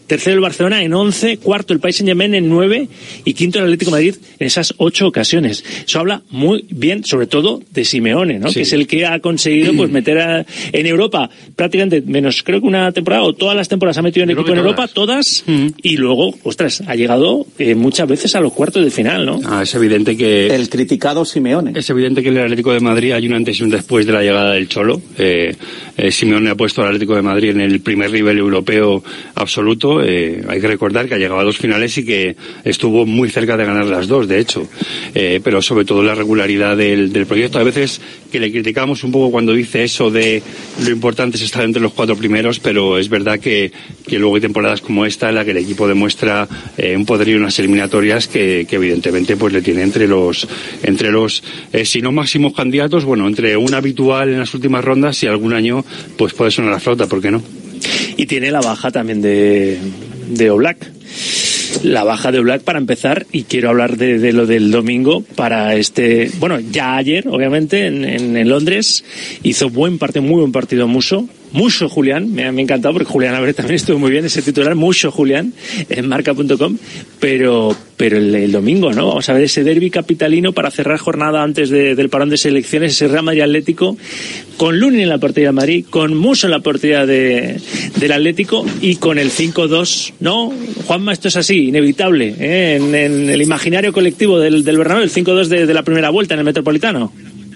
tercero el Barcelona en once, cuarto el Paris Saint-Germain en nueve y quinto el Atlético de Madrid en esas ocho ocasiones. Eso habla muy bien, sobre todo, de Simeone, ¿no? Sí. Que es el que ha conseguido pues meter a, en Europa prácticamente menos, creo que una temporada o todas las temporadas ha metido en equipo en Europa, todas, mm. y luego, ostras, ha llegado eh, muchas veces a los cuartos de final, ¿no? Ah, es evidente que... El criticado Simeone. Es evidente que en el Atlético de Madrid hay un antes y un después de la llegada del Cholo. Eh, eh, Simeone ha puesto al Atlético de Madrid en el primer nivel europeo absoluto. Eh, hay que recordar que ha llegado a dos finales y que estuvo muy cerca de ganar las dos, de hecho. Eh, pero sobre todo la regularidad del, del proyecto. A veces que le criticamos un poco cuando dice eso de lo importante es estar entre los cuatro primeros, pero es verdad que, que luego hay temporadas como esta en la que el equipo demuestra eh, un poderío en unas eliminatorias que, que evidentemente pues le tiene entre los entre los eh, si no máximos candidatos, bueno, entre un habitual en las últimas rondas y algún año pues puede sonar la flauta, ¿por qué no? Y tiene la baja también de de Oblak. La baja de Oblak para empezar, y quiero hablar de, de lo del domingo para este, bueno, ya ayer, obviamente, en, en, en Londres, hizo buen partido, muy buen partido Musso. Mucho Julián, me ha, me ha encantado porque Julián Álvarez también estuvo muy bien, ese titular, mucho Julián, en marca punto com, pero pero el, el domingo, ¿no? Vamos a ver ese derbi capitalino para cerrar jornada antes de, del parón de selecciones, ese Real Madrid Atlético, con Lunin en la portería de Madrid, con Musso en la portería de, del Atlético y con el cinco dos, ¿no? Juanma, esto es así, inevitable, ¿eh? en, en el imaginario colectivo del, del Bernabéu, el cinco dos de, de la primera vuelta en el Metropolitano.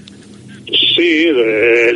Sí, eh,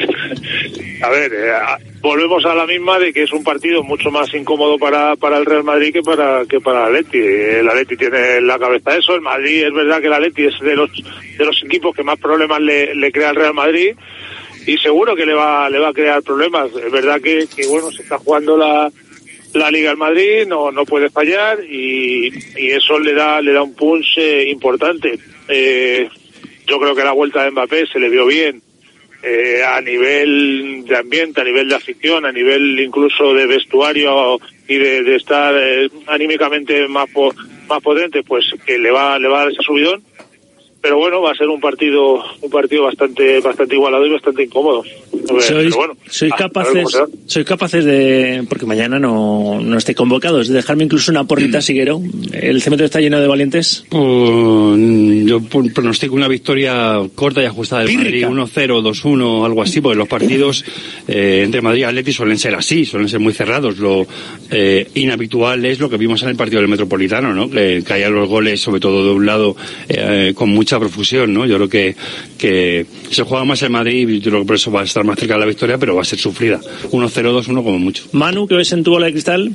a ver, eh, volvemos a la misma de que es un partido mucho más incómodo para para el Real Madrid que para que para el Atleti. El Atleti tiene en la cabeza eso, el Madrid es verdad que el Atleti es de los de los equipos que más problemas le, le crea al Real Madrid y seguro que le va le va a crear problemas. Es verdad que, que bueno, se está jugando la la Liga al Madrid, no no puede fallar y, y eso le da le da un punch eh, importante. Eh, yo creo que la vuelta de Mbappé se le vio bien. Eh, a nivel de ambiente, a nivel de afición, a nivel incluso de vestuario y de, de estar eh, anímicamente más po, más potente, pues que le va le va a dar ese subidón. Pero bueno, va a ser un partido un partido bastante bastante igualado y bastante incómodo. ¿Sois, Pero bueno, sois a, capaces a sois capaces de, porque mañana no no esté convocados, de dejarme incluso una porrita, Siguero? ¿El cementerio está lleno de valientes? Uh, yo pronostico una victoria corta y ajustada del Madrid, uno cero, dos uno, algo así, porque los partidos eh, entre Madrid y Atleti suelen ser así, suelen ser muy cerrados. Lo eh, inhabitual es lo que vimos en el partido del Metropolitano, ¿no? Que caían los goles, sobre todo de un lado, eh, con mucha profusión, ¿no? Yo creo que, que se juega más el Madrid y yo creo que por eso va a estar más cerca de la victoria, pero va a ser sufrida. uno cero, dos uno como mucho. Manu, ¿qué ves en tu bola de cristal?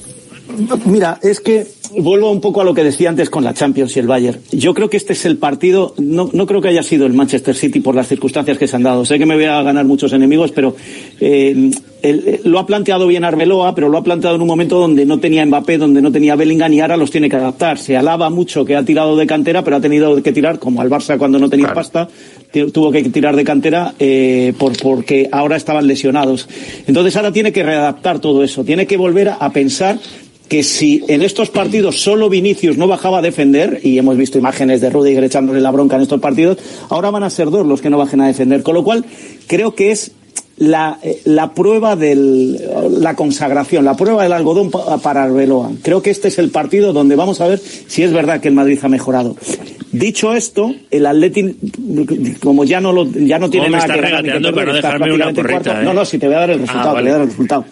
Mira, es que vuelvo un poco a lo que decía antes con la Champions y el Bayern. Yo creo que este es el partido, no, no creo que haya sido el Manchester City por las circunstancias que se han dado. Sé que me voy a ganar muchos enemigos, pero eh, el, lo ha planteado bien Arbeloa, pero lo ha planteado en un momento donde no tenía Mbappé, donde no tenía Bellingham, y ahora los tiene que adaptar. Se alaba mucho que ha tirado de cantera, pero ha tenido que tirar, como al Barça cuando no tenía claro. pasta, tuvo que tirar de cantera eh, por porque ahora estaban lesionados. Entonces ahora tiene que readaptar todo eso, tiene que volver a, a pensar que si en estos partidos solo Vinicius no bajaba a defender, y hemos visto imágenes de Rudiger echándole la bronca en estos partidos, ahora van a ser dos los que no bajen a defender, con lo cual creo que es la, la prueba del, la consagración, la prueba del algodón para Arbeloa. Creo que este es el partido donde vamos a ver si es verdad que el Madrid ha mejorado. Dicho esto, el Atleti, como ya no lo, ya no tiene nada que ganar, ni que perder, está prácticamente cuarto. ¿eh? No, no, si te voy a dar el resultado, ah, vale. te voy a dar el resultado.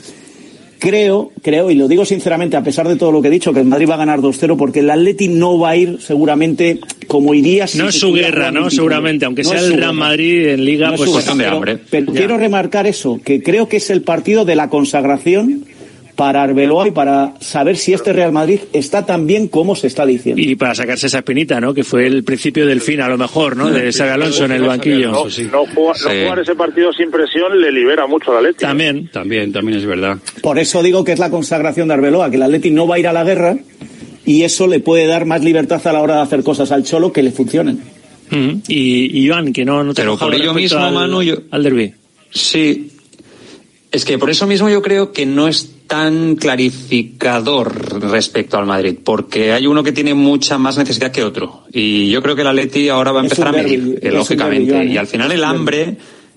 Creo, creo, y lo digo sinceramente, a pesar de todo lo que he dicho, que el Madrid va a ganar dos cero, porque el Atleti no va a ir seguramente como iría si no es su guerra, ¿no? Seguramente, aunque no sea el Real Madrid en Liga, no pues cuestión de hambre. Pero, pero quiero remarcar eso, que creo que es el partido de la consagración para Arbeloa y para saber si este Real Madrid está tan bien como se está diciendo. Y para sacarse esa espinita, ¿no? Que fue el principio del fin, a lo mejor, ¿no? De Xabi Alonso en el banquillo. No, no, jugar, sí. no jugar ese partido sin presión le libera mucho al Atleti. También. También, también es verdad. Por eso digo que es la consagración de Arbeloa, que el Atleti no va a ir a la guerra y eso le puede dar más libertad a la hora de hacer cosas al Cholo que le funcionen. Mm-hmm. Y, y Iván, que no, no te Pero por ello mismo, al, Manu, yo... al derbi. Sí. Es que por eso mismo yo creo que no es tan clarificador respecto al Madrid, porque hay uno que tiene mucha más necesidad que otro. Y yo creo que el Atleti ahora va a empezar a medir, eh, lógicamente. Y al final el hambre,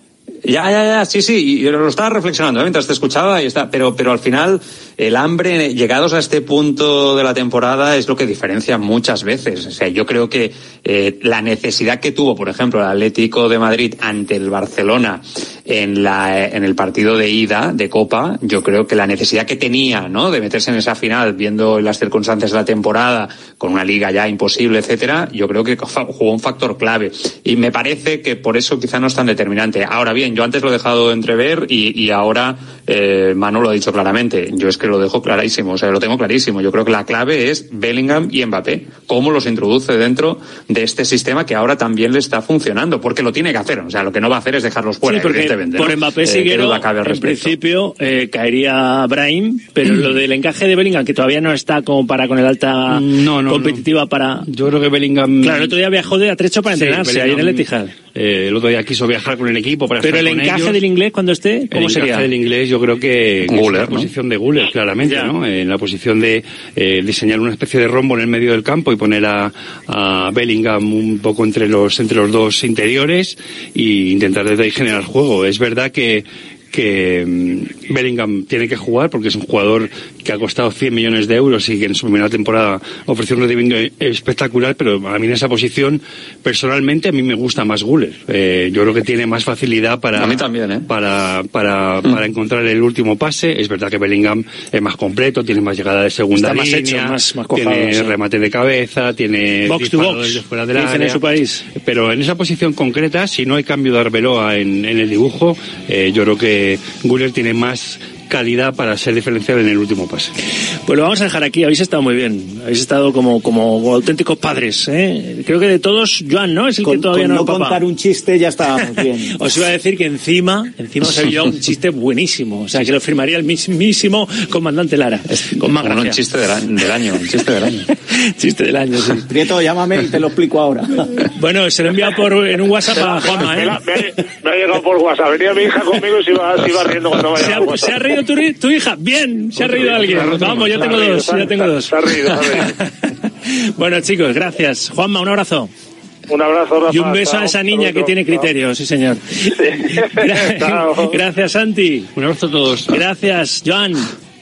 Ya, ya, ya, sí, sí, y lo estaba reflexionando ¿eh? mientras te escuchaba y está, pero, pero al final el hambre, llegados a este punto de la temporada, es lo que diferencia muchas veces. O sea, yo creo que eh, la necesidad que tuvo, por ejemplo, el Atlético de Madrid ante el Barcelona en la en el partido de ida de Copa, yo creo que la necesidad que tenía, ¿no?, de meterse en esa final, viendo las circunstancias de la temporada, con una liga ya imposible, etcétera, yo creo que jugó un factor clave. Y me parece que por eso quizá no es tan determinante. Ahora bien, yo antes lo he dejado de entrever y, y ahora eh, Manu lo ha dicho claramente. Yo es que lo dejo clarísimo, o sea, lo tengo clarísimo. Yo creo que la clave es Bellingham y Mbappé. Cómo los introduce dentro de este sistema que ahora también le está funcionando, porque lo tiene que hacer. O sea, lo que no va a hacer es dejarlos fuera, sí, porque evidentemente. Por ¿no? Mbappé, eh, Siguero, en principio eh, caería Brahim, pero lo del encaje de Bellingham, que todavía no está como para con el alta no, no, competitiva no. para... Yo creo que Bellingham... Claro, el otro día viajó de atrecho para sí, entrenarse ahí en el Etihad. Eh, el otro día quiso viajar con el equipo para pero estar el con encaje ellos. del inglés cuando esté, ¿cómo el sería? El encaje del inglés yo creo que Guller, en la ¿no? posición de Guller, claramente, ya. ¿no? En la posición de eh, diseñar una especie de rombo en el medio del campo y poner a, a Bellingham un poco entre los entre los dos interiores e intentar desde ahí generar juego. Es verdad que que um, Bellingham tiene que jugar porque es un jugador que ha costado cien millones de euros y que en su primera temporada ofreció un rendimiento espectacular, pero a mí en esa posición, personalmente, a mí me gusta más Guller. Eh, yo creo que tiene más facilidad para a mí también, ¿eh? para para, mm. para encontrar el último pase. Es verdad que Bellingham es más completo, tiene más llegada de segunda Está línea, más hecho, más, más cojado, tiene sí. remate de cabeza, tiene box to box, de fuera del área, en su país. Pero en esa posición concreta, si no hay cambio de Arbeloa en, en el dibujo, eh, yo creo que Guller tiene más calidad para ser diferencial en el último pase. Pues lo vamos a dejar aquí. Habéis estado muy bien. Habéis estado como como auténticos padres, ¿eh? Creo que de todos, Joan, ¿no? Es el con, que todavía con no no contar un chiste ya estábamos bien. Os iba a decir que encima, encima os había un chiste buenísimo. O sea, que lo firmaría el mismísimo comandante Lara. Con más gracia. Un chiste del, del año, un chiste del año. Chiste del año, sí. Prieto, llámame y te lo explico ahora. Bueno, se lo he enviado por, en un WhatsApp a Juanma, ¿eh? Me, la, me, ha, me ha llegado por WhatsApp. Venía mi hija conmigo y se iba, se iba riendo cuando me ¿Se ha, ¿Se ha reído tu, tu hija? Bien, se ha reído alguien. Vamos, ya tengo dos, ya tengo dos. Se ha reído, se ha reído. Bueno, chicos, gracias. Juanma, un abrazo. Un abrazo, Rafa. Y un beso a esa niña que tiene criterio, sí señor. Sí. Gracias, Santi. Un abrazo a todos. Gracias, Joan.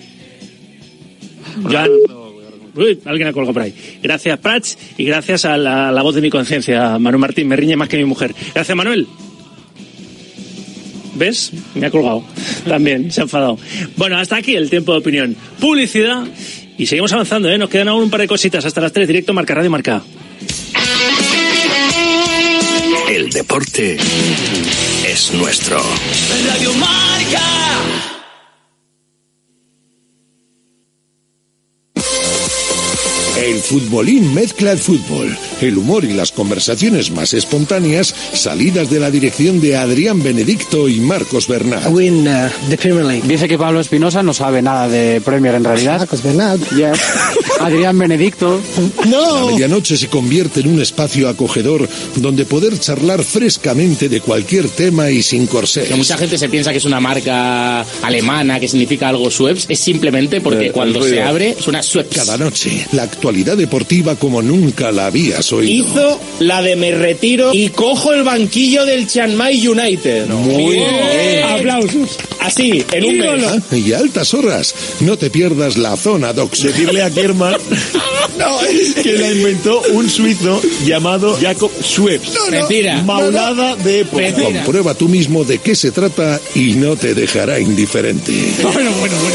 Joan. Uy, alguien ha colgado por ahí. Gracias, Prats, y gracias a la, a la voz de mi conciencia, Manuel Martín. Me riñe más que mi mujer. Gracias, Manuel. ¿Ves? Me ha colgado. También, se ha enfadado. Bueno, hasta aquí el tiempo de opinión. Publicidad. Y seguimos avanzando, ¿eh? Nos quedan aún un par de cositas. Hasta las tres, directo Marca Radio Marca. El deporte es nuestro. Radio Marca. El futbolín mezcla el fútbol, el humor y las conversaciones más espontáneas, salidas de la dirección de Adrián Benedicto y Marcos Bernal. Win uh, the Premier League. Dice que Pablo Espinosa no sabe nada de Premier en realidad. Marcos Bernal. Yeah. Adrián Benedicto. No. La medianoche se convierte en un espacio acogedor donde poder charlar frescamente de cualquier tema y sin corsés. Que mucha gente se piensa que es una marca alemana, que significa algo Schweppes, es simplemente porque eh, cuando se abre suena Schweppes. Cada noche, la actualidad deportiva como nunca la habías oído. Hizo la de me retiro y cojo el banquillo del Chiang Mai United. No. Muy bien. bien. Aplausos. Así, en un mes. Ah, y a altas horas, no te pierdas la zona Docs. Decirle a Kerman no, es que la inventó un suizo llamado Jacob Schweppes. No, no. Mentira. Maulada de época. Mentira. Comprueba tú mismo de qué se trata y no te dejará indiferente. Bueno, bueno, bueno.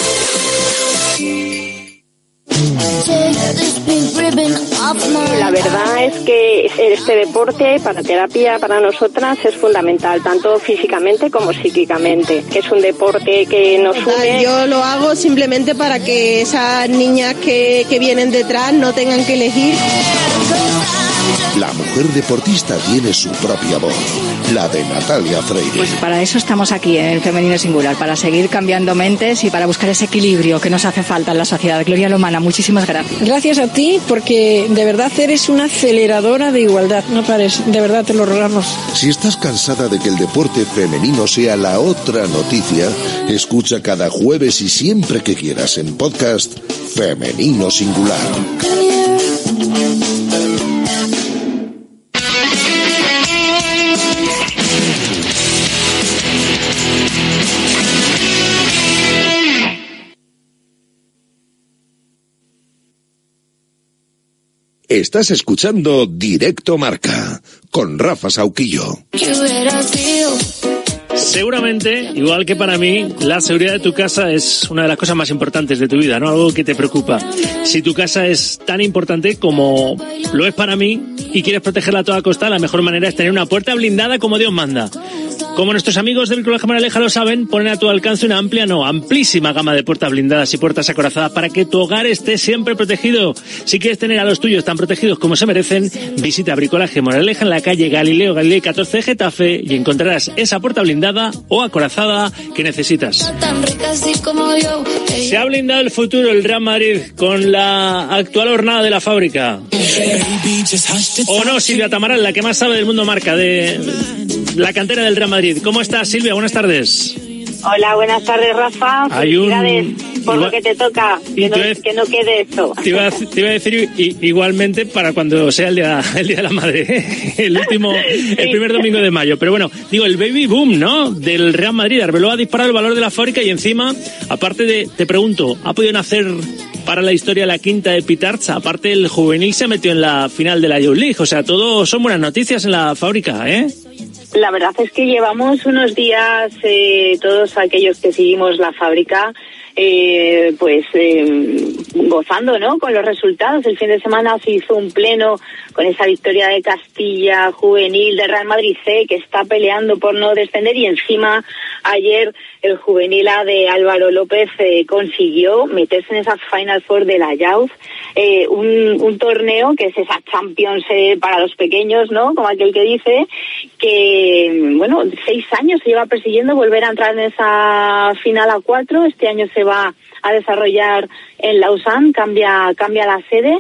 La verdad es que este deporte para terapia para nosotras es fundamental, tanto físicamente como psíquicamente. Es un deporte que nos une. Yo lo hago simplemente para que esas niñas que, que vienen detrás no tengan que elegir. La mujer deportista tiene su propia voz, la de Natalia Freire. Pues para eso estamos aquí en el Femenino Singular, para seguir cambiando mentes y para buscar ese equilibrio que nos hace falta en la sociedad. Gloria Lomana, muchísimas gracias. Gracias a ti, porque de verdad eres una aceleradora de igualdad, no pares, de verdad te lo rogamos. Si estás cansada de que el deporte femenino sea la otra noticia, escucha cada jueves y siempre que quieras en podcast Femenino Singular. Estás escuchando Directo Marca con Rafa Sauquillo. Seguramente, igual que para mí, la seguridad de tu casa es una de las cosas más importantes de tu vida, ¿no? Algo que te preocupa. Si tu casa es tan importante como lo es para mí y quieres protegerla a toda costa, la mejor manera es tener una puerta blindada como Dios manda. Como nuestros amigos del Colegio Moraleja lo saben, ponen a tu alcance una amplia, no, amplísima gama de puertas blindadas y puertas acorazadas para que tu hogar esté siempre protegido. Si quieres tener a los tuyos tan protegidos como se merecen, visita Bricolaje Moraleja en la calle Galileo Galilei catorce de Getafe y encontrarás esa puerta blindada o acorazada que necesitas. Se ha blindado el futuro del Real Madrid con la actual jornada de la fábrica. ¿O no, Silvia Tamaral, la que más sabe del mundo marca, de la cantera del Real Madrid? ¿Cómo estás, Silvia? Buenas tardes. Hola, buenas tardes, Rafa. Hay un... por Igual... lo que te toca, que no, es... que no quede esto. Te iba a, te iba a decir y, igualmente para cuando sea el día, el día de la madre, el último, sí. el primer domingo de mayo. Pero bueno, digo, el baby boom, ¿no? Del Real Madrid. Arbeloa ha disparado el valor de la fábrica y encima, aparte de, te pregunto, ¿ha podido nacer para la historia la quinta de Pitarch? Aparte, el juvenil se metió en la final de la Youth League. O sea, todo son buenas noticias en la fábrica, ¿eh? La verdad es que llevamos unos días, eh, todos aquellos que seguimos la fábrica, eh, pues eh, gozando, ¿no?, con los resultados. El fin de semana se hizo un pleno con esa victoria de Castilla juvenil de Real Madrid C, que está peleando por no descender, y encima ayer el juvenil A de Álvaro López eh, consiguió meterse en esa Final Four de la Youth, eh, un, un torneo que es esa Champions eh, para los pequeños, ¿no?, como aquel que dice, que, bueno, seis años se lleva persiguiendo volver a entrar en esa final a cuatro. Este año se va a desarrollar en Lausanne, cambia cambia la sede,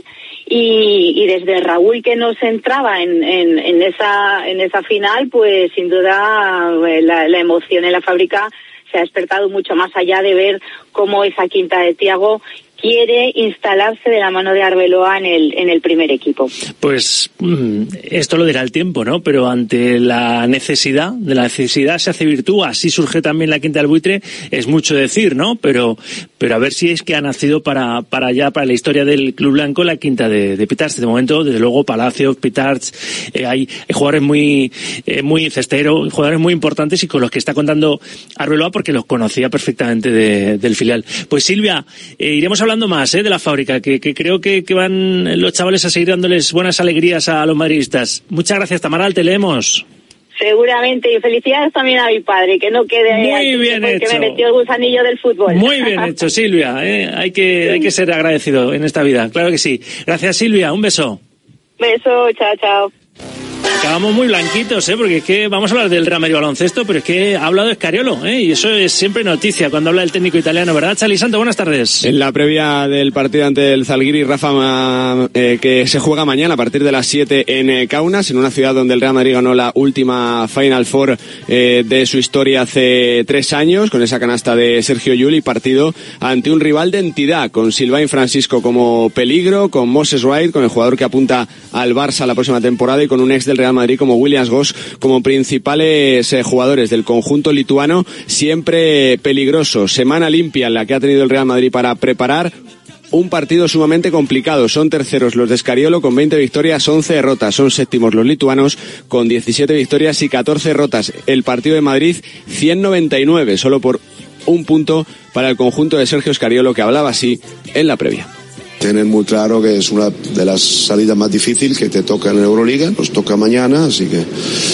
y, y desde Raúl, que no se entraba en, en, en esa en esa final, pues sin duda la, la emoción en la fábrica se ha despertado mucho más allá de ver cómo esa quinta de Thiago quiere instalarse de la mano de Arbeloa en el en el primer equipo. Pues esto lo dirá el tiempo, ¿no? Pero ante la necesidad, de la necesidad se hace virtud, así surge también la Quinta del Buitre, es mucho decir, ¿no? Pero pero a ver si es que ha nacido para para ya para la historia del Club Blanco la Quinta de, de Pitarch. De momento, desde luego, Palacios, Pitarch, eh, hay, hay jugadores muy eh, muy cesteros, jugadores muy importantes y con los que está contando Arbeloa porque los conocía perfectamente de, del filial. Pues Silvia, eh, iremos hablando más eh, de la fábrica, que, que creo que, que van los chavales a seguir dándoles buenas alegrías a los madridistas. Muchas gracias, Tamaral, te leemos. Seguramente, y felicidades también a mi padre, que no quede muy aquí, bien porque hecho. me metió el gusanillo del fútbol. Muy bien hecho, Silvia, ¿eh? hay que hay que ser agradecido en esta vida, claro que sí. Gracias, Silvia, un beso. Beso, chao, chao. Acabamos muy blanquitos, ¿eh? Porque es que vamos a hablar del Real Madrid baloncesto, pero es que ha hablado Scariolo, ¿eh? Y eso es siempre noticia cuando habla el técnico italiano, ¿verdad, Charly Santo? Buenas tardes. En la previa del partido ante el Zalgiris, Rafa, eh, que se juega mañana a partir de las siete en eh, Kaunas, en una ciudad donde el Real Madrid ganó la última Final Four eh, de su historia hace tres años, con esa canasta de Sergio Llull, y partido ante un rival de entidad, con Sylvain Francisco como peligro, con Moses Wright, con el jugador que apunta al Barça la próxima temporada, y con un ex del Real Madrid como Williams Goss como principales eh, jugadores del conjunto lituano, siempre peligroso. Semana limpia en la que ha tenido el Real Madrid para preparar un partido sumamente complicado. Son terceros los de Scariolo con veinte victorias, once derrotas. Son séptimos los lituanos con diecisiete victorias y catorce derrotas. El partido de Madrid, ciento noventa y nueve, solo por un punto para el conjunto de Sergio Scariolo, que hablaba así en la previa. Tienen muy claro que es una de las salidas más difíciles que te toca en la Euroliga, nos toca mañana, así que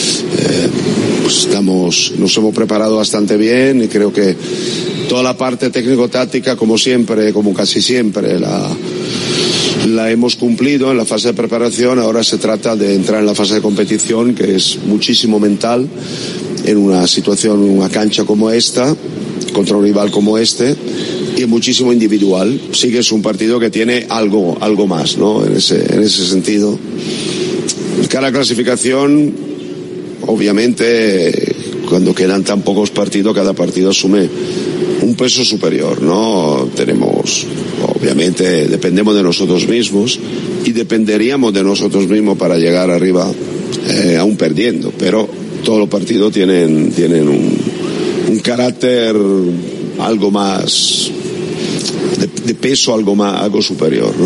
eh, pues estamos, nos hemos preparado bastante bien, y creo que toda la parte técnico-táctica, como siempre, como casi siempre, la, la hemos cumplido en la fase de preparación. Ahora se trata de entrar en la fase de competición, que es muchísimo mental, en una situación, una cancha como esta, contra un rival como este, y muchísimo individual. Sí que es un partido que tiene algo, algo más, ¿no? En ese, en ese sentido. Cada clasificación, obviamente, cuando quedan tan pocos partidos, cada partido asume un peso superior, ¿no? Tenemos, obviamente, dependemos de nosotros mismos, y dependeríamos de nosotros mismos para llegar arriba, eh, aún perdiendo, pero todos los partidos tienen, tienen un, un carácter algo más de, de peso, algo más, algo superior, ¿no?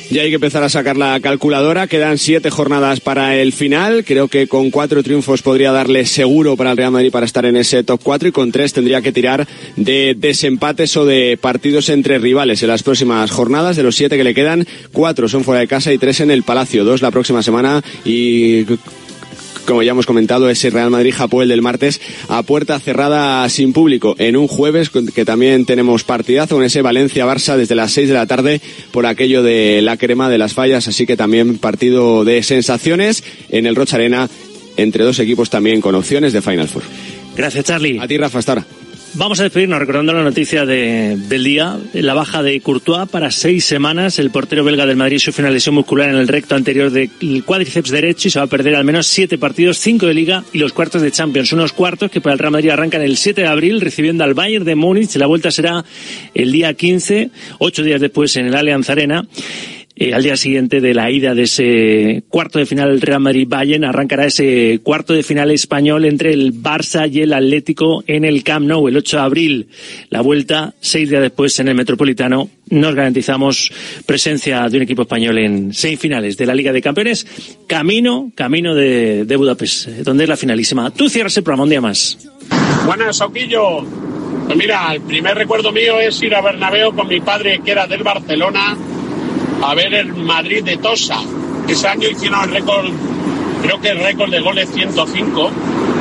Ya hay que empezar a sacar la calculadora. Quedan siete jornadas para el final. Creo que con cuatro triunfos podría darle seguro para el Real Madrid para estar en ese top cuatro, y con tres tendría que tirar de desempates o de partidos entre rivales en las próximas jornadas. De los siete que le quedan, cuatro son fuera de casa y tres en el Palacio. Dos la próxima semana y, como ya hemos comentado, ese Real Madrid-Hapoel del martes a puerta cerrada sin público, en un jueves que también tenemos partidazo con ese Valencia-Barça desde las seis de la tarde por aquello de la crema de las fallas, así que también partido de sensaciones en el Rocha Arena entre dos equipos también con opciones de Final Four. Gracias, Charlie. A ti, Rafa, hasta ahora. Vamos a despedirnos recordando la noticia de, del día, la baja de Courtois para seis semanas. El portero belga del Madrid sufre una lesión muscular en el recto anterior del cuádriceps derecho y se va a perder al menos siete partidos, cinco de Liga y los cuartos de Champions. Unos cuartos que para el Real Madrid arrancan el siete de abril recibiendo al Bayern de Múnich. La vuelta será el día quince, ocho días después en el Allianz Arena. Eh, al día siguiente de la ida de ese cuarto de final Real Madrid-Bayern, arrancará ese cuarto de final español entre el Barça y el Atlético en el Camp Nou el ocho de abril. La vuelta, seis días después en el Metropolitano. Nos garantizamos presencia de un equipo español en semifinales de la Liga de Campeones. Camino, camino de, de Budapest, donde es la finalísima. Tú cierras el programa un día más. Buenas, Sauquillo. Pues mira, el primer recuerdo mío es ir a Bernabéu con mi padre, que era del Barcelona, a ver el Madrid de Tosa. Ese año hicieron el récord, creo que el récord de goles ciento cinco,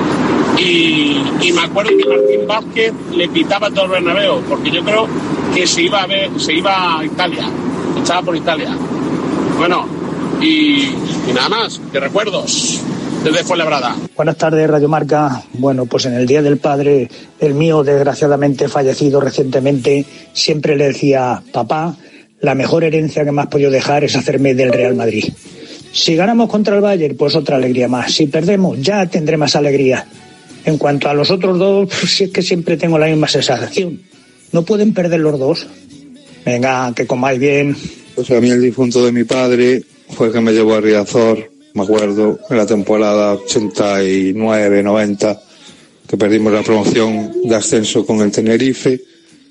y, y me acuerdo que Martín Vázquez le pitaba todo el Bernabéu, porque yo creo que se iba a ver, se iba a Italia, echaba por Italia. Bueno, y, y nada más, que recuerdos desde Fuenlabrada. Buenas tardes, Radio Marca. Bueno, pues en el Día del Padre, el mío desgraciadamente fallecido recientemente, siempre le decía: papá, la mejor herencia que me has podido dejar es hacerme del Real Madrid. Si ganamos contra el Bayern, pues otra alegría más. Si perdemos, ya tendré más alegría. En cuanto a los otros dos, pues si es que siempre tengo la misma sensación. ¿No pueden perder los dos? Venga, que comáis bien. Pues a mí el difunto de mi padre fue el que me llevó a Riazor, me acuerdo, en la temporada ochenta y nueve noventa, que perdimos la promoción de ascenso con el Tenerife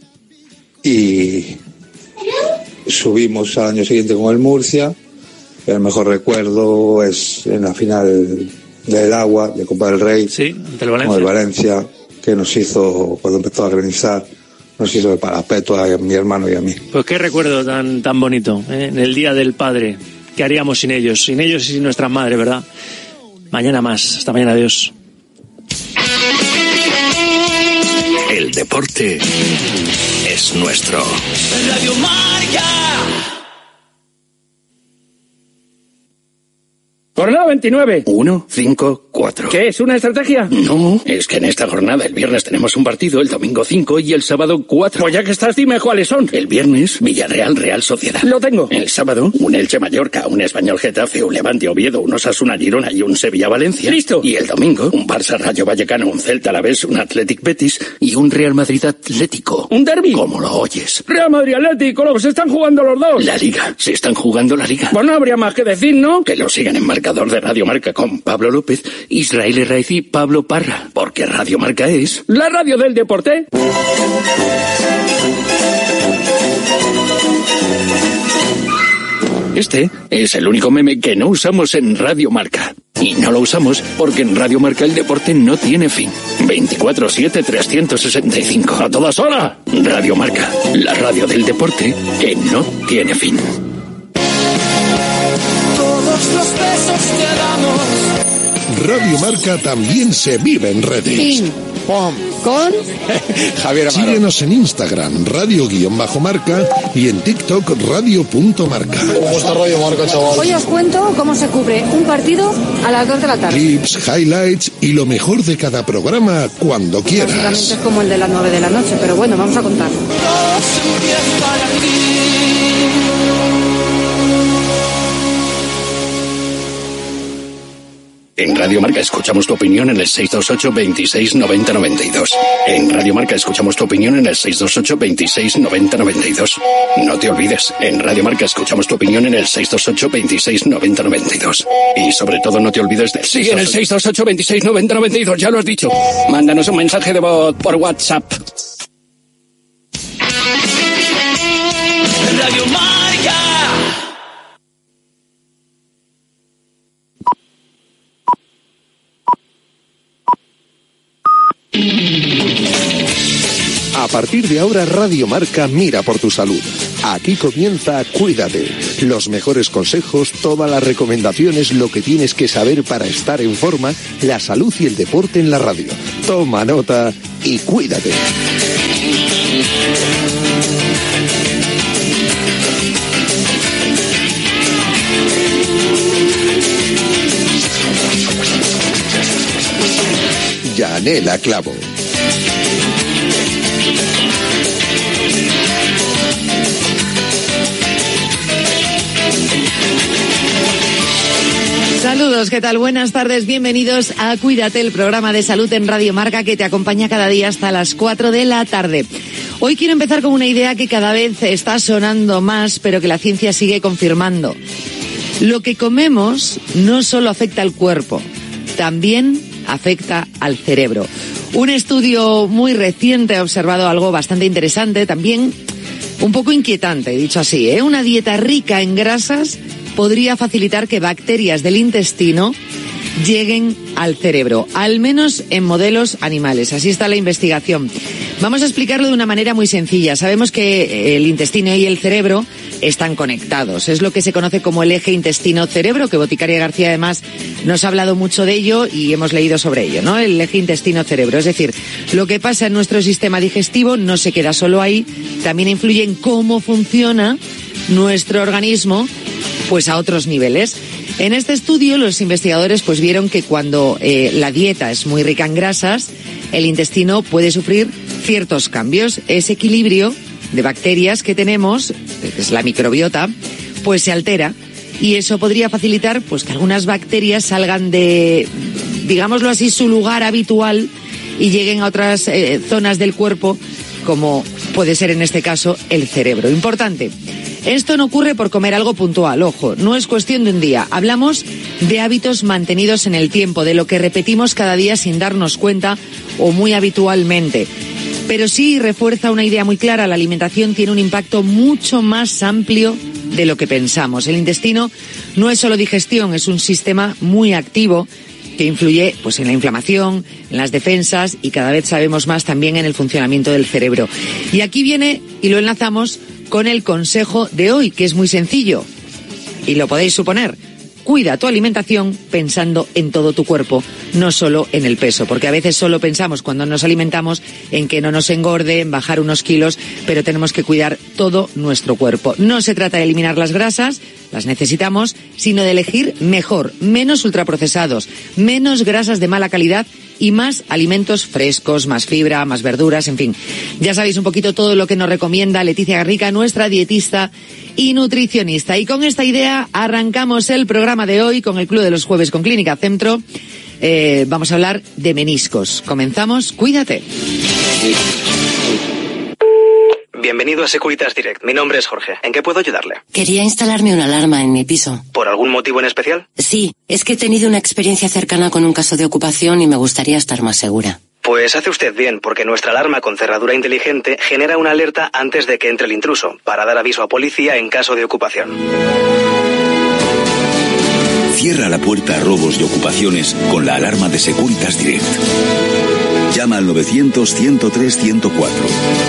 y subimos al año siguiente con el Murcia. El mejor recuerdo es en la final del Agua, de Copa del Rey, sí, ante el Valencia. Con el Valencia, que nos hizo, cuando empezó a granizar, nos hizo el parapeto a mi hermano y a mí. Pues qué recuerdo tan, tan bonito, ¿eh? En el Día del Padre. ¿Qué haríamos sin ellos? Sin ellos y sin nuestras madres, ¿verdad? Mañana más. Hasta mañana, adiós. El deporte es nuestro. Radio Marca. Jornada veintinueve. uno, cinco, cuatro. ¿Qué es una estrategia? No, es que en esta jornada el viernes tenemos un partido, el domingo cinco y el sábado cuatro. Pues ya que estás, dime cuáles son. El viernes, Villarreal Real Sociedad. Lo tengo. El sábado, un Elche Mallorca, un Español Getafe, un Levante Oviedo, un Osasuna Girona y un Sevilla Valencia. Listo. Y el domingo, un Barça Rayo Vallecano, un Celta Alavés, un Athletic Betis y un Real Madrid Atlético. Un derbi. ¿Cómo lo oyes? Real Madrid Atlético, luego se están jugando los dos. La Liga, se están jugando la Liga. Pues no habría más que decir, ¿no? Que lo sigan en Marca de Radio Marca con Pablo López, Israel Herraiz y Pablo Parra, porque Radio Marca es la radio del deporte. Este es el único meme que no usamos en Radio Marca. Y no lo usamos porque en Radio Marca el deporte no tiene fin. veinticuatro siete trescientos sesenta y cinco. A todas horas. Radio Marca, la radio del deporte que no tiene fin. Los besos que damos. Radio Marca también se vive en redes. Ping, pom, con Javier Amaro. Síguenos en Instagram, radio-marca, y en TikTok, radio.marca. ¿Cómo está Radio Marca, chaval? Hoy os cuento cómo se cubre un partido a las dos de la tarde. Clips, highlights y lo mejor de cada programa cuando quieras. Básicamente es como el de las nueve de la noche, pero bueno, vamos a contar. En Radio Marca escuchamos tu opinión en el seis dos ocho, veintiséis, noventa, noventa y dos. En Radio Marca escuchamos tu opinión en el seis dos ocho, veintiséis, noventa, noventa y dos. No te olvides, en Radio Marca escuchamos tu opinión en el seis dos ocho, veintiséis, noventa, noventa y dos. Y sobre todo no te olvides del... Sí, en el seis dos ocho, veintiséis, noventa, noventa y dos, ya lo has dicho. Mándanos un mensaje de voz por WhatsApp. Radio Marca. A partir de ahora, Radio Marca mira por tu salud. Aquí comienza Cuídate. Los mejores consejos, todas las recomendaciones, lo que tienes que saber para estar en forma, la salud y el deporte en la radio. Toma nota y cuídate. Yanela Clavo. Saludos, ¿qué tal? Buenas tardes, bienvenidos a Cuídate, el programa de salud en Radio Marca que te acompaña cada día hasta las cuatro de la tarde. Hoy quiero empezar con una idea que cada vez está sonando más, pero que la ciencia sigue confirmando. Lo que comemos no solo afecta al cuerpo, también afecta al cerebro. Un estudio muy reciente ha observado algo bastante interesante, también un poco inquietante, dicho así, ¿eh? Una dieta rica en grasas podría facilitar que bacterias del intestino lleguen al cerebro, al menos en modelos animales. Así está la investigación. Vamos a explicarlo de una manera muy sencilla. Sabemos que el intestino y el cerebro están conectados. Es lo que se conoce como el eje intestino-cerebro, que Boticaria García además nos ha hablado mucho de ello y hemos leído sobre ello, ¿no? El eje intestino-cerebro. Es decir, lo que pasa en nuestro sistema digestivo no se queda solo ahí, también influye en cómo funciona nuestro organismo, pues a otros niveles. En este estudio los investigadores pues vieron que cuando eh, la dieta es muy rica en grasas, el intestino puede sufrir ciertos cambios. Ese equilibrio de bacterias que tenemos, que es la microbiota, pues se altera y eso podría facilitar pues que algunas bacterias salgan de, digámoslo así, su lugar habitual y lleguen a otras eh, zonas del cuerpo, como puede ser en este caso el cerebro. Importante. Esto no ocurre por comer algo puntual, ojo, no es cuestión de un día. Hablamos de hábitos mantenidos en el tiempo, de lo que repetimos cada día sin darnos cuenta o muy habitualmente. Pero sí refuerza una idea muy clara, la alimentación tiene un impacto mucho más amplio de lo que pensamos. El intestino no es solo digestión, es un sistema muy activo que influye pues en la inflamación, en las defensas y cada vez sabemos más también en el funcionamiento del cerebro. Y aquí viene, y lo enlazamos con el consejo de hoy, que es muy sencillo, y lo podéis suponer. Cuida tu alimentación pensando en todo tu cuerpo, no solo en el peso, porque a veces solo pensamos cuando nos alimentamos en que no nos engorde, en bajar unos kilos, pero tenemos que cuidar todo nuestro cuerpo. No se trata de eliminar las grasas, las necesitamos, sino de elegir mejor, menos ultraprocesados, menos grasas de mala calidad y más alimentos frescos, más fibra, más verduras, en fin. Ya sabéis un poquito todo lo que nos recomienda Leticia Garrica, nuestra dietista y nutricionista. Y con esta idea arrancamos el programa de hoy con el Club de los Jueves con Clínica Centro. Eh, vamos a hablar de meniscos. Comenzamos, cuídate. Bienvenido a Securitas Direct. Mi nombre es Jorge. ¿En qué puedo ayudarle? Quería instalarme una alarma en mi piso. ¿Por algún motivo en especial? Sí, es que he tenido una experiencia cercana con un caso de ocupación y me gustaría estar más segura. Pues hace usted bien, porque nuestra alarma con cerradura inteligente genera una alerta antes de que entre el intruso, para dar aviso a policía en caso de ocupación. Cierra la puerta a robos y ocupaciones con la alarma de Securitas Direct. Llama al novecientos, ciento tres, ciento cuatro.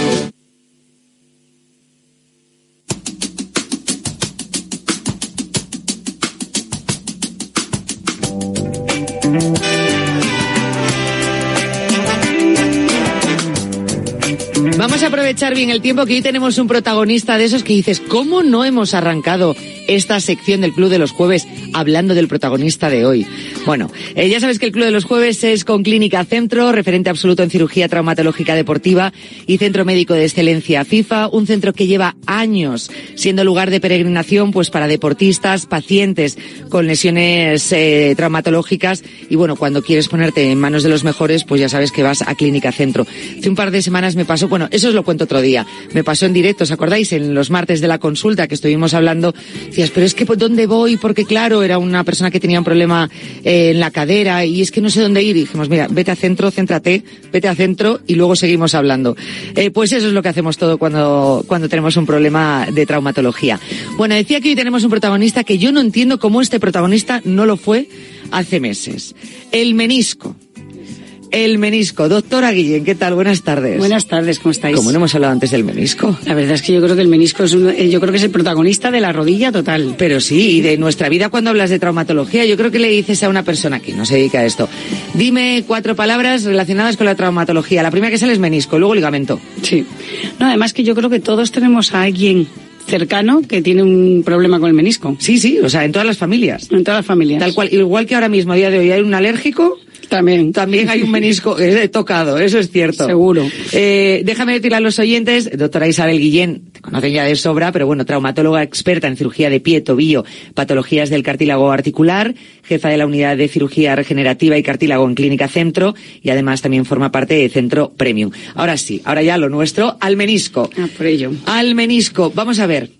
Vamos a aprovechar bien el tiempo, que hoy tenemos un protagonista de esos que dices, ¿cómo no hemos arrancado esta sección del Club de los Jueves hablando del protagonista de hoy? Bueno, eh, ya sabes que el Club de los Jueves es con Clínica Centro, referente absoluto en cirugía traumatológica deportiva y centro médico de excelencia FIFA, un centro que lleva años siendo lugar de peregrinación pues para deportistas, pacientes con lesiones eh, traumatológicas y bueno, cuando quieres ponerte en manos de los mejores, pues ya sabes que vas a Clínica Centro. Hace un par de semanas me pasó, bueno, eso os lo cuento otro día, me pasó en directo, ¿os acordáis? En los martes de la consulta que estuvimos hablando, decías, pero es que ¿dónde voy? Porque claro, era una persona que tenía un problema eh, en la cadera y es que no sé dónde ir. Y dijimos, mira, vete a centro, céntrate, vete a centro y luego seguimos hablando. Eh, pues eso es lo que hacemos todo cuando, cuando tenemos un problema de traumatología. Bueno, decía que hoy tenemos un protagonista que yo no entiendo cómo este protagonista no lo fue hace meses. El menisco. El menisco. Doctora Guillén, ¿qué tal? Buenas tardes. Buenas tardes, ¿cómo estáis? ¿Cómo no hemos hablado antes del menisco? La verdad es que yo creo que el menisco es un, yo creo que es el protagonista de la rodilla total. Pero sí, y de nuestra vida cuando hablas de traumatología, yo creo que le dices a una persona que no se dedica a esto, dime cuatro palabras relacionadas con la traumatología. La primera que sale es menisco, luego ligamento. Sí. No, además que yo creo que todos tenemos a alguien cercano que tiene un problema con el menisco. Sí, sí, o sea, en todas las familias. En todas las familias. Tal cual, igual que ahora mismo, a día de hoy, hay un alérgico, también también hay un menisco eh, tocado, eso es cierto. Seguro. Eh, déjame decirle a los oyentes, doctora Isabel Guillén, te conocen ya de sobra, pero bueno, traumatóloga experta en cirugía de pie, tobillo, patologías del cartílago articular, jefa de la unidad de cirugía regenerativa y cartílago en Clínica Centro, y además también forma parte de Centro Premium. Ahora sí, ahora ya lo nuestro, al menisco. Ah, por ello. Al menisco. Vamos a ver.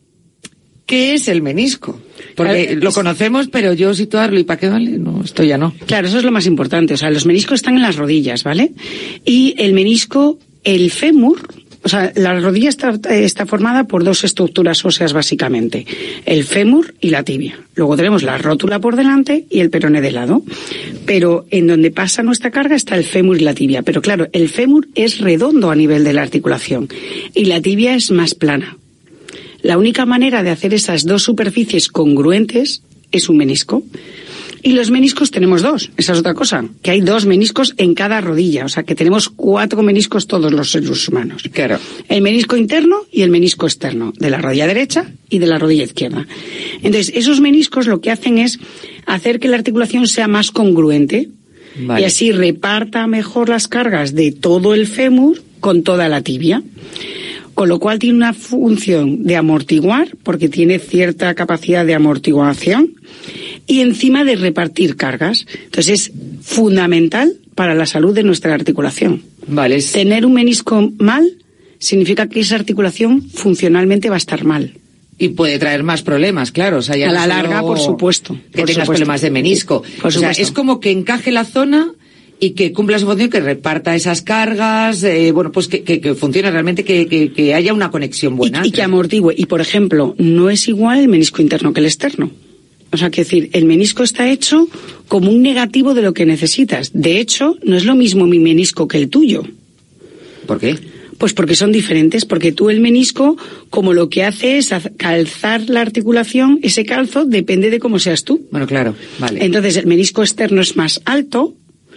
¿Qué es el menisco? Porque claro, lo conocemos, pero yo situarlo, ¿y para qué vale? No, esto ya no. Claro, eso es lo más importante. O sea, los meniscos están en las rodillas, ¿vale? Y el menisco, el fémur, o sea, la rodilla está, está formada por dos estructuras óseas básicamente, el fémur y la tibia. Luego tenemos la rótula por delante y el peroné de lado. Pero en donde pasa nuestra carga está el fémur y la tibia. Pero claro, el fémur es redondo a nivel de la articulación y la tibia es más plana. La única manera de hacer esas dos superficies congruentes es un menisco. Y los meniscos tenemos dos, esa es otra cosa, que hay dos meniscos en cada rodilla, o sea que tenemos cuatro meniscos todos los seres humanos. Claro. El menisco interno y el menisco externo, de la rodilla derecha y de la rodilla izquierda. Entonces, esos meniscos lo que hacen es hacer que la articulación sea más congruente, vale, y así reparta mejor las cargas de todo el fémur con toda la tibia. Con lo cual tiene una función de amortiguar, porque tiene cierta capacidad de amortiguación, y encima de repartir cargas. Entonces es fundamental para la salud de nuestra articulación. Vale. Tener un menisco mal significa que esa articulación funcionalmente va a estar mal. Y puede traer más problemas, claro. O sea, ya a la no larga, por supuesto. Que por tengas supuesto. problemas de menisco. Por o sea, es como que encaje la zona y que cumpla su función, que reparta esas cargas, eh, bueno, pues que, que, que funcione realmente, que, que, que haya una conexión buena. Y, y que amortigue. Y, por ejemplo, no es igual el menisco interno que el externo. O sea, que decir, el menisco está hecho como un negativo de lo que necesitas. De hecho, no es lo mismo mi menisco que el tuyo. ¿Por qué? Pues porque son diferentes, porque tú el menisco, como lo que hace es calzar la articulación, ese calzo depende de cómo seas tú. Bueno, claro, vale. Entonces, el menisco externo es más alto,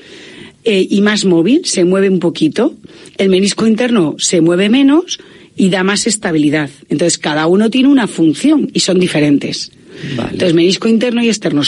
Eh, y más móvil, se mueve un poquito. El menisco interno se mueve menos y da más estabilidad. Entonces, cada uno tiene una función y son diferentes. Vale. Entonces, menisco interno y externo